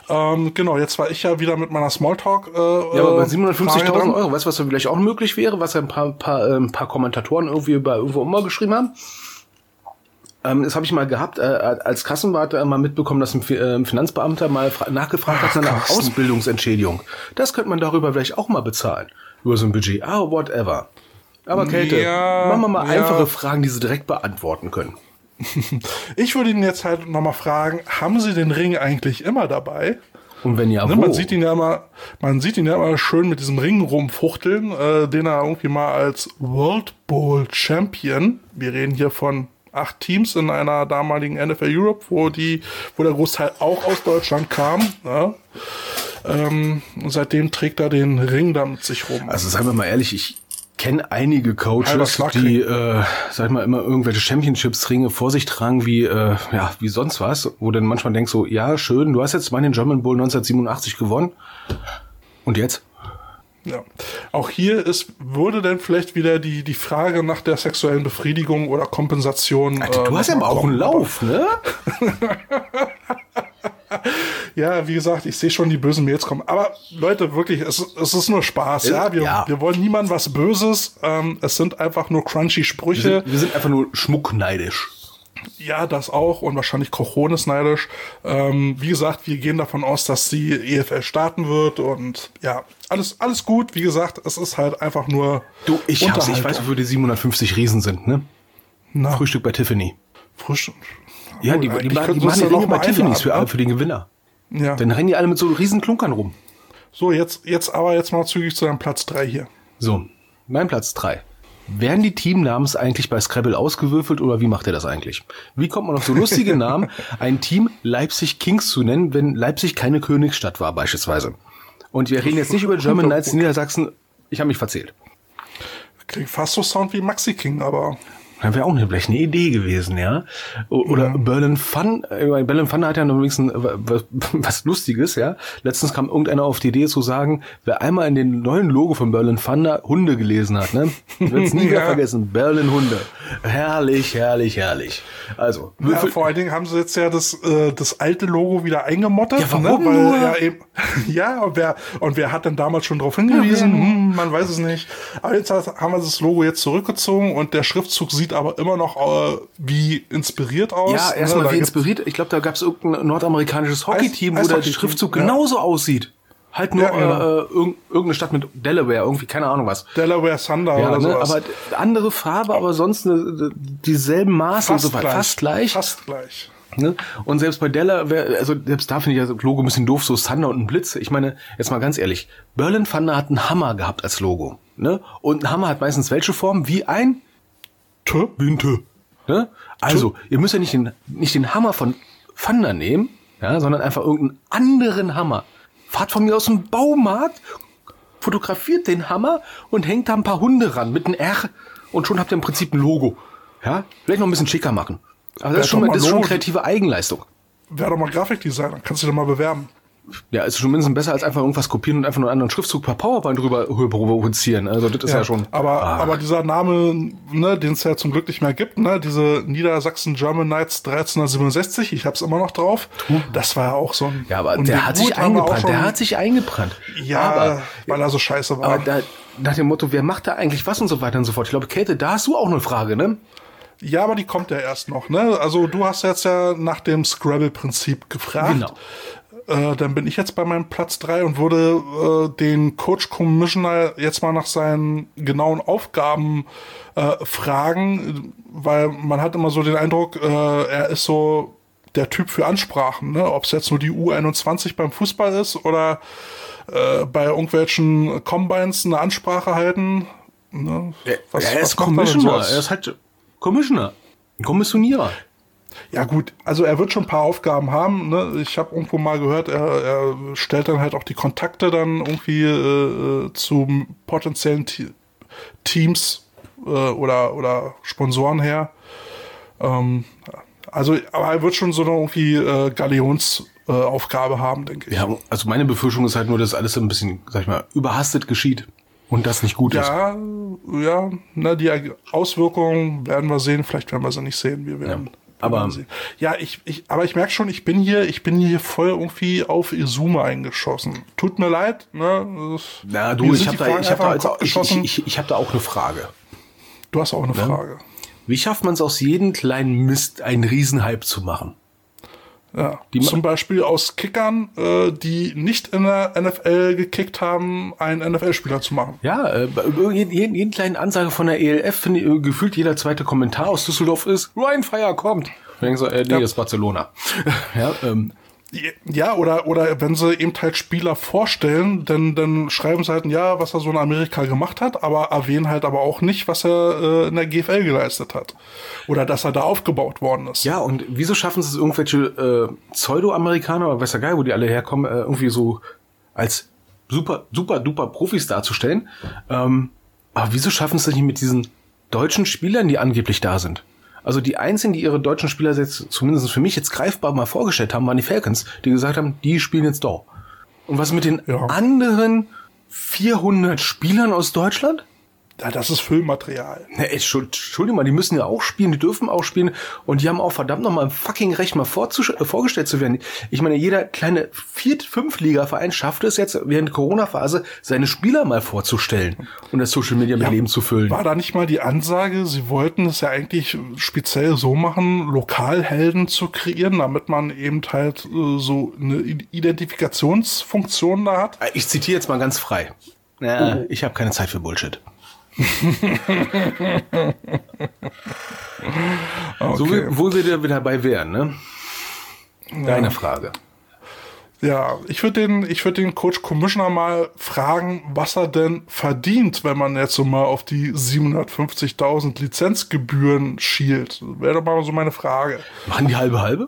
Genau, jetzt war ich ja wieder mit meiner Smalltalk. Ja, aber bei 750.000 Frage Euro, weißt du, was vielleicht auch möglich wäre, was ja ein paar Kommentatoren irgendwie bei irgendwo immer geschrieben haben? Das habe ich mal gehabt, als Kassenwart mal mitbekommen, dass ein Finanzbeamter mal nachgefragt hat nach einer Ausbildungsentschädigung. Das könnte man darüber vielleicht auch mal bezahlen. Über so ein Budget. Whatever. Aber Käthe, machen wir mal einfache Fragen, die Sie direkt beantworten können. Ich würde ihn jetzt halt nochmal fragen, haben Sie den Ring eigentlich immer dabei? Und wenn ja, wo? Man sieht ihn ja immer schön mit diesem Ring rumfuchteln, den er irgendwie mal als World Bowl Champion, wir reden hier von 8 Teams in einer damaligen NFL Europe, wo der Großteil auch aus Deutschland kam. Ja. Und seitdem trägt er den Ring da mit sich rum. Also seien wir mal ehrlich, ich kenne einige Coaches, die, sag ich mal, immer irgendwelche Championships-Ringe vor sich tragen wie sonst was, wo dann manchmal denkst so, ja, schön, du hast jetzt mal den German Bowl 1987 gewonnen. Und jetzt? Ja. Auch hier würde dann vielleicht wieder die Frage nach der sexuellen Befriedigung oder Kompensation. Alter, du hast ja aber auch einen Lauf, ne? Ja, wie gesagt, ich sehe schon die bösen Mails kommen. Aber Leute, wirklich, es ist nur Spaß. Wir wollen niemandem was Böses. Es sind einfach nur crunchy Sprüche. Wir sind einfach nur schmuckneidisch. Ja, das auch und wahrscheinlich Cojones neidisch. Wie gesagt, wir gehen davon aus, dass die EFL starten wird und ja, alles gut. Wie gesagt, es ist halt einfach nur ich weiß, wofür die 750 Riesen sind, ne? Na. Frühstück bei Tiffany. Frühstück? Ja, die machen die Ringe bei Tiffany's für den Gewinner. Ja. Dann rennen die alle mit so riesen Klunkern rum. So, jetzt mal zügig zu deinem Platz 3 hier. So, mein Platz 3. Werden die Teamnamens eigentlich bei Scrabble ausgewürfelt oder wie macht er das eigentlich? Wie kommt man auf so lustige Namen, ein Team Leipzig Kings zu nennen, wenn Leipzig keine Königsstadt war beispielsweise? Und wir reden jetzt nicht über German Knights Niedersachsen. Ich habe mich verzählt. Klingt fast so Sound wie Maxi King, aber... Das wäre auch vielleicht eine Idee gewesen, ja. Oder Berlin Fun. Berlin Fun hat ja noch wenigstens was Lustiges, ja. Letztens kam irgendeiner auf die Idee zu sagen, wer einmal in den neuen Logo von Berlin Fun Hunde gelesen hat, ne, wird es nie mehr vergessen. Berlin Hunde. Herrlich, herrlich, herrlich. Also. Vor allen Dingen haben sie jetzt ja das alte Logo wieder eingemottet. Ja, warum? Ne? Und wer hat denn damals schon darauf hingewiesen? Man weiß es nicht. Aber jetzt haben wir das Logo jetzt zurückgezogen und der Schriftzug sieht aber immer noch wie inspiriert aus. Ja, erstmal wie inspiriert. Ich glaube, da gab es irgendein nordamerikanisches Hockey-Team, wo der Schriftzug genauso aussieht. Halt nur irgendeine Stadt mit Delaware, irgendwie, keine Ahnung was. Delaware Thunder oder sowas. Aber andere Farbe, aber sonst dieselben Maße und so weiter. Fast gleich. Ne? Und selbst bei Delaware, also selbst da finde ich das Logo ein bisschen doof, so Thunder und ein Blitz. Ich meine, jetzt mal ganz ehrlich, Berlin Thunder hat einen Hammer gehabt als Logo. Ne? Und ein Hammer hat meistens welche Form? Wie ein Binte. Ne? Also, ihr müsst ja nicht den Hammer von Thunder nehmen, ja, sondern einfach irgendeinen anderen Hammer. Fahrt von mir aus dem Baumarkt, fotografiert den Hammer und hängt da ein paar Hunde ran mit einem R und schon habt ihr im Prinzip ein Logo. Ja? Vielleicht noch ein bisschen schicker machen. Aber das ist schon kreative Eigenleistung. Wär doch mal Grafikdesigner, kannst du dich doch mal bewerben. Ja, ist schon mindestens besser als einfach irgendwas kopieren und einfach nur einen anderen Schriftzug per PowerPoint drüber provozieren. Also das ist ja schon... Aber dieser Name, ne, den es ja zum Glück nicht mehr gibt, ne, diese Niedersachsen German Knights 1367, ich hab's immer noch drauf, das war ja auch so ein... Ja, aber der hat sich eingebrannt. Ja, weil er so scheiße war. Aber nach dem Motto, wer macht da eigentlich was und so weiter und so fort. Ich glaube, Käthe, da hast du auch eine Frage, ne? Ja, aber die kommt ja erst noch, ne? Also du hast jetzt ja nach dem Scrabble-Prinzip gefragt. Genau. Dann bin ich jetzt bei meinem Platz 3 und würde den Coach Commissioner jetzt mal nach seinen genauen Aufgaben fragen, weil man hat immer so den Eindruck, er ist so der Typ für Ansprachen, ne? Ob es jetzt nur die U21 beim Fußball ist oder bei irgendwelchen Combines eine Ansprache halten. Ne? Er ist Commissioner, er ist halt Commissioner, Kommissionierer. Ja gut, also er wird schon ein paar Aufgaben haben. Ne? Ich habe irgendwo mal gehört, er stellt dann halt auch die Kontakte dann irgendwie zu potenziellen Teams oder Sponsoren her. Aber er wird schon so eine irgendwie Galions-Aufgabe haben, denke ich. Ja, also meine Befürchtung ist halt nur, dass alles ein bisschen, sag ich mal, überhastet geschieht. Und das nicht gut ist. Ja, ne, die Auswirkungen werden wir sehen. Vielleicht werden wir sie nicht sehen. Wir werden Aber ja, aber ich merke schon, ich bin hier voll irgendwie auf Izume eingeschossen. Tut mir leid, ne? Na du, ich habe da auch eine Frage. Du hast auch eine Frage. Wie schafft man es aus jedem kleinen Mist einen Riesenhype zu machen? Ja, zum Beispiel aus Kickern, die nicht in der NFL gekickt haben, einen NFL-Spieler zu machen. Ja, jeden kleinen Ansage von der ELF, finde ich, gefühlt jeder zweite Kommentar aus Düsseldorf ist, Ryan Fire kommt. Und dann so, nee, das ist Barcelona. Ja, oder wenn sie eben halt Spieler vorstellen, dann schreiben sie halt, ja, was er so in Amerika gemacht hat, aber erwähnen halt aber auch nicht, was er in der GFL geleistet hat. Oder dass er da aufgebaut worden ist. Ja, und wieso schaffen sie es, irgendwelche Pseudo-Amerikaner, oder weiß ja geil, wo die alle herkommen, irgendwie so als super, super, duper Profis darzustellen. Aber wieso schaffen sie es nicht mit diesen deutschen Spielern, die angeblich da sind? Also die einzigen, die ihre deutschen Spieler jetzt, zumindest für mich jetzt greifbar mal vorgestellt haben, waren die Falcons, die gesagt haben, die spielen jetzt da. Und was mit den anderen 400 Spielern aus Deutschland? Ja, das ist Füllmaterial. Na, Entschuldigung mal, die müssen ja auch spielen, die dürfen auch spielen und die haben auch verdammt nochmal im fucking Recht mal vorgestellt zu werden. Ich meine, jeder kleine 4-5-Liga-Verein schafft es jetzt während der Corona-Phase, seine Spieler mal vorzustellen und das Social Media mit Leben zu füllen. War da nicht mal die Ansage, sie wollten es ja eigentlich speziell so machen, Lokalhelden zu kreieren, damit man eben halt so eine Identifikationsfunktion da hat? Ich zitiere jetzt mal ganz frei. Ich habe keine Zeit für Bullshit. Okay. So, wo wir da wieder dabei wären, ne? Deine Frage. Ja, ich würde den Coach Commissioner mal fragen, was er denn verdient, wenn man jetzt so mal auf die 750.000 Lizenzgebühren schielt. Wäre doch mal so meine Frage. Machen die halbe?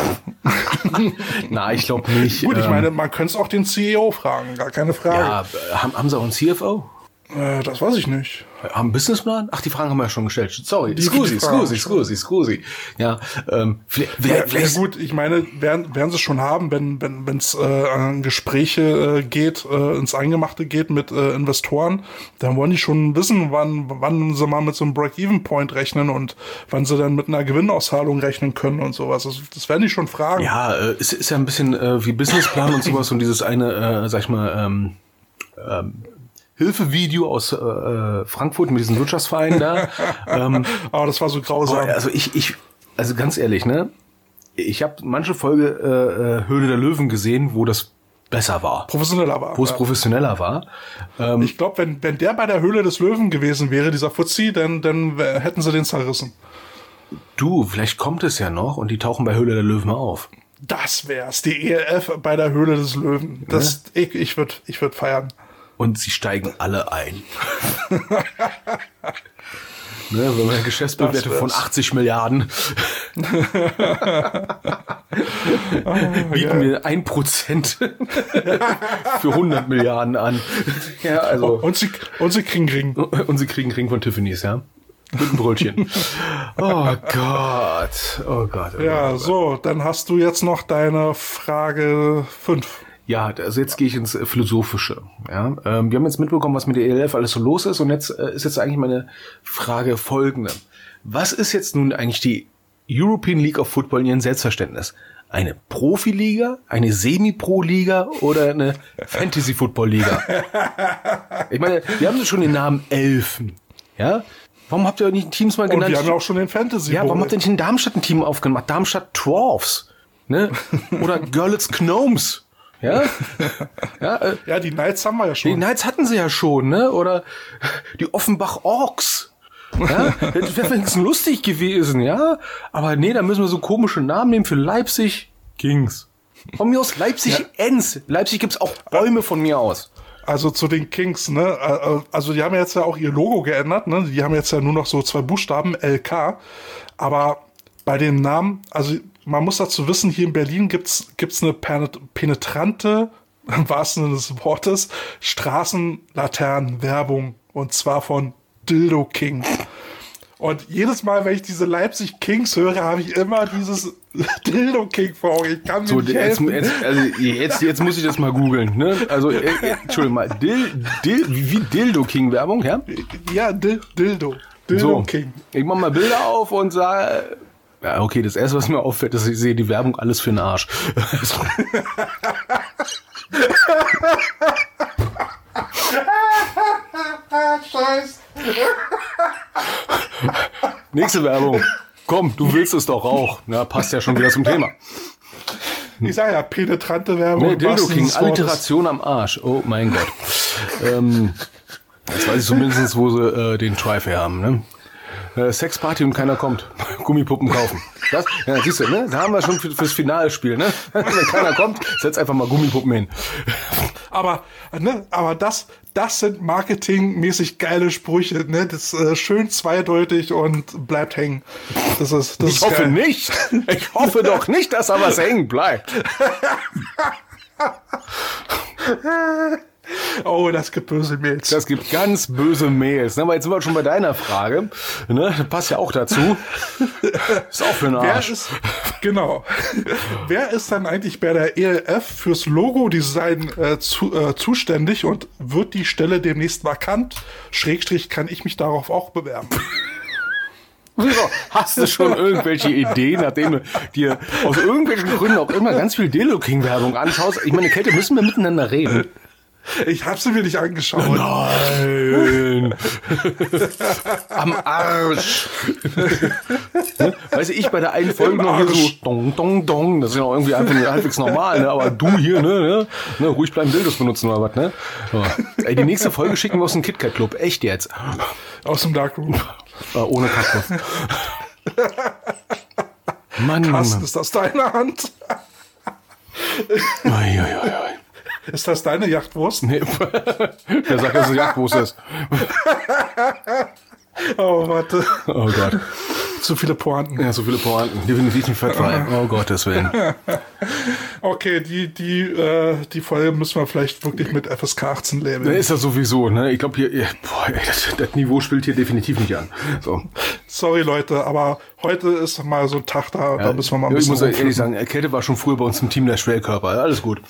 Na, ich glaube nicht. Gut, ich meine, man könnte es auch den CEO fragen, gar keine Frage. Ja, haben sie auch einen CFO? Das weiß ich nicht. Haben einen Businessplan? Ach, die Fragen haben wir ja schon gestellt. Sorry. Scusi. Ja, vielleicht gut, ich meine, werden sie schon haben, wenn es an Gespräche geht, ins Eingemachte geht mit Investoren, dann wollen die schon wissen, wann sie mal mit so einem Break-Even-Point rechnen und wann sie dann mit einer Gewinnauszahlung rechnen können und sowas. Das werden die schon fragen. Ja, es ist ja ein bisschen wie Businessplan und sowas und dieses eine, sag ich mal, Hilfevideo aus Frankfurt mit diesem Wirtschaftsverein da. Aber das war so grausam. Also ganz ehrlich, ne? Ich habe manche Folge Höhle der Löwen gesehen, wo das besser war. Professioneller war. Wo es professioneller war. Ich glaube, wenn der bei der Höhle des Löwen gewesen wäre, dieser Fuzzi, dann hätten sie den zerrissen. Du, vielleicht kommt es ja noch und die tauchen bei Höhle der Löwen auf. Das wär's. Die ELF bei der Höhle des Löwen. Das, ja? Ich würd feiern. Und sie steigen alle ein. Ne, wenn man Geschäftsbewertung von 80 Milliarden bieten wir 1% für Für 100 Milliarden an. Ja, also. Und sie kriegen Ring. Und sie kriegen Ring von Tiffany's, ja. Mit einem Brötchen. Oh Gott. Ja, so, dann hast du jetzt noch deine Frage 5. Ja, also jetzt gehe ich ins Philosophische. Ja, wir haben jetzt mitbekommen, was mit der ELF alles so los ist und jetzt ist jetzt eigentlich meine Frage folgende. Was ist jetzt nun eigentlich die European League of Football in ihrem Selbstverständnis? Eine Profiliga, eine Semi-Pro-Liga oder eine Fantasy-Football-Liga? Ich meine, wir haben schon den Namen Elfen. Ja? Warum habt ihr nicht Teams mal genannt? Und wir haben ja auch schon den Fantasy. Ja, warum habt ihr nicht in Darmstadt ein Team aufgemacht? Darmstadt Dwarfs. Ne? Oder Görlitz Gnomes. Ja? Ja, die Knights haben wir ja schon. Die Knights hatten sie ja schon, ne? Oder die Offenbach Orks. Ja? Das wäre wenigstens lustig gewesen, ja? Aber nee, da müssen wir so komische Namen nehmen für Leipzig Kings. Von mir aus Leipzig Enns. Leipzig gibt's auch Bäume von mir aus. Also zu den Kings, ne? Also die haben jetzt ja auch ihr Logo geändert, ne? Die haben jetzt ja nur noch so 2 Buchstaben, LK. Aber bei den Namen, also man muss dazu wissen, hier in Berlin gibt's eine penetrante, im wahrsten Sinne des Wortes, Straßenlaternenwerbung. Und zwar von Dildo King. Und jedes Mal, wenn ich diese Leipzig Kings höre, habe ich immer dieses Dildo King vor Augen. Ich kann mir nicht helfen. Jetzt muss ich das mal googeln. Ne? Also, Entschuldigung mal. Wie Dildo King Werbung, ja? Ja, Dildo so, King. Ich mach mal Bilder auf und sage... Ja, okay, das erste, was mir auffällt, ist, ich sehe die Werbung alles für den Arsch. Scheiße. Nächste Werbung. Komm, du willst es doch auch. Na, passt ja schon wieder zum Thema. Ich sag ja, penetrante Werbung. Nee, Dildo King, Alliteration am Arsch. Oh mein Gott. Jetzt weiß ich zumindest, wo sie den Try haben, ne? Sexparty und keiner kommt. Gummipuppen kaufen. Das, ja, siehst du, ne? Da haben wir schon fürs Finalspiel, ne? Wenn keiner kommt, setz einfach mal Gummipuppen hin. Aber das sind marketingmäßig geile Sprüche, ne? Das ist schön zweideutig und bleibt hängen. Ich hoffe geil. Nicht. Ich hoffe doch nicht, dass da was hängen bleibt. Oh, das gibt böse Mails. Das gibt ganz böse Mails. Aber jetzt sind wir schon bei deiner Frage. Ne? Das passt ja auch dazu. Ist auch für den Arsch. Wer ist dann eigentlich bei der ELF fürs Logo-Design zuständig und wird die Stelle demnächst vakant? / kann ich mich darauf auch bewerben? Hast du schon irgendwelche Ideen, nachdem du dir aus irgendwelchen Gründen auch immer ganz viel Dildo King Werbung anschaust? Ich meine, Käthe, müssen wir miteinander reden? Ich hab sie mir nicht angeschaut. Nein. Am Arsch. Weißt du, ich bei der einen Folge noch hier so dong, dong, dong. Das ist ja auch irgendwie einfach halbwegs normal, ne? Aber du hier, ne? Ruhig bleiben Dildos benutzen oder was, ne? So. Ey, die nächste Folge schicken wir aus dem KitKat Club. Echt jetzt? Aus dem Darkroom. Ohne Kaktus. Mann, Carsten, ist das deine Hand? Ist das deine Yachtwurst? Nee. Wer sagt, dass es Yachtwurst ist? Oh, warte. Oh Gott. Zu viele Pointen. Ja, so viele Pointen. Definitiv nicht fettfrei. Oh Gottes Willen. Okay, die Folge müssen wir vielleicht wirklich mit FSK 18 labeln. Ist das sowieso, ne? Ich glaube hier, das Niveau spielt hier definitiv nicht an. So. Sorry Leute, aber heute ist mal so ein Tag da müssen wir mal ein bisschen Ich muss ehrlich sagen, Käthe war schon früher bei uns im Team der Schwellkörper. Alles gut.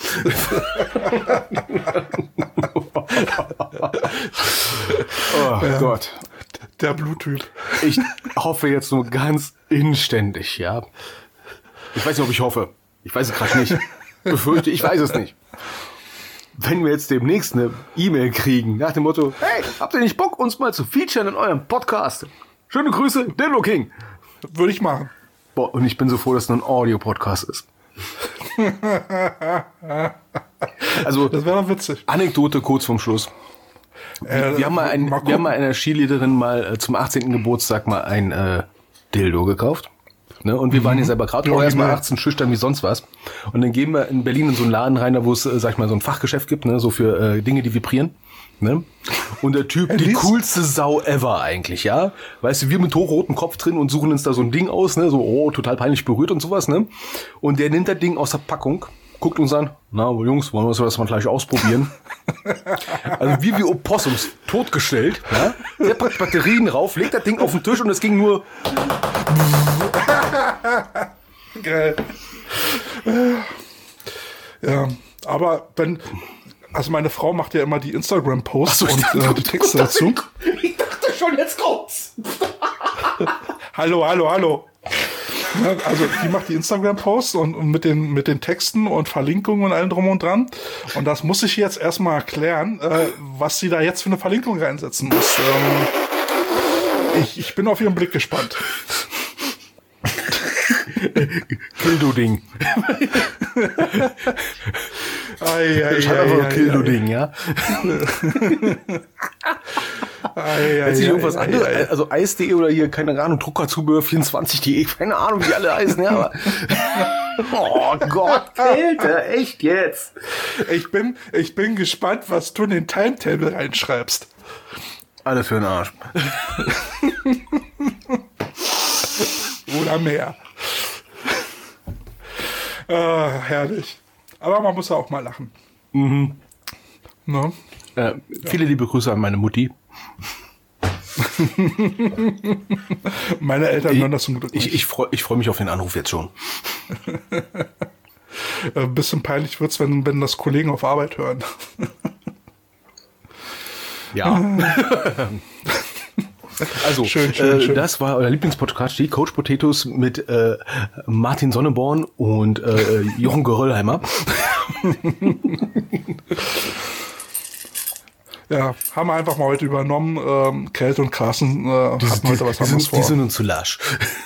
Oh Gott. Der Bluttyp. Ich hoffe jetzt nur ganz inständig, ja. Ich weiß nicht, ob ich hoffe. Ich weiß es gerade nicht. Befürchte, ich weiß es nicht. Wenn wir jetzt demnächst eine E-Mail kriegen, nach dem Motto, hey, habt ihr nicht Bock, uns mal zu featuren in eurem Podcast? Schöne Grüße, Dildo King. Würde ich machen. Boah, und ich bin so froh, dass es nur ein Audio-Podcast ist. Also, das wäre doch witzig. Anekdote kurz vorm Schluss. Wir haben mal einer Cheerleaderin mal zum 18. Geburtstag mal ein Dildo gekauft. Ne? Und wir waren ja selber gerade auch erstmal 18, schüchtern wie sonst was. Und dann gehen wir in Berlin in so einen Laden rein, da wo es, sag ich mal, so ein Fachgeschäft gibt, ne? So für Dinge, die vibrieren. Ne? Und der Typ, die coolste Sau ever eigentlich, ja. Weißt du, wir mit hochrotem Kopf drin und suchen uns da so ein Ding aus, ne? So, oh, total peinlich berührt und sowas, ne? Und der nimmt das Ding aus der Packung, guckt uns an, na, Jungs, wollen wir das mal gleich ausprobieren? Also wie Opossums, totgestellt, ja? Der packt Batterien rauf, legt das Ding auf den Tisch und es ging nur... Geil. Ja, aber also meine Frau macht ja immer die Instagram-Posts und die Texte dazu. Ich dachte schon, jetzt kommt's. Hallo. Ja, also die macht die Instagram-Posts und mit den Texten und Verlinkungen und allem drum und dran. Und das muss ich jetzt erstmal erklären, was sie da jetzt für eine Verlinkung reinsetzen muss. Ich bin auf ihren Blick gespannt. Kildo-Ding. Schreib einfach Kildo-Ding, ja? Hätte sich irgendwas anderes, also Eis.de oder hier, keine Ahnung, Druckerzubehör24.de, keine Ahnung, wie alle heißen, ja, aber oh Gott, Kälte, echt jetzt? Ich bin gespannt, was du in den Timetable reinschreibst. Alles für den Arsch. Oder mehr. Herrlich. Aber man muss ja auch mal lachen. Mhm. Ne? Viele liebe Grüße an meine Mutti. Meine Eltern hören das zum Glück nicht. Ich freu mich auf den Anruf jetzt schon. Ein bisschen peinlich wird's, wenn das Kollegen auf Arbeit hören. Also, schön. das war euer Lieblingspodcast, die Coach Potatoes mit Martin Sonneborn und Jochen Geröllheimer. Ja, haben wir einfach mal heute übernommen. Kälte und Carsten hatten heute was anderes vor. Die sind uns zu lasch.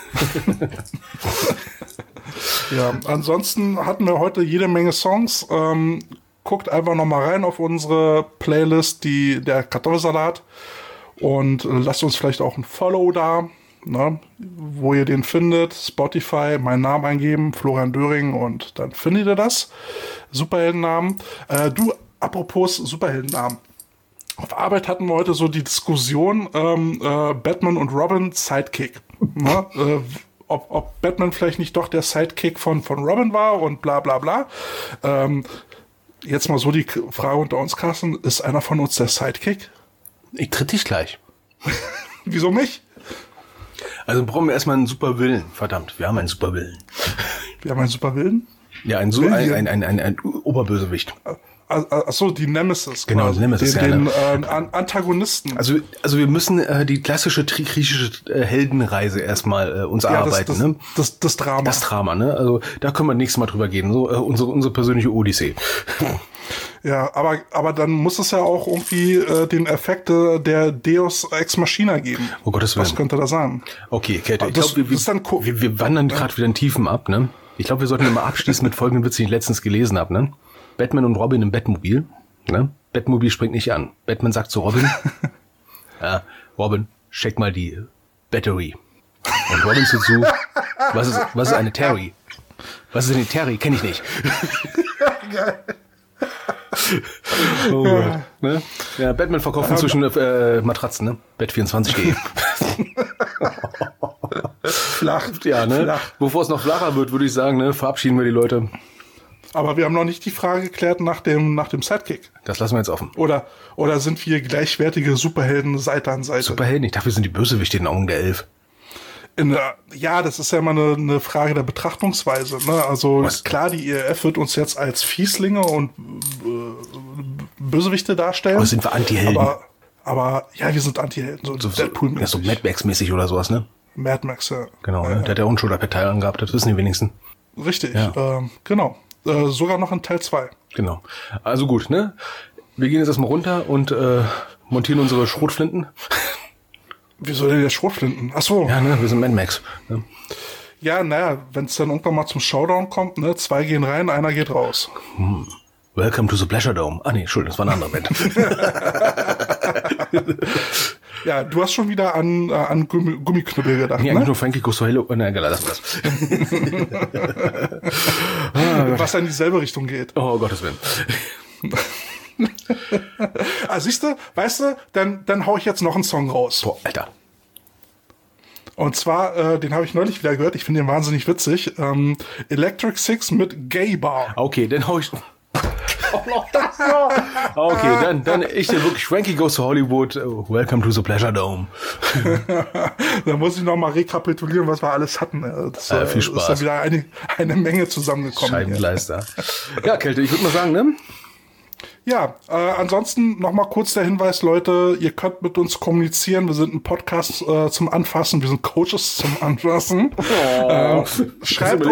Ja, ansonsten hatten wir heute jede Menge Songs. Guckt einfach noch mal rein auf unsere Playlist, der Kartoffelsalat. Und lasst uns vielleicht auch ein Follow da, ne, wo ihr den findet. Spotify, meinen Namen eingeben, Florian Döring, und dann findet ihr das. Superheldennamen. Apropos Superheldennamen. Auf Arbeit hatten wir heute so die Diskussion, Batman und Robin Sidekick. Ne? Ob Batman vielleicht nicht doch der Sidekick von Robin war und bla bla bla. Jetzt mal so die Frage unter uns, Carsten, ist einer von uns der Sidekick? Ich tritt dich gleich. Wieso mich? Also brauchen wir erstmal einen Superwillen. Verdammt, wir haben einen Superwillen. Wir haben einen Superwillen? Ja, ein Oberbösewicht. Achso, die Nemesis. Genau, quasi. die Nemesis, den Antagonisten. Also wir müssen die klassische griechische Heldenreise erstmal uns erarbeiten. Ne? Das Drama. Das Drama, ne? Also da können wir nächstes Mal drüber gehen. So unsere persönliche Odyssee. Ja, aber dann muss es ja auch irgendwie den Effekt der Deus Ex Machina geben. Oh Gottes Willen. Was könnte das sein? Okay, Käthe, ich glaube, wir wandern gerade wieder in Tiefen ab, ne? Ich glaube, wir sollten immer abschließen mit folgendem Witz, den ich letztens gelesen habe, ne? Batman und Robin im Bettmobil, ne? Bettmobil springt nicht an. Batman sagt zu Robin, ja, Robin, check mal die Battery. Und Robin zu, was ist eine Terry? Was ist eine Terry? Kenn ich nicht. Geil. Oh Gott. Ne? Ja, Batman verkauft inzwischen Matratzen, ne? Bet24.de. Flach. Ja, ne? Flach. Bevor es noch flacher wird, würde ich sagen, ne, verabschieden wir die Leute. Aber wir haben noch nicht die Frage geklärt nach dem Sidekick. Das lassen wir jetzt offen. Oder sind wir gleichwertige Superhelden Seite an Seite? Superhelden? Ich dachte, wir sind die Bösewichte in den Augen der Elf. Ja, das ist ja immer eine Frage der Betrachtungsweise. Ne? Also klar, die IRF wird uns jetzt als Fieslinge und Bösewichte darstellen. Aber sind wir Anti-Helden? Aber ja, wir sind Anti-Helden. So Deadpool-mäßig. Ja, so Mad Max-mäßig oder sowas, ne? Mad Max, ja. Genau, ne? Der hat ja auch schon Teil angehabt, das wissen die wenigsten. Richtig, ja. Genau. Sogar noch in Teil 2. Genau. Also gut, ne? Wir gehen jetzt erstmal runter und montieren unsere Schrotflinten. Wieso denn der Schrotflinten? Ach so. Ja, ne? Wir sind Mad Max. Ne? Ja, naja, wenn es dann irgendwann mal zum Showdown kommt, ne? 2 gehen rein, einer geht raus. Welcome to the Pleasure Dome. Ah nee, Entschuldigung, das war eine andere Band. Ja, du hast schon wieder an Gummiknüppel gedacht, nee, ne? nicht nur Frankie Goes to Hello. Nein, lass das. Was in dieselbe Richtung geht. Oh, Gottes Willen. Siehst du, weißt du, dann hau ich jetzt noch einen Song raus. Boah, Alter. Und zwar, den habe ich neulich wieder gehört, ich finde den wahnsinnig witzig. Electric Six mit Gay Bar. Okay, dann hau ich... Okay, dann ich dir wirklich Frankie Goes to Hollywood. Welcome to the Pleasure Dome. Da muss ich noch mal rekapitulieren, was wir alles hatten. Viel Spaß. Ist da wieder eine Menge zusammengekommen. Scheibenkleister. Ja, Kälte, ich würde mal sagen, ne? Ja, ansonsten noch mal kurz der Hinweis, Leute, ihr könnt mit uns kommunizieren. Wir sind ein Podcast zum Anfassen, wir sind Coaches zum Anfassen. Schreibt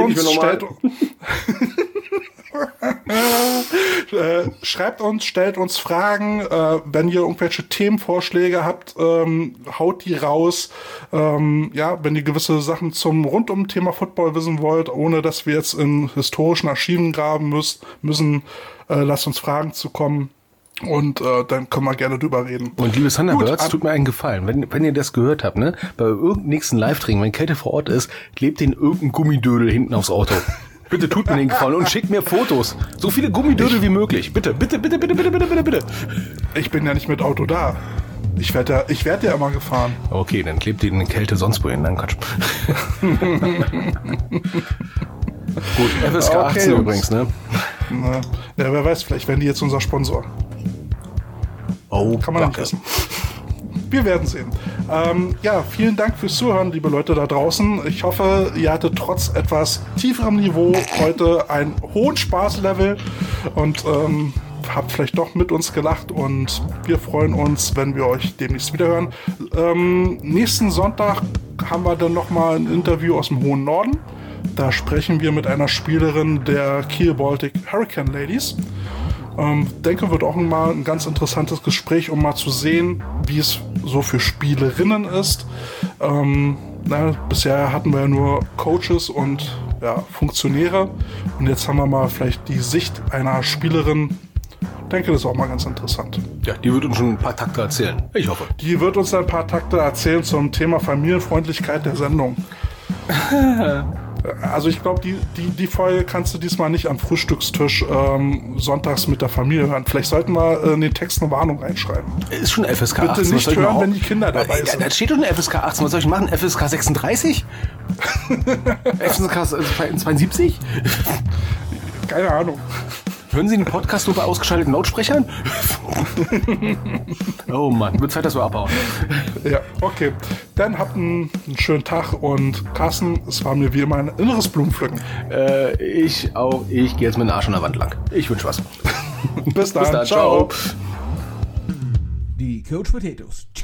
uns, stellt uns Fragen, wenn ihr irgendwelche Themenvorschläge habt, haut die raus. Wenn ihr gewisse Sachen rund um Thema Football wissen wollt, ohne dass wir jetzt in historischen Archiven graben müssen, lasst uns Fragen zukommen. Und dann können wir gerne drüber reden. Und liebe Thunderbirds, tut mir einen Gefallen. Wenn ihr das gehört habt, ne, bei irgendeinem nächsten Live-Training, wenn Kälte vor Ort ist, klebt den irgendein Gummidödel hinten aufs Auto. Bitte tut mir den Gefallen und schickt mir Fotos. So viele Gummidödel wie möglich. Bitte. Ich bin ja nicht mit Auto da. Ich werd ja immer gefahren. Okay, dann klebt ihr in Kälte sonst wohin. Dann Quatsch. Gut, FSK 18 übrigens, ne? Ja, wer weiß, vielleicht werden die jetzt unser Sponsor. Oh, kann man nicht wissen. Wir werden sehen. Vielen Dank fürs Zuhören, liebe Leute da draußen. Ich hoffe, ihr hattet trotz etwas tieferem Niveau heute einen hohen Spaßlevel. Und habt vielleicht doch mit uns gelacht und wir freuen uns, wenn wir euch demnächst wiederhören. Nächsten Sonntag haben wir dann nochmal ein Interview aus dem hohen Norden. Da sprechen wir mit einer Spielerin der Kiel Baltic Hurricane Ladies. Denke, wird auch mal ein ganz interessantes Gespräch, um mal zu sehen, wie es so für Spielerinnen ist. Bisher hatten wir ja nur Coaches und Funktionäre. Und jetzt haben wir mal vielleicht die Sicht einer Spielerin. Denke, das ist auch mal ganz interessant. Ja, die wird uns schon ein paar Takte erzählen. Ich hoffe. Die wird uns ein paar Takte erzählen zum Thema Familienfreundlichkeit der Sendung. Also ich glaube, die Folge kannst du diesmal nicht am Frühstückstisch sonntags mit der Familie hören. Vielleicht sollten wir in den Text eine Warnung reinschreiben. Ist schon FSK 18. Bitte nicht hören, wenn die Kinder dabei sind. Da steht doch eine FSK 18. Was soll ich machen? FSK 36? FSK 72? Keine Ahnung. Hören Sie den Podcast nur bei ausgeschalteten Lautsprechern? Oh Mann, wird Zeit, dass wir abhauen. Ja, okay. Dann habt einen schönen Tag und Carsten, es war mir wie immer ein inneres Blumenpflücken. Ich auch. Ich gehe jetzt mit dem Arsch an der Wand lang. Ich wünsche was. Bis dann. Ciao. Die Coach Potatoes